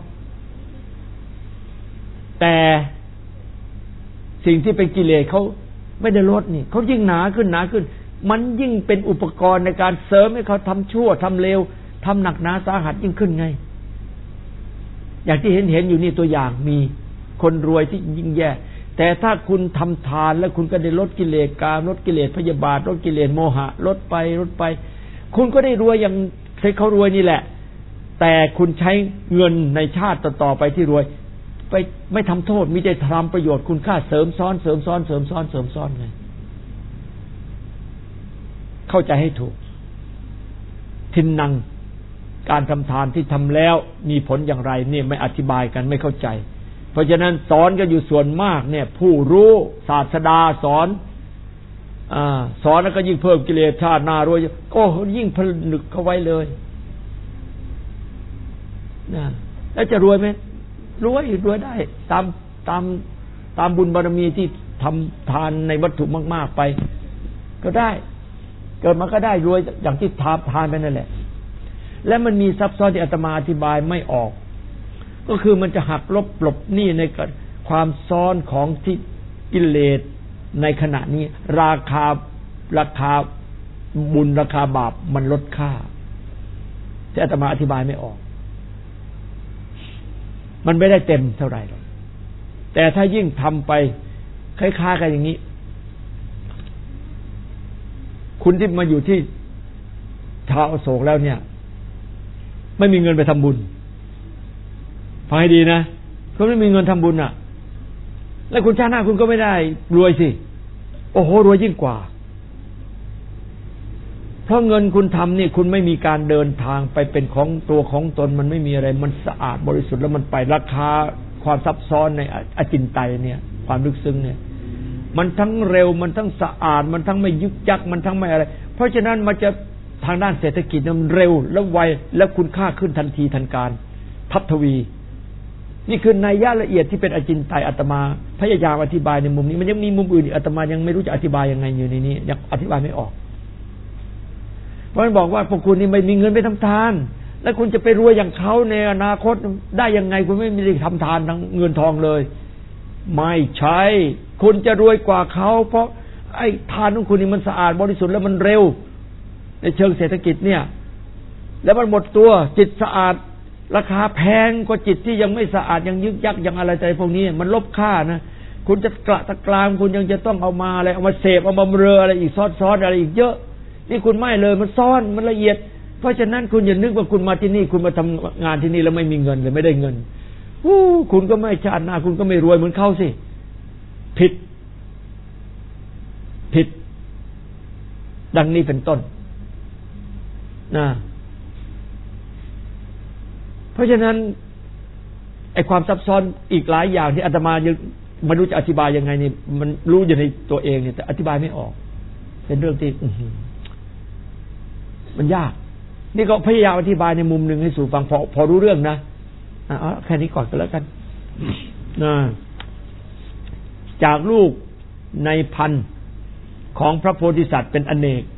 แต่สิ่งที่เป็นกิเลสเขาไม่ได้ลดนี่เขายิ่งหนาขึ้นมันยิ่งเป็นอุปกรณ์ในการเสริมให้เขาทำชั่วทำเลวทำหนักหนาสาหัสยิ่งขึ้นไงอย่างที่เห็นอยู่นี่ตัวอย่างมีคนรวยที่ยิ่งแย่แต่ถ้าคุณทำทานแล้วคุณก็ได้ลดกิเลสกามลดกิเลสพยาบาทลดกิเลสโมหะลดไปคุณก็ได้รวยอย่างเขารวยนี่แหละแต่คุณใช้เงินในชาติต่อไปที่รวยไปไม่ทำโทษมีแต่ทำประโยชน์คุณค่าเสริมซ้อนไงเข้าใจให้ถูกทินนังการทำทานที่ทำแล้วมีผลอย่างไรเนี่ยไม่อธิบายกันไม่เข้าใจเพราะฉะนั้นสอนกันอยู่ส่วนมากเนี่ยผู้รู้ศาสดาสอนแล้วก็ยิ่งเพิ่มกิเลสชาติหน้ารวยก็ยิ่งผลึกเข้าไว้เลยนะแล้วจะรวยไหมรวยได้ตามบุญบารมีที่ทำทานในวัตถุมากๆไปก็ได้เกิดมาก็ได้รวยอย่างที่ทานไปนั่นแหละและมันมีซับซ้อนที่อาตมาอธิบายไม่ออกก็คือมันจะหักลบหลบหนี้ในความซ้อนของที่กิเลสในขณะนี้ราคาบุญราคาบาปมันลดค่าที่อาตมาอธิบายไม่ออกมันไม่ได้เต็มเท่าไหร่หรอกแต่ถ้ายิ่งทำไปคล้ายๆกันอย่างนี้คุณที่มาอยู่ที่ชาวอโศกแล้วเนี่ยไม่มีเงินไปทำบุญฟังให้ดีนะคุณไม่มีเงินทำบุญอ่ะแล้วคุณชาติหน้าคุณก็ไม่ได้รวยสิโอ้โหรวยยิ่งกว่าเพราะเงินคุณทำนี่คุณไม่มีการเดินทางไปเป็นของตัวของตนมันไม่มีอะไรมันสะอาดบริสุทธิ์แล้วมันไปราคาความซับซ้อนในอจินไตยเนี่ยความลึกซึ้งเนี่ยมันทั้งเร็วมันทั้งสะอาดมันทั้งไม่ยึกยักมันทั้งไม่อะไรเพราะฉะนั้นมันจะทางด้านเศรษฐกิจมันเร็วและไวและคุณค่าขึ้นทันทีทันการทับทวีนี่คือนัยยะละเอียดที่เป็นอจินไตยอาตมาพยายามอธิบายในมุมนี้มันยังมีมุมอื่นอีกอาตมายังไม่รู้จะอธิบายยังไงอยู่ในนี้ยังอธิบายไม่ออกเพราะมันบอกว่าพวกคุณนี่ไม่มีเงินไปทำทานแล้วคุณจะไปรวยอย่างเขาในอนาคตได้ยังไงคุณไม่มีทำทานทั้งเงินทองเลยไม่ใช่คุณจะรวยกว่าเขาเพราะไอ้ทานของคุณนี่มันสะอาดบริสุทธิ์แล้วมันเร็วในเชิงเศรษฐกิจเนี่ยแล้วมันหมดตัวจิตสะอาดราคาแพงกว่าจิตที่ยังไม่สะอาดยังยึกยักยังอะไรใจพวกนี้มันลบค่านะคุณจะกระตะกรามคุณยังจะต้องเอามาอะไรเอามาเสพเอามาเรออะไรอีกซ้อนอะไรอีกเยอะนี่คุณไม่เลยมันซ่อนมันละเอียดเพราะฉะนั้นคุณอย่านึกว่าคุณมาที่นี่คุณมาทำงานที่นี่แล้วไม่มีเงินเลยไม่ได้เงินคุณก็ไม่ชาติหน้าคุณก็ไม่รวยเหมือนเขาสิผิดดังนี้เป็นต้นนะเพราะฉะนั้นไอ้ความซับซ้อนอีกหลายอย่างที่อาตมายังไม่รู้จะอธิบายยังไงนี่มันรู้อยู่ในตัวเองเนี่ยแต่อธิบายไม่ออกเป็นเรื่องที่มันยากนี่ก็พยายามอธิบายในมุมหนึ่งให้สู่ฟังพอรู้เรื่องนะแค่นี้ก่อนก็แล้วกันจากลูกในพันของพระโพธิสัตว์เป็นอเนก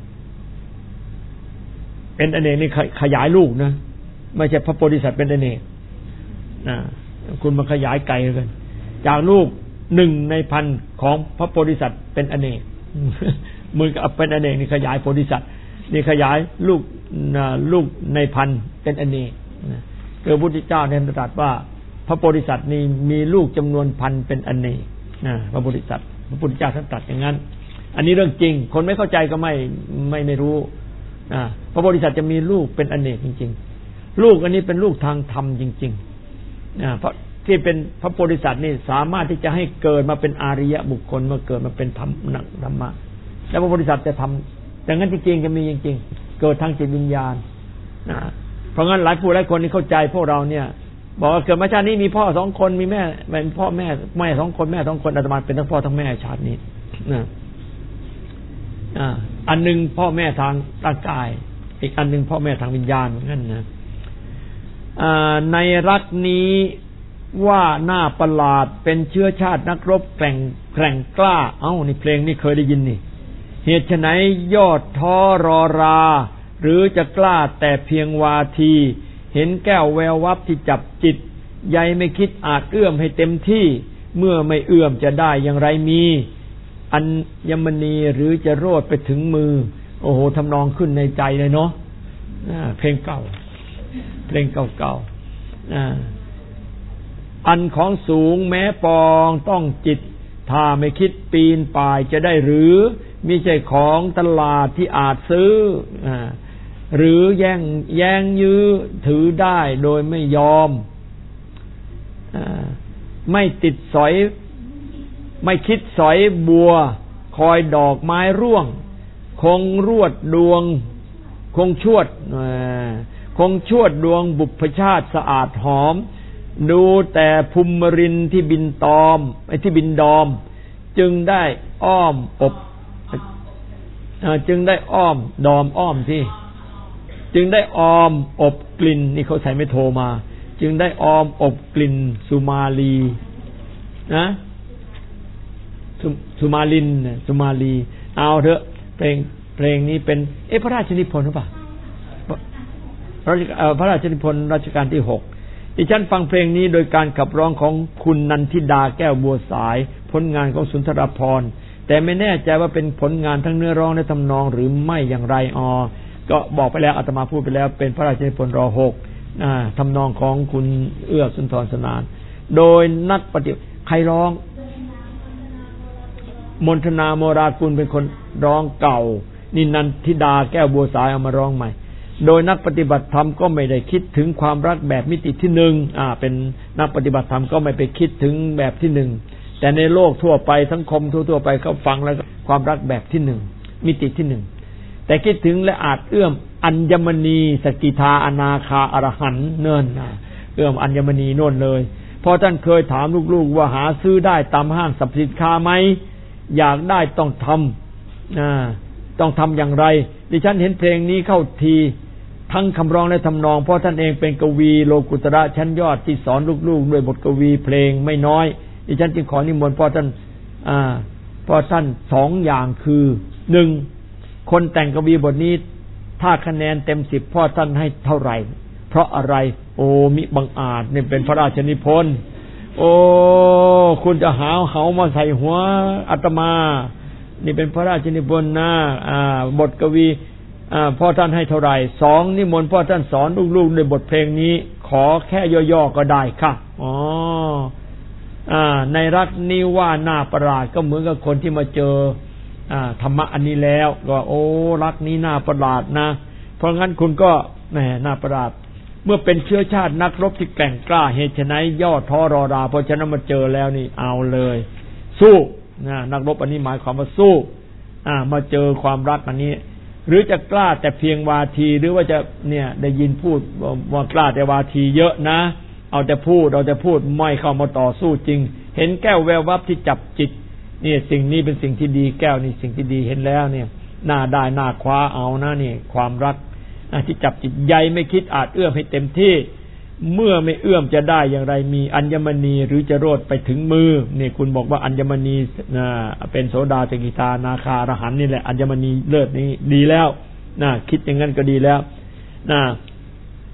นี่ขยายลูกนะไม่ใช่พระโพธิสัตว์เป็นอเนกนะคุณมาขยายไกลกันจากลูก 1/1000ของพระโพธิสัตว์เป็นอเนกมือกับเป็นอเนกนี่ขยายโพธิสัตว์นี่ขยายลูกในพันเป็นอเนกคือพระพุทธเจ้าได้ตรัสว่าพระโพธิสัตว์นี่มีลูกจำนวนพันเป็นอเนกพระโพธิสัตว์พระพุทธเจ้าท่านตรัสอย่างนั้นอันนี้เรื่องจริงคนไม่เข้าใจก็ไม่รู้พระโพธิสัตว์จะมีลูกเป็นอเนกจริงๆลูกอันนี้เป็นลูกทางธรรมจริงๆเพราะที่เป็นพระโพธิสัตว์นี่สามารถที่จะให้เกิดมาเป็นอาริยบุคคลมาเกิดมาเป็นธรรมะแล้วพระโพธิสัตว์จะทำอย่างนั้นจริงๆจะมีจริงๆเกิดทางจิตวิญญาณเพราะงั้นหลายคนที่เข้าใจพวกเราเนี่ยบอกว่าเกิดมาชาตินี้มีพ่อ2 คนมีแม่เป็นพ่อแม่2 คนแม่2 คนอาตมาเป็นทั้งพ่อทั้งแม่ชาตินี้อันนึงพ่อแม่ทางร่างกายอีกอันนึงพ่อแม่ทางวิญญาณเหมือนกันนะในรัฐนี้ว่าหน้าประหลาดเป็นเชื้อชาตินักรบแกร่งกล้านี่เพลงนี่เคยได้ยินนี่เหตุไฉนยอดท้อรอราหรือจะกล้าแต่เพียงวาทีเห็นแก้วแวววับที่จับจิตใยไม่คิดอาจเอื้อมให้เต็มที่เมื่อไม่เอื้อมจะได้อย่างไรมีอัญมณีหรือจะโรดไปถึงมือโอ้โหทำนองขึ้นในใจเลยเนาะเพลงเก่าอันของสูงแม้ปองต้องจิตถ้าไม่คิดปีนป่ายจะได้หรือมิใช่ของตลาดที่อาจซื้อหรือแย่งยื้อถือได้โดยไม่ยอมไม่ติดสอยไม่คิดสอยบัวคอยดอกไม้ร่วงคงรวดดวงคงชวดดวงบุพชาติสะอาดหอมดูแต่ภูมิรินที่บินดอมจึงได้อ้อมอบจึงได้อ้อมดอมอ้อมที่จึงได้อ้อมอบกลิ่นนี่เขาใส่ไม่โทรมาจึงได้อ้อมอบกลิ่นสุมาลีนะสุมาลินสุมาลีเอาเถอะเพลงนี้เป็นพระราชนิพนธ์หรือเปล่าพระราชนิพนธ์รัชกาลที่6ดิฉันฟังเพลงนี้โดยการขับร้องของคุณนันทิดาแก้วบัวสายผลงานของสุนทรภรณ์แต่ไม่แน่ใจว่าเป็นผลงานทั้งเนื้อร้องและทำนองหรือไม่อย่างไรก็บอกไปแล้วอาตมาพูดไปแล้วเป็นพระราชนิพนธ์ร.6ทำนองของคุณเอื้อสุนทรสนานโดยนักปฏิใครร้องมนทนาโมรากุลเป็นคนร้องเก่านี่นันทิดาแก้วบัวสายเอามาร้องใหม่โดยนักปฏิบัติธรรมก็ไม่ได้คิดถึงความรักแบบมิติที่1เป็นนักปฏิบัติธรรมก็ไม่ไปคิดถึงแบบที่1แต่ในโลกทั่วไปสังคมทั่วไปเขาฟังแล้วความรักแบบที่1มิติที่1แต่คิดถึงและอาจเอื้อมอัญมณีสกิทาอนาคาอรหันต์เนิ่นเอื้อมอัญมณีโน่นเลยพอท่านเคยถามลูกๆว่าหาซื้อได้ตามห้างสรรพสินค้าไหมอยากได้ต้องทำอย่างไรดิฉันเห็นเพลงนี้เข้าทีทั้งคำร้องและทำนองเพราะท่านเองเป็นกวีโลกุตระชั้นยอดที่สอนลูกๆด้วยบทกวีเพลงไม่น้อยดิฉันจึงขอนิมนต์พ่อท่าน2อย่างคือ1คนแต่งกวีบทนี้ถ้าคะแนนเต็ม10พ่อท่านให้เท่าไหร่เพราะอะไรมิบังอาจนี่เป็นพระราชนิพนธ์คุณจะหาเขามาใส่หัวอาตมานี่เป็นพระราชนิพนธ์นะบทกวีพ่อท่านให้เท่าไหร่2นิมนต์พ่อท่านสอนลูกๆด้วยบทเพลงนี้ขอแค่ย่อๆก็ได้ค่ะในรักนี้ว่าหน้าประหลาดก็เหมือนกับคนที่มาเจอธรรมะอันนี้แล้วก็รักนี้น่าประหลาดนะเพราะงั้นคุณก็แหมน่าประหลาดเมื่อเป็นเชื้อชาตินักรบที่แกร่งกล้าเหตุไฉนย่อท้อรอราเพราะฉะนั้นมาเจอแล้วนี่เอาเลยสู้นักรบอันนี้หมายความว่าสู้มาเจอความรักอันนี้หรือจะกล้าแต่เพียงวาทีหรือว่าจะได้ยินพูดว่ากล้าแต่วาทีเยอะนะเอาแต่พูดไม่เข้ามาต่อสู้จริงเห็นแก้วแวววับที่จับจิตนี่สิ่งนี้เป็นสิ่งที่ดีแก้วนี่สิ่งที่ดีเห็นแล้วเนี่ยน่าได้น่าคว้าเอานะนี่ความรักที่จับจิตใยไม่คิดอาจเอื้อมให้เต็มที่เมื่อไม่เอื้อมจะได้อย่างไรมีอัญมณีหรือจะโรดไปถึงมือนี่คุณบอกว่าอัญมณีเป็นโสดาสกิทานาคาอรหันต์นี่แหละอัญมณีเลิศนี้ดีแล้วคิดอย่างนั้นก็ดีแล้ว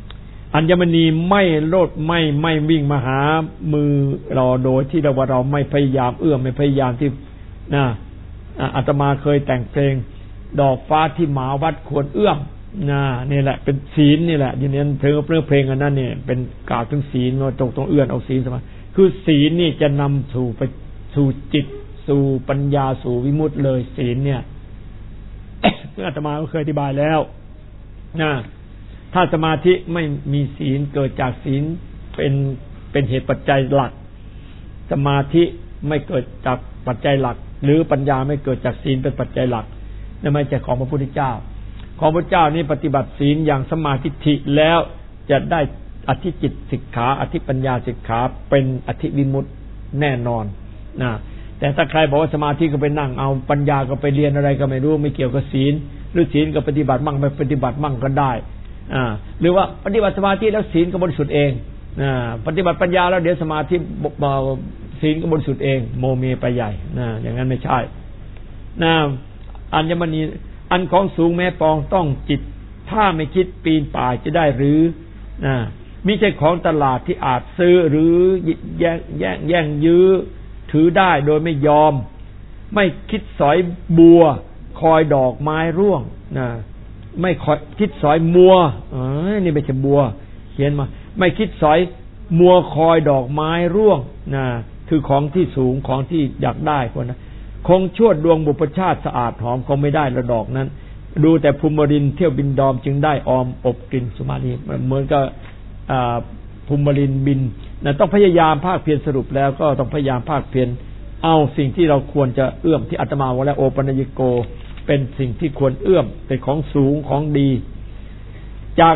อัญมณีไม่โลดไม่วิ่งมาหามือเราโดยที่เราไม่พยายามไม่พยายามที่นะอาตมาเคยแต่งเพลงดอกฟ้าที่หมาวัดควรเอื้อมนี่แหละเป็นศีลนี่แหละอย่างนี้เพลงอันนั้นเนี่ยเป็นกล่าวถึงศีลว่าต้องเอื้อนเอาศีลสมาคือศีลนี่จะนำสู่จิตสู่ปัญญาสู่วิมุตติเลยศีลเนี่ยอาตมาก็เคยอธิบายแล้วถ้าสมาธิไม่มีศีลเกิดจากศีลเป็นเหตุปัจจัยหลักสมาธิไม่เกิดจากปัจจัยหลักหรือปัญญาไม่เกิดจากศีลเป็นปัจจัยหลักนั่นไม่ใช่ของพระพุทธเจ้าของพระเจ้านี้ปฏิบัติศีลอย่างสมาธิแล้วจะได้อธิจิตสิกขาอธิปัญญาสิกขาเป็นอธิวิมุตติแน่นอนแต่ถ้าใครบอกว่าสมาธิก็ไปนั่งเอาปัญญาก็ไปเรียนอะไรก็ไม่รู้ไม่เกี่ยวกับศีลหรือศีลก็ปฏิบัติมั่งไม่ปฏิบัติมั่งก็ได้หรือว่าปฏิบัติสมาธิแล้วศีลก็บริสุทธิ์เองปฏิบัติปัญญาแล้วเดี๋ยวสมาธิศีลก็บริสุทธิ์เองโมเมไปใหญ่อย่างนั้นไม่ใช่อัญมณีอันของสูงแม้ปองต้องจิตถ้าไม่คิดปีนป่ายจะได้หรือมิใช่ของตลาดที่อาจซื้อหรือแย่งยื้อถือได้โดยไม่ยอมไม่คิดสอยบัวคอยดอกไม้ร่วงไม่คอยคิดสอยมัวนี่ไม่ใช่บัวเขียนมาไม่คิดสอยมัวคอยดอกไม้ร่วงคือของที่สูงของที่อยากได้คนนะคงชวดดวงบุพชาติสะอาดหอมคงไม่ได้ละดอกนั้นดูแต่ภูมิรินเที่ยวบินดอมจึงได้ออมอบกลิ่นสุมาลีเหมือนกับภูมิรินบินต้องพยายามภาคเพียรสรุปแล้วก็ต้องพยายามภาคเพียรเอาสิ่งที่เราควรจะเอื้อมที่อาตมาว่าแล้วโอปัญญิโกเป็นสิ่งที่ควรเอื้อมเป็นของสูงของดีจาก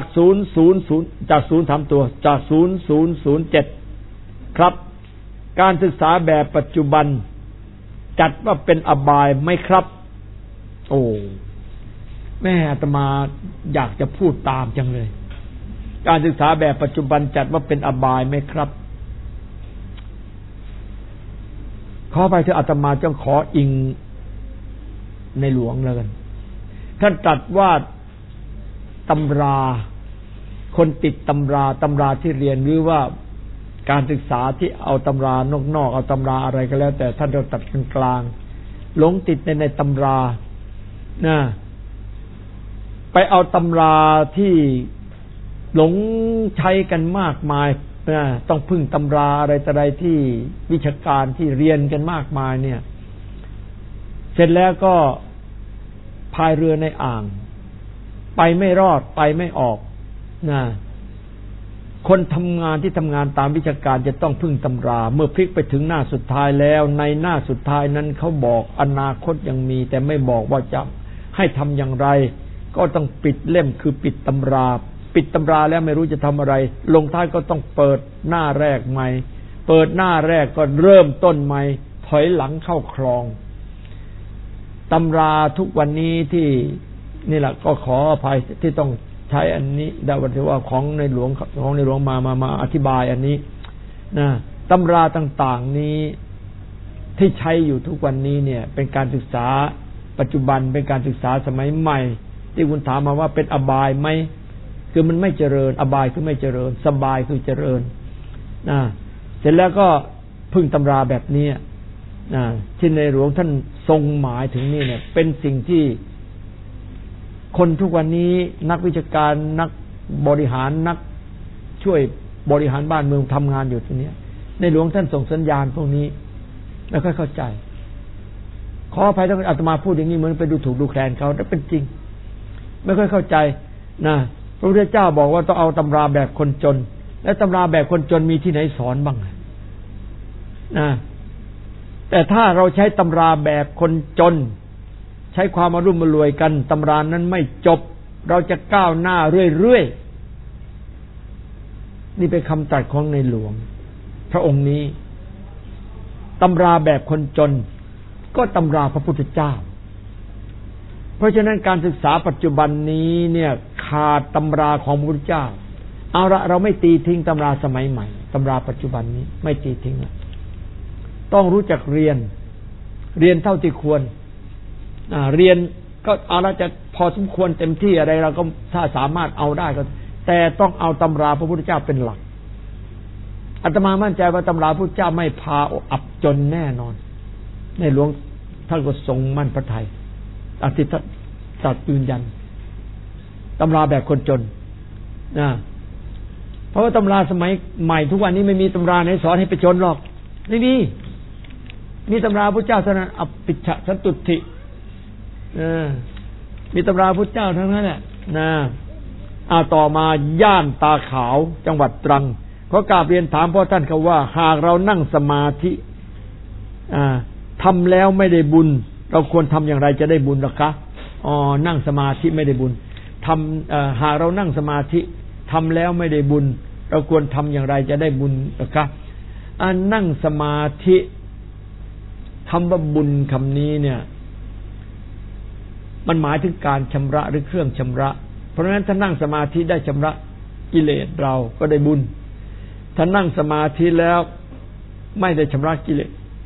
000จาก0ทำตัวจาก0007ครับการศึกษาแบบปัจจุบันจัดว่าเป็นอบายไหมครับโอ้แม่อาตมาอยากจะพูดตามจังเลยการศึกษาแบบปัจจุบันจัดว่าเป็นอบายไหมครับขอไปเถอะอาตมาจะขออิงในหลวงแล้วกันท่านตรัสว่าตำราคนติดตำราที่เรียนหรือว่าการศึกษาที่เอาตำรานอกเอาตำราอะไรก็แล้วแต่ท่านเราตัดกลางหลงติดในตำราไปเอาตำราที่หลงใช้กันมากมายต้องพึ่งตำราอะไรต่ออะไรที่วิชาการที่เรียนกันมากมายเนี่ยเสร็จแล้วก็พายเรือในอ่างไปไม่รอดไปไม่ออกคนทำงานที่ทำงานตามวิชาการจะต้องพึ่งตำราเมื่อพลิกไปถึงหน้าสุดท้ายแล้วในหน้าสุดท้ายนั้นเขาบอกอนาคตยังมีแต่ไม่บอกว่าจะให้ทำอย่างไรก็ต้องปิดเล่มคือปิดตำราแล้วไม่รู้จะทำอะไรลงท้ายก็ต้องเปิดหน้าแรกใหม่เปิดหน้าแรกก็เริ่มต้นใหม่ถอยหลังเข้าคลองตำราทุกวันนี้ที่นี่แหละก็ขออภัยที่ต้องใช้อันนี้ได้วันที่ว่าของในหลวงมาอธิบายอันนี้ตำราต่างๆนี้ที่ใช้อยู่ทุกวันนี้เนี่ยเป็นการศึกษาปัจจุบันเป็นการศึกษาสมัยใหม่ที่คุณถามมาว่าเป็นอบายไหมคือมันไม่เจริญอบายคือไม่เจริญสบายคือเจริญเสร็จแล้วก็พึ่งตำราแบบนี้ที่ในหลวงท่านทรงหมายถึงนี่เนี่ยเป็นสิ่งที่คนทุกวันนี้นักวิชาการนักบริหารนักช่วยบริหารบ้านเมืองทำงานอยู่ตรงนี้ในหลวงท่านส่งสัญญาณพวกนี้ไม่ค่อยเข้าใจขออภัยถ้าอาตมาพูดอย่างนี้เหมือนไปดูถูกดูแคลนเขาแต่เป็นจริงไม่ค่อยเข้าใจพระพุทธเจ้าบอกว่าต้องเอาตำราแบบคนจนและตำราแบบคนจนมีที่ไหนสอนบ้างแต่ถ้าเราใช้ตำราแบบคนจนใช้ความอรุ่มอร่วยกันตำรานั้นไม่จบเราจะก้าวหน้าเรื่อยๆนี่เป็นคำตรัสของในหลวงพระองค์นี้ตำราแบบคนจนก็ตำราพระพุทธเจ้าเพราะฉะนั้นการศึกษาปัจจุบันนี้เนี่ยขาดตำราของพระพุทธเจ้าเอาละเราไม่ตีทิ้งตำราสมัยใหม่ตำราปัจจุบันนี้ไม่ตีทิ้งต้องรู้จักเรียนเท่าที่ควรเรียนก็เอาละจะพอสมควรเต็มที่อะไรเราก็ถ้าสามารถเอาได้ก็แต่ต้องเอาตำราพระพุทธเจ้าเป็นหลักอาตมามั่นใจว่าตำราพระพุทธเจ้าไม่พาอับจนแน่นอนในหลวงท่านก็ทรงมั่นพระทัยอธิษฐานยืนยันตำราแบบคนจนนะเพราะว่าตำราสมัยใหม่ทุกวันนี้ไม่มีตำราไหนสอนให้ไปจนหรอกไม่มีตำราพระเจ้าเท่านั้นอภิชสันตุติมีตำราพระเจ้าทั้งนั้นแหละนะต่อมาย่านตาขาวจังหวัดตรังขอกราบเรียนถามพ่อท่านเขาว่าหากเรานั่งสมาธิทำแล้วไม่ได้บุญเราควรทำอย่างไรจะได้บุญล่ะคะนั่งสมาธิไม่ได้บุญหากเรานั่งสมาธิทำแล้วไม่ได้บุญเราควรทำอย่างไรจะได้บุญล่ะคะนั่งสมาธิคำว่าบุญคำนี้เนี่ยมันหมายถึงการชำระหรือเครื่องชำระเพราะฉะนั้นถ้านั่งสมาธิได้ชำระกิเลสเราก็ได้บุญถ้านั่งสมาธิแล้วไม่ได้ชำระกิเลส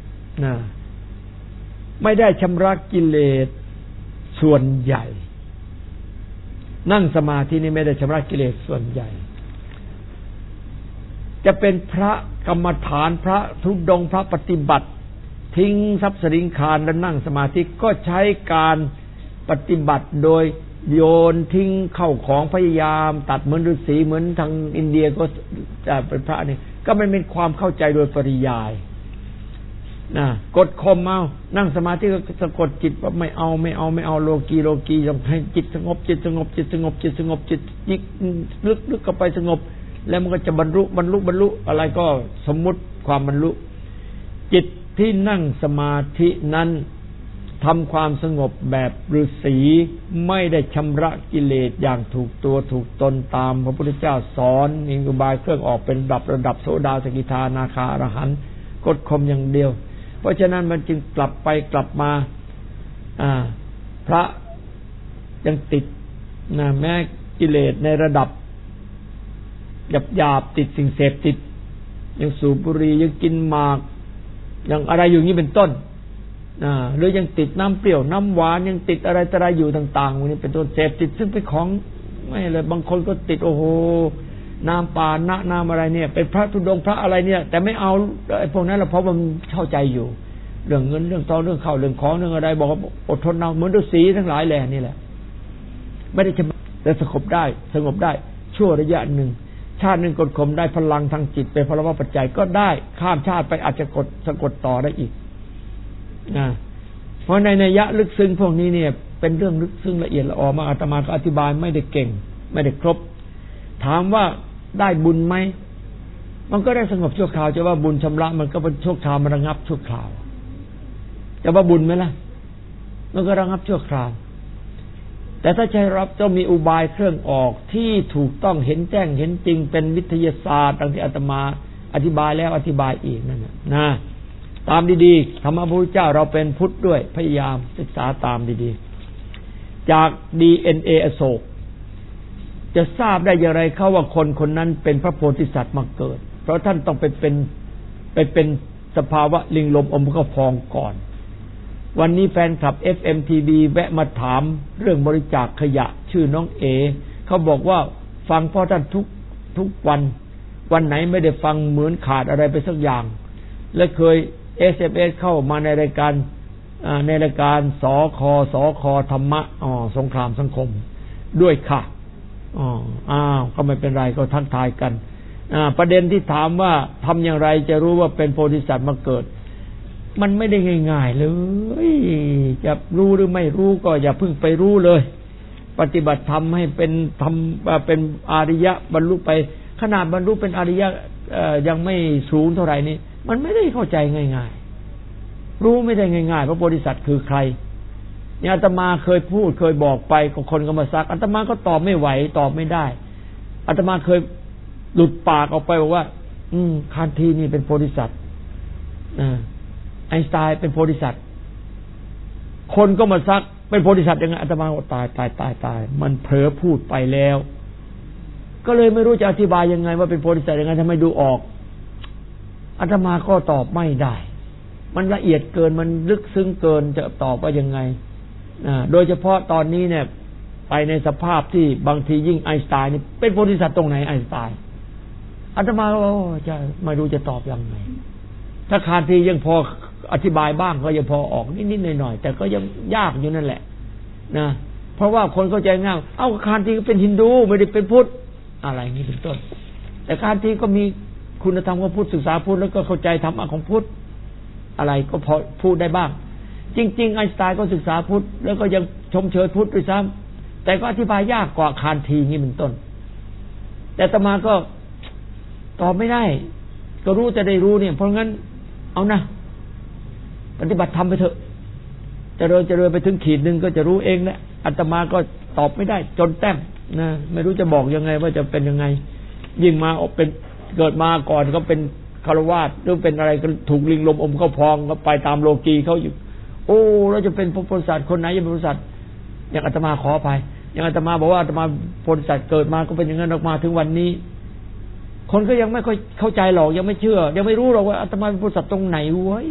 ไม่ได้ชำระกิเลสส่วนใหญ่นั่งสมาธินี่ไม่ได้ชำระกิเลสส่วนใหญ่จะเป็นพระกรรมฐานพระธุดงค์พระปฏิบัติทิ้งทรัพย์สินคารและนั่งสมาธิก็ใช้การปฏิบัติโดยโยนทิ้งเข้าของพยายามตัดเหมือนฤาษีเหมือนทางอินเดียก็เป็นพระนี่ก็มันเป็นความเข้าใจโดยปริยายกดข่มเอานั่งสมาธิก็สะกดจิตว่าไม่เอาโลกีต้องให้จิตสงบจิตยิ่งลึกเข้าไปสงบแล้วมันก็จะบรรลุอะไรก็สมมุติความบรรลุจิตที่นั่งสมาธินั้นทำความสงบแบบฤาษีไม่ได้ชำระกิเลสอย่างถูกตัวถูกตนตามพระพุทธเจ้าสอนมีอุบายเครื่องออกเป็นระดับโสดาสกิทานาคาอรหันต์กดข่มอย่างเดียวเพราะฉะนั้นมันจึงกลับไปกลับมาพระยังติดแม้กิเลสในระดับหยาบติดสิ่งเสพติดยังสูบบุหรี่ยังกินหมากยังอะไรอยู่นี้เป็นต้นหรือยังติดน้ำเปรี้ยวน้ำหวานยังติดอะไรอยู่ต่างๆพวกนี้เป็นต้นเสพติดซึ่งเป็นของไม่เลยบางคนก็ติดโอ้โหน้ำปานะน้ำอะไรเนี่ยเป็นพระธุดงค์พระอะไรเนี่ยแต่ไม่เอาไอ้พวกนั้นเราเพราะมันเข้าใจอยู่เรื่องเงินเรื่องทองเรื่องข้าวเรื่องของเรื่องอะไรบอกว่าอดทนเอาเหมือนฤาษีทั้งหลายแหล่นี่แหละไม่ได้จะแต่สงบได้ชั่วระยะหนึ่งชาติหนึ่งกดข่มได้พลังทางจิตเป็นพลวัตปัจจัยก็ได้ข้ามชาติไปอาจจะสะกดต่อได้อีกเพราะในนัยยะลึกซึ้งพวกนี้เนี่ยเป็นเรื่องลึกซึ้งละเอียดละออมาอาตมาก็อธิบายไม่ได้เก่งไม่ได้ครบถามว่าได้บุญไหมมันก็ได้สงบชั่วคราวจะว่าบุญชำระมันก็เป็นชั่วคราวมันระงับชั่วคราวจะว่าบุญไหมล่ะมันก็ระงับชั่วคราวแต่ถ้าใช้รับต้องมีอุบายเครื่องออกที่ถูกต้องเห็นแจ้งเห็นจริงเป็นวิทยาศาสตร์ดังที่อาตมาอธิบายแล้วอธิบายอีกนั่นนะตามดีๆธรรมะพระพุทธเจ้าเราเป็นพุทธด้วยพยายามศึกษาตามดีๆจาก DNA อโศกจะทราบได้อย่างไรเขาว่าคนคนนั้นเป็นพระโพธิสัตว์มาเกิดเพราะท่านต้องไปเป็นสภาวะลิงลมอมพระพองก่อนวันนี้แฟนคลับ FMTV แวะมาถามเรื่องบริจาคขยะชื่อน้องเอเขาบอกว่าฟังพ่อท่านทุกวันไหนไม่ได้ฟังเหมือนขาดอะไรไปสักอย่างและเคย SMS เข้ามาในรายการสคธรรมะสงครามสังคมด้วยค่ะก็ไม่เป็นไรก็ทักทายกันประเด็นที่ถามว่าทำอย่างไรจะรู้ว่าเป็นโพธิสัตว์มาเกิดมันไม่ได้ง่ายๆเลยจะรู้หรือไม่รู้ก็อย่าเพิ่งไปรู้เลยปฏิบัติธรรมให้เป็นอริยะบรรลุไปขนาดบรรลุเป็นอริยะยังไม่สูงเท่าไหร่นี้มันไม่ได้เข้าใจง่ายๆรู้ไม่ได้ง่ายๆพระโพธิสัตว์คือใครเนี่ยอาตมาเคยพูดเคยบอกไปกับคนก็มาซักอาตมาก็ตอบไม่ไหวตอบไม่ได้อาตมาเคยหลุดปากออกไปบอกว่าคานธีนี่เป็นโพธิสัตว์ไอน์สไตน์เป็นโพธิสัตว์คนก็มาซักเป็นโพธิสัตว์ยังไงอาตมาตายมันเผลอพูดไปแล้วก็เลยไม่รู้จะอธิบายยังไงว่าเป็นโพธิสัตว์ยังไงทำไมดูออกอาตมาก็ตอบไม่ได้มันละเอียดเกินมันลึกซึ้งเกินจะตอบว่ายังไงโดยเฉพาะตอนนี้เนี่ยไปในสภาพที่บางทียิ่งไอน์สไตน์นี่เป็นโพธิสัตว์ตรงไหนไอน์สไตน์อาตมาจะไม่รู้จะตอบยังไงถ้าคานธียังพออธิบายบ้างก็ยังพอออกนิดๆหน่อยๆแต่ก็ยังยากอยู่นั่นแหละนะเพราะว่าคนเข้าใจง่ายคานธีก็เป็นฮินดูไม่ได้เป็นพุทธอะไรอย่างนี้เป็นต้นแต่คานธีก็มีคุณธรรมของพุทธศึกษาพุทธแล้วก็เข้าใจธรรมะของพุทธอะไรก็พอพูดได้บ้างจริงๆไอน์สไตน์ก็ศึกษาพุทธแล้วก็ยังชมเชยพุทธด้วยซ้ำแต่ก็อธิบายยากกว่าคานธีนี่เป็นต้นแต่อาตมาก็ตอบไม่ได้ก็รู้แต่ได้รู้เนี่ยเพราะงั้นเอานะปฏิบัติธรรมไปเถอะเจริญไปถึงขีดนึงก็จะรู้เองแหละอาตมาก็ตอบไม่ได้จนแต้มนะไม่รู้จะบอกยังไงว่าจะเป็นยังไงยิ่งมาเป็นเกิดมาก่อนก็เป็นคฤหัสถ์หรือเป็นอะไรก็ถูกลิงลมอมเข้าพองก็ไปตามโลกีเขาอยู่โอ้เราจะเป็นพระโพธิสัตว์คนไหนจะเป็นพระโพธิสัตว์อย่างอาตมาขออภัยอย่างอาตมาบอกว่าอาตมาโพธิสัตว์เกิดมาก็เป็นอย่างนั้นออกมาถึงวันนี้คนก็ยังไม่ค่อยเข้าใจหรอกยังไม่เชื่อยังไม่รู้หรอกว่าอาตมาเป็นโพธิสัตว์ตรงไหนวะ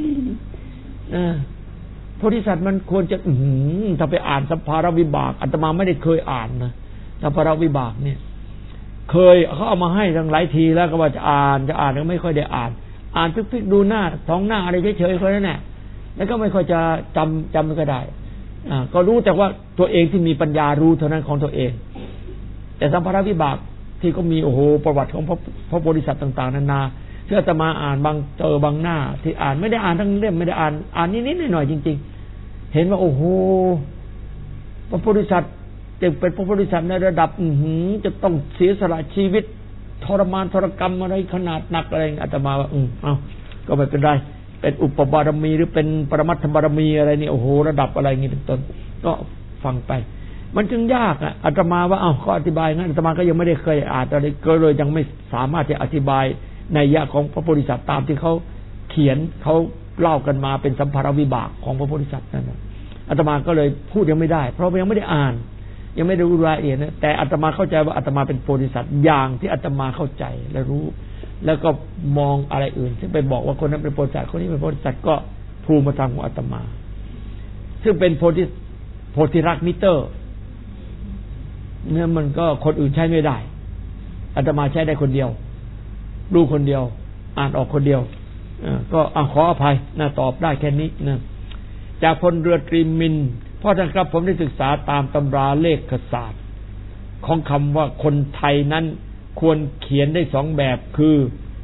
โพธิสัตว์มันควรจะถ้าไปอ่านสัพพารวิบากอาตมาไม่ได้เคยอ่านนะสัพพารวิบากเนี่ยเคยเขาเอามาให้ทั้งหลายทีแล้วก็ว่าจะอ่านก็ไม่ค่อยได้อ่านพลิกๆดูหน้าท้องหน้าอะไรเฉยๆก็นั่นแหละแล้วก็ไม่ค่อยจะจำไม่ก็ได้ก็รู้แต่ว่าตัวเองที่มีปัญญารู้เท่านั้นของตัวเองแต่สัพพารวิบากที่ก็มีโอ้โหประวัติของพระโพธิสัตว์ต่างๆนานาที่อาตมาอ่านบางบางหน้าที่อ่านไม่ได้อ่านทั้งเล่มไม่ได้อ่านนิดๆหน่อยๆจริงๆเห็นว่าโอ้โหพระโพธิสัตว์จะเป็นพระโพธิสัตว์ในระดับจะต้องเสียสละชีวิตทรมานทรกรรมอะไรขนาดหนักอะไรอาตมาว่าก็ไม่เป็นไรเป็นอุปบารมีหรือเป็นปรมัตถบารมีอะไรนี่โอ้โหระดับอะไรงี้เป็นต้นก็ฟังไปมันจึงยากอาตมาว่าก็อธิบายงั้นอาตมาก็ยังไม่ได้เคยอ่านอะไรก็เลยยังไม่สามารถจะอธิบายในยะของพระโพธิสัตว์ตามที่เขาเขียนเขาเล่ากันมาเป็นสัมภารวิบากของพระโพธิสัตว์นั่นอาตมาก็เลยพูดยังไม่ได้เพราะยังไม่ได้อ่านยังไม่ได้รู้รายละเอียดนะแต่อาตมาเข้าใจว่าอาตมาเป็นโพธิสัตว์อย่างที่อาตมาเข้าใจและรู้แล้วก็มองอะไรอื่นที่ไปบอกว่าคนนั้นเป็นโพธิสัตว์คนนี้เป็นโพธิสัตว์ก็ภูมิธรรมของอาตมาซึ่งเป็นโพธิรักมิเตอร์เนี่ยมันก็คนอื่นใช้ไม่ได้อาตมาใช้ได้คนเดียวรู้คนเดียวอ่านออกคนเดียวก็ขออภัยนะตอบได้แค่นี้นะจากพลเรือตรีมินพ่อท่านครับผมได้ศึกษาตามตำราเลขศาสตร์ของคำว่าคนไทยนั้นควรเขียนได้สองแบบคือ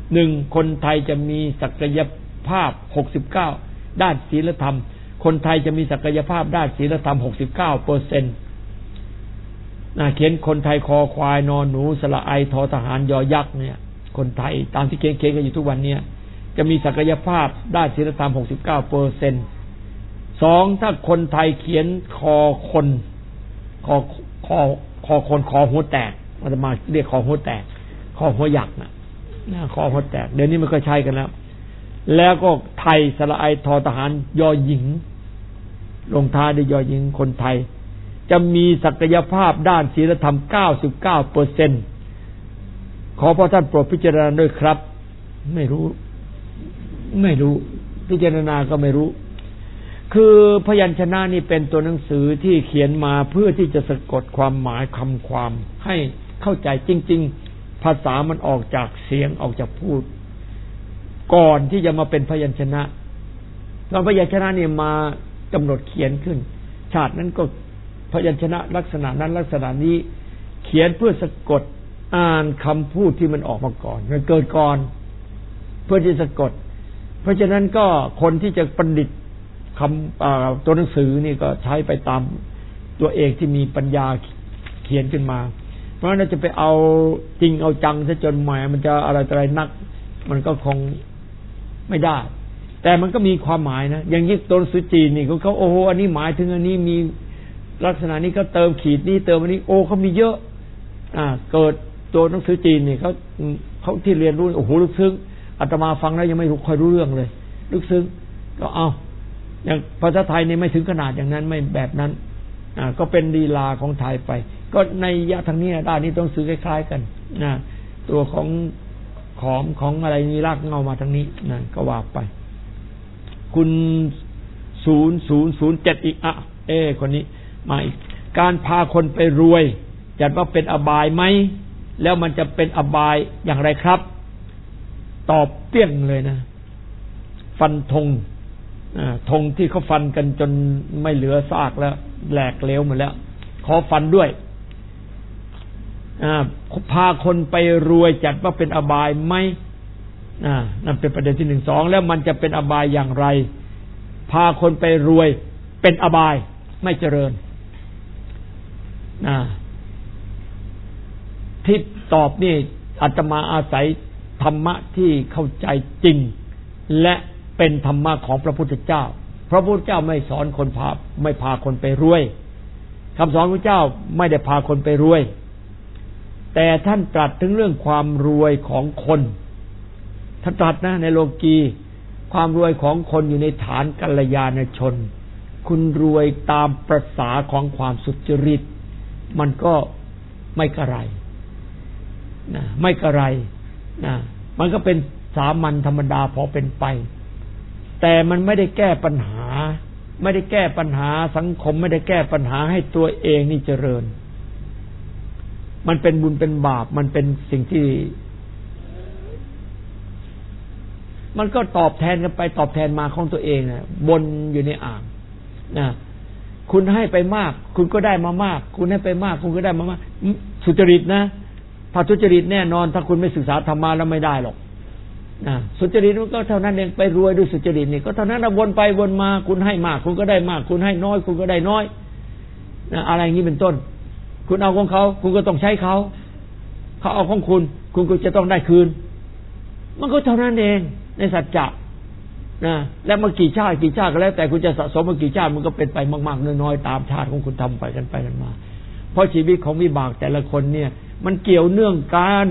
1คนไทยจะมีศักยภาพ69ด้านศีลธรรมคนไทยจะมีศักยภาพด้านศีลธรรม 69% เขียนคนไทยคอควายนอนหนูสระไอทอทหารยอยักษ์เนี่ยคนไทยตามที่เขียนกันอยู่ทุกวันนี้จะมีศักยภาพด้านศีลธรรม 69% 2ถ้าคนไทยเขียนคอคนคอหัวแตกมันจะมาเรียกคอหัวแตกคอหัวยักษ์นะคอหัวแตกเดี๋ยวนี้ไม่ค่อยใช้กันแล้วก็ไทยสระไอทอทหารยอหญิงลงท้ายด้วยยอหญิงคนไทยจะมีศักยภาพด้านศีลธรรม 99% ขอพระท่านโปรดพิจารณาด้วยครับไม่รู้พิจารณาก็ไม่รู้คือพยัญชนะนี่เป็นตัวหนังสือที่เขียนมาเพื่อที่จะสะกดความหมายคำความให้เข้าใจจริงๆภาษามันออกจากเสียงออกจากพูดก่อนที่จะมาเป็นพยัญชนะตอนพยัญชนะนี่มากำหนดเขียนขึ้นชาตินั้นก็พยัญชนะลักษณะนั้นลักษณะนี้เขียนเพื่อสะกดอ่านคำพูดที่มันออกมาก่อนมันเกิดก่อนเพื่อที่สะกดเพราะฉะนั้นก็คนที่จะประดิษฐ์คำตัวหนังสือนี่ก็ใช้ไปตามตัวเองที่มีปัญญาเขียนขึ้นมาเพราะฉะนั้นจะไปเอาจริงเอาจังซะจนหมายมันจะอะไรนักมันก็คงไม่ได้แต่มันก็มีความหมายนะอย่างยิ่งตัวหนังสือจีนนี่เขาโอ้โหอันนี้หมายถึงอันนี้มีลักษณะนี้ก็เติมขีดนี้เติมอันนี้โอ้เขามีเยอะเกิดตัวหนังสือจีนนี่เขาที่เรียนรู้โอ้โหลึกซึ้งอาตมาฟังแล้วยังไม่ค่อยรู้เรื่องเลยลึกซึ้งก็เอาอย่างภาษาไทยนี่ไม่ถึงขนาดอย่างนั้นไม่แบบนั้นก็เป็นลีลาของไทยไปก็ในยะทางนี้ด้านนี้ต้องซื้อคล้ายๆกันตัวของอะไรมีรากเงามาทางนี้ก็ว่าไปคุณ0007อีกคนนี้มาอีกการพาคนไปรวยจัดว่าเป็นอบายไหมแล้วมันจะเป็นอบายอย่างไรครับตอบเปี้ยงเลยนะฟันธงธงที่เขาฟันกันจนไม่เหลือซากแล้วแหลกเหลวหมดแล้วขอฟันด้วยพาคนไปรวยจัดว่าเป็นอบายไหมนั่นเป็นประเด็นที่1 2แล้วมันจะเป็นอบายอย่างไรพาคนไปรวยเป็นอบายไม่เจริญที่ตอบนี่อาตมาอาศัยธรรมะที่เข้าใจจริงและเป็นธรรมะของพระพุทธเจ้าพระพุทธเจ้าไม่สอนคนไม่พาคนไปรวยคำสอนพระเจ้าไม่ได้พาคนไปรวยแต่ท่านตรัสถึงเรื่องความรวยของคนท่านตรัสนะในโลกีความรวยของคนอยู่ในฐานกัลยาณชนคุณรวยตามประสาของความสุจริตมันก็ไม่กระไรนะไม่กระไรนะมันก็เป็นสามัญธรรมดาพอเป็นไปแต่มันไม่ได้แก้ปัญหาไม่ได้แก้ปัญหาสังคมไม่ได้แก้ปัญหาให้ตัวเองนี่เจริญมันเป็นบุญเป็นบาปมันเป็นสิ่งที่มันก็ตอบแทนกันไปตอบแทนมาของตัวเองนะบนอยู่ในอ่างนะคุณให้ไปมากคุณก็ได้มามากคุณให้ไปมากคุณก็ได้มามากสุจริตนะถ้าสุจริตแน่นอนถ้าคุณไม่ศึกษาธรรมะแล้วไม่ได้หรอกนะสุจริตมันก็เท่านั้นเองไปรวยด้วยสุจริตนี่ก็เท่านั้นนะวนไปวนมาคุณให้มากคุณก็ได้มากคุณให้น้อยคุณก็ได้น้อยนะอะไรอย่างนี้เป็นต้นคุณเอาของเขาคุณก็ต้องใช้เขาเอาของคุณคุณก็จะต้องได้คืนมันก็เท่านั้นเองในสัจจะนะแล้วมากี่ชาติก็แล้วแต่คุณจะสะสมมากี่ชาติมันก็เป็นไปมากๆน้อยๆตามชาติของคุณทำไปกันมาเพราะชีวิตของวิบากแต่ละคนเนี่ยมันเกี่ยวเนื่องกัน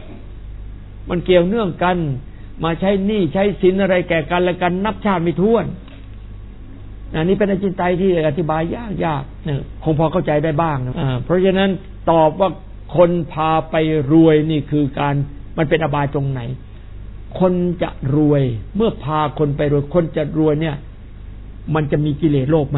มาใช้หนี้ใช้สินอะไรแก่กันและกันนับชาติไม่ถ้วนนี่เป็นอจินไตยที่อธิบายยากเนี่ยคงพอเข้าใจได้บ้างนะเพราะฉะนั้นตอบว่าคนพาไปรวยนี่คือการมันเป็นอบายตรงไหนคนจะรวยเมื่อพาคนไปรวยคนจะรวยเนี่ยมันจะมีกิเลสโลภไหม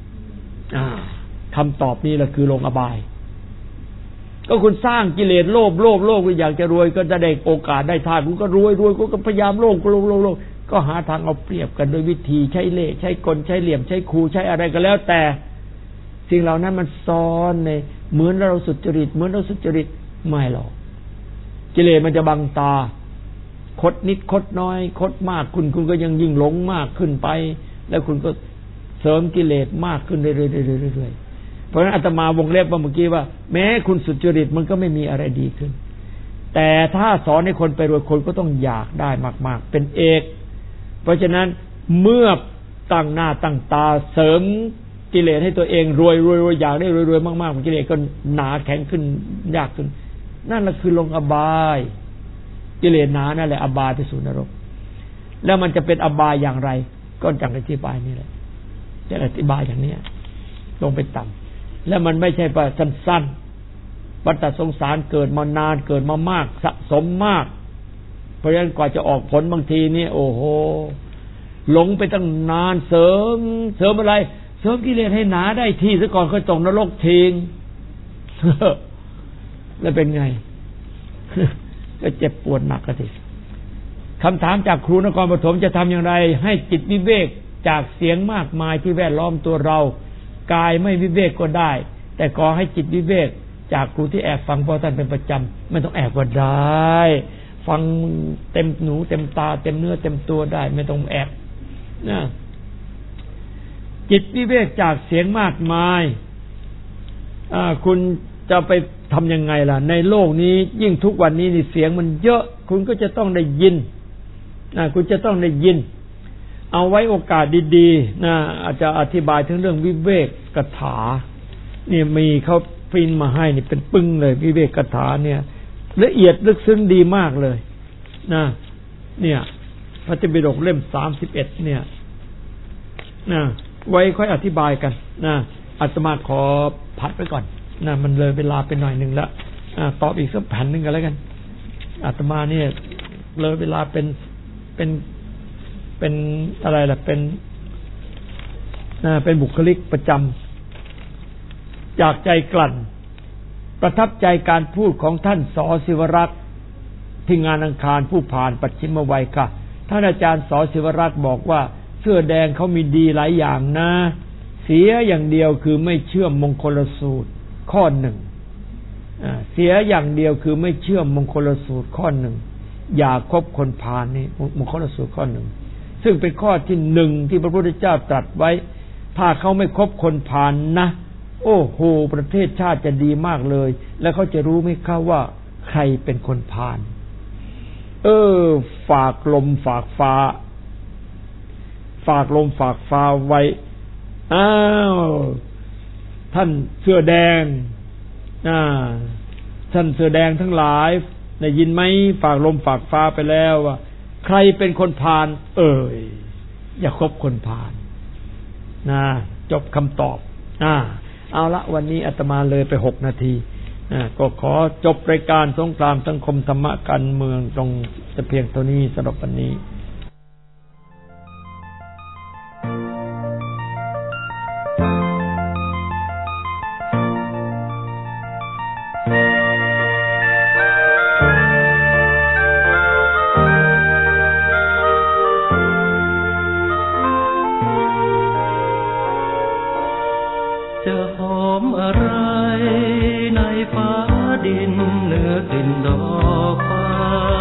คำตอบนี้แหละคือลงอบายก็คุณสร้างกิเลสโลภก็อยากจะรวยก็จะได้โอกาสได้ทานคุณก็รวยคุณก็พยายามโลภก็หาทางเอาเปรียบกันโดยวิธีใช้เล่ห์ใช้กลใช้เหลี่ยมใช้คูใช้อะไรก็แล้วแต่สิ่งเหล่านั้นมันซ้อนในเหมือนเราสุจริตไม่หรอกกิเลสมันจะบังตาคดนิดคดน้อยคดมากคุณก็ยังยิ่งหลงมากขึ้นไปแล้วคุณก็เสริมกิเลสมากขึ้นเรื่อยๆเพราะฉะนั้นอาตมาวงเล็บว่าเมื่อกี้ว่าแม้คุณสุจริตมันก็ไม่มีอะไรดีขึ้นแต่ถ้าสอนให้คนไปรวยคนก็ต้องอยากได้มากๆเป็นเอกเพราะฉะนั้นเมื่อตั้งหน้าตั้งตาเสริมกิเลสให้ตัวเองรวยอยากได้รวยมากๆกิเลสก็หนาแข็งขึ้นยากขึ้นนั่นแหละคือลงอบายกิเลสหนานั่นแหละอบายไปสู่นรกแล้วมันจะเป็นอบายอย่างไรก็จังอธิบายนี่แหละจะอธิบายอย่างนี้ลงไปต่ำแล้วมันไม่ใช่ว่าสั้นๆวัฏสงสารเกิดมานานเกิดมามากสะสมมากเพราะฉะนั้นกว่าจะออกผลบางทีนี่โอ้โหหลงไปตั้งนานเสริมอะไรเสริมกิเลสให้หนาได้ที่ซะก่อนค่อยตกนรกทิ้งแล้วเป็นไงก็เจ็บปวดหนักกะทีคำถามจากครูนครปฐมจะทำอย่างไรให้จิตวิเวกจากเสียงมากมายที่แวดล้อมตัวเรากายไม่วิเวกก็ได้แต่ขอให้จิตวิเวกจากครูที่แอบฟังพ่อท่านเป็นประจำไม่ต้องแอบก็ได้ฟังเต็มหูเต็มตาเต็มเนื้อเต็มตัวได้ไม่ต้องแอบนะจิตวิเวกจากเสียงมากมายคุณจะไปทำยังไงล่ะในโลกนี้ยิ่งทุกวันนี้นี่เสียงมันเยอะคุณก็จะต้องได้ยินคุณจะต้องได้ยินเอาไว้โอกาสดีๆนะอาจจะอธิบายถึงเรื่องวิเวกกถานี่มีเขาพิมพ์มาให้นี่เป็นปึ้งเลยวิเวกกถาเนี่ยละเอียดลึกซึ้งดีมากเลยนะเนี่ยพระไตรปิฎกเล่ม31เนี่ยนะไว้ค่อยอธิบายกันนะอาตมาขอพัดไปก่อนนะมันเลยเวลาไปหน่อยนึงแล้วตอบอีกสักแผ่นนึงกันแล้วกันอาตมาเนี่ยเลยเวลาเป็นอะไรล่ะเป็นบุคลิกประจจากใจกลั่นประทับใจการพูดของท่านส.ศิวรักษ์ที่งานอังคารผู้ผ่านปัจฉิมวัยค่ะท่านอาจารย์ส.ศิวรักษ์บอกว่าเสื้อแดงเขามีดีหลายอย่างนะเสียอย่างเดียวคือไม่เชื่อมมงคลสูตรข้อหนึ่งเสียอย่างเดียวคือไม่เชื่อมมงคลสูตรข้อหนึ่งอย่าคบคนพาลนี่มงคลสูตรข้อหนึ่งซึ่งเป็นข้อที่หนึ่งที่พระพุทธเจ้าตรัสไว้ถ้าเขาไม่คบคนพาลนะโอ้โหประเทศชาติจะดีมากเลยแล้วเขาจะรู้ไหมครับว่าใครเป็นคนพาลฝากลมฝากฟ้าฝากลมฝากฟ้าไว้ท่านเสื้อแดงท่านเสื้อแดงทั้งหลายได้ยินไหมฝากลมฝากฟ้าไปแล้วว่าใครเป็นคนพาลอย่าคบคนพาลจบคำตอบเอาละวันนี้อาตมาเลยไป6 นาทีก็ขอจบรายการสงครามสังคมธรรมะการเมืองตรงแต่เพียงเท่านี้สำหรับวันนี้จะหอมอะไรในฟ้าดินเหนือกลิ่นดอกฟ้า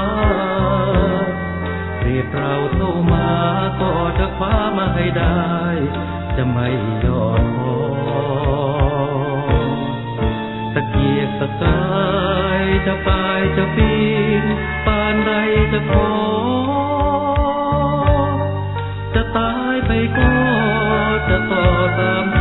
เรียกเราเข้ามาก็จะคว้ามาให้ได้จะไม่ย่อท้อตะเกียกตะกายจะปลายจะปีนปานใดจะขอจะตายไปก็จะต่อตาม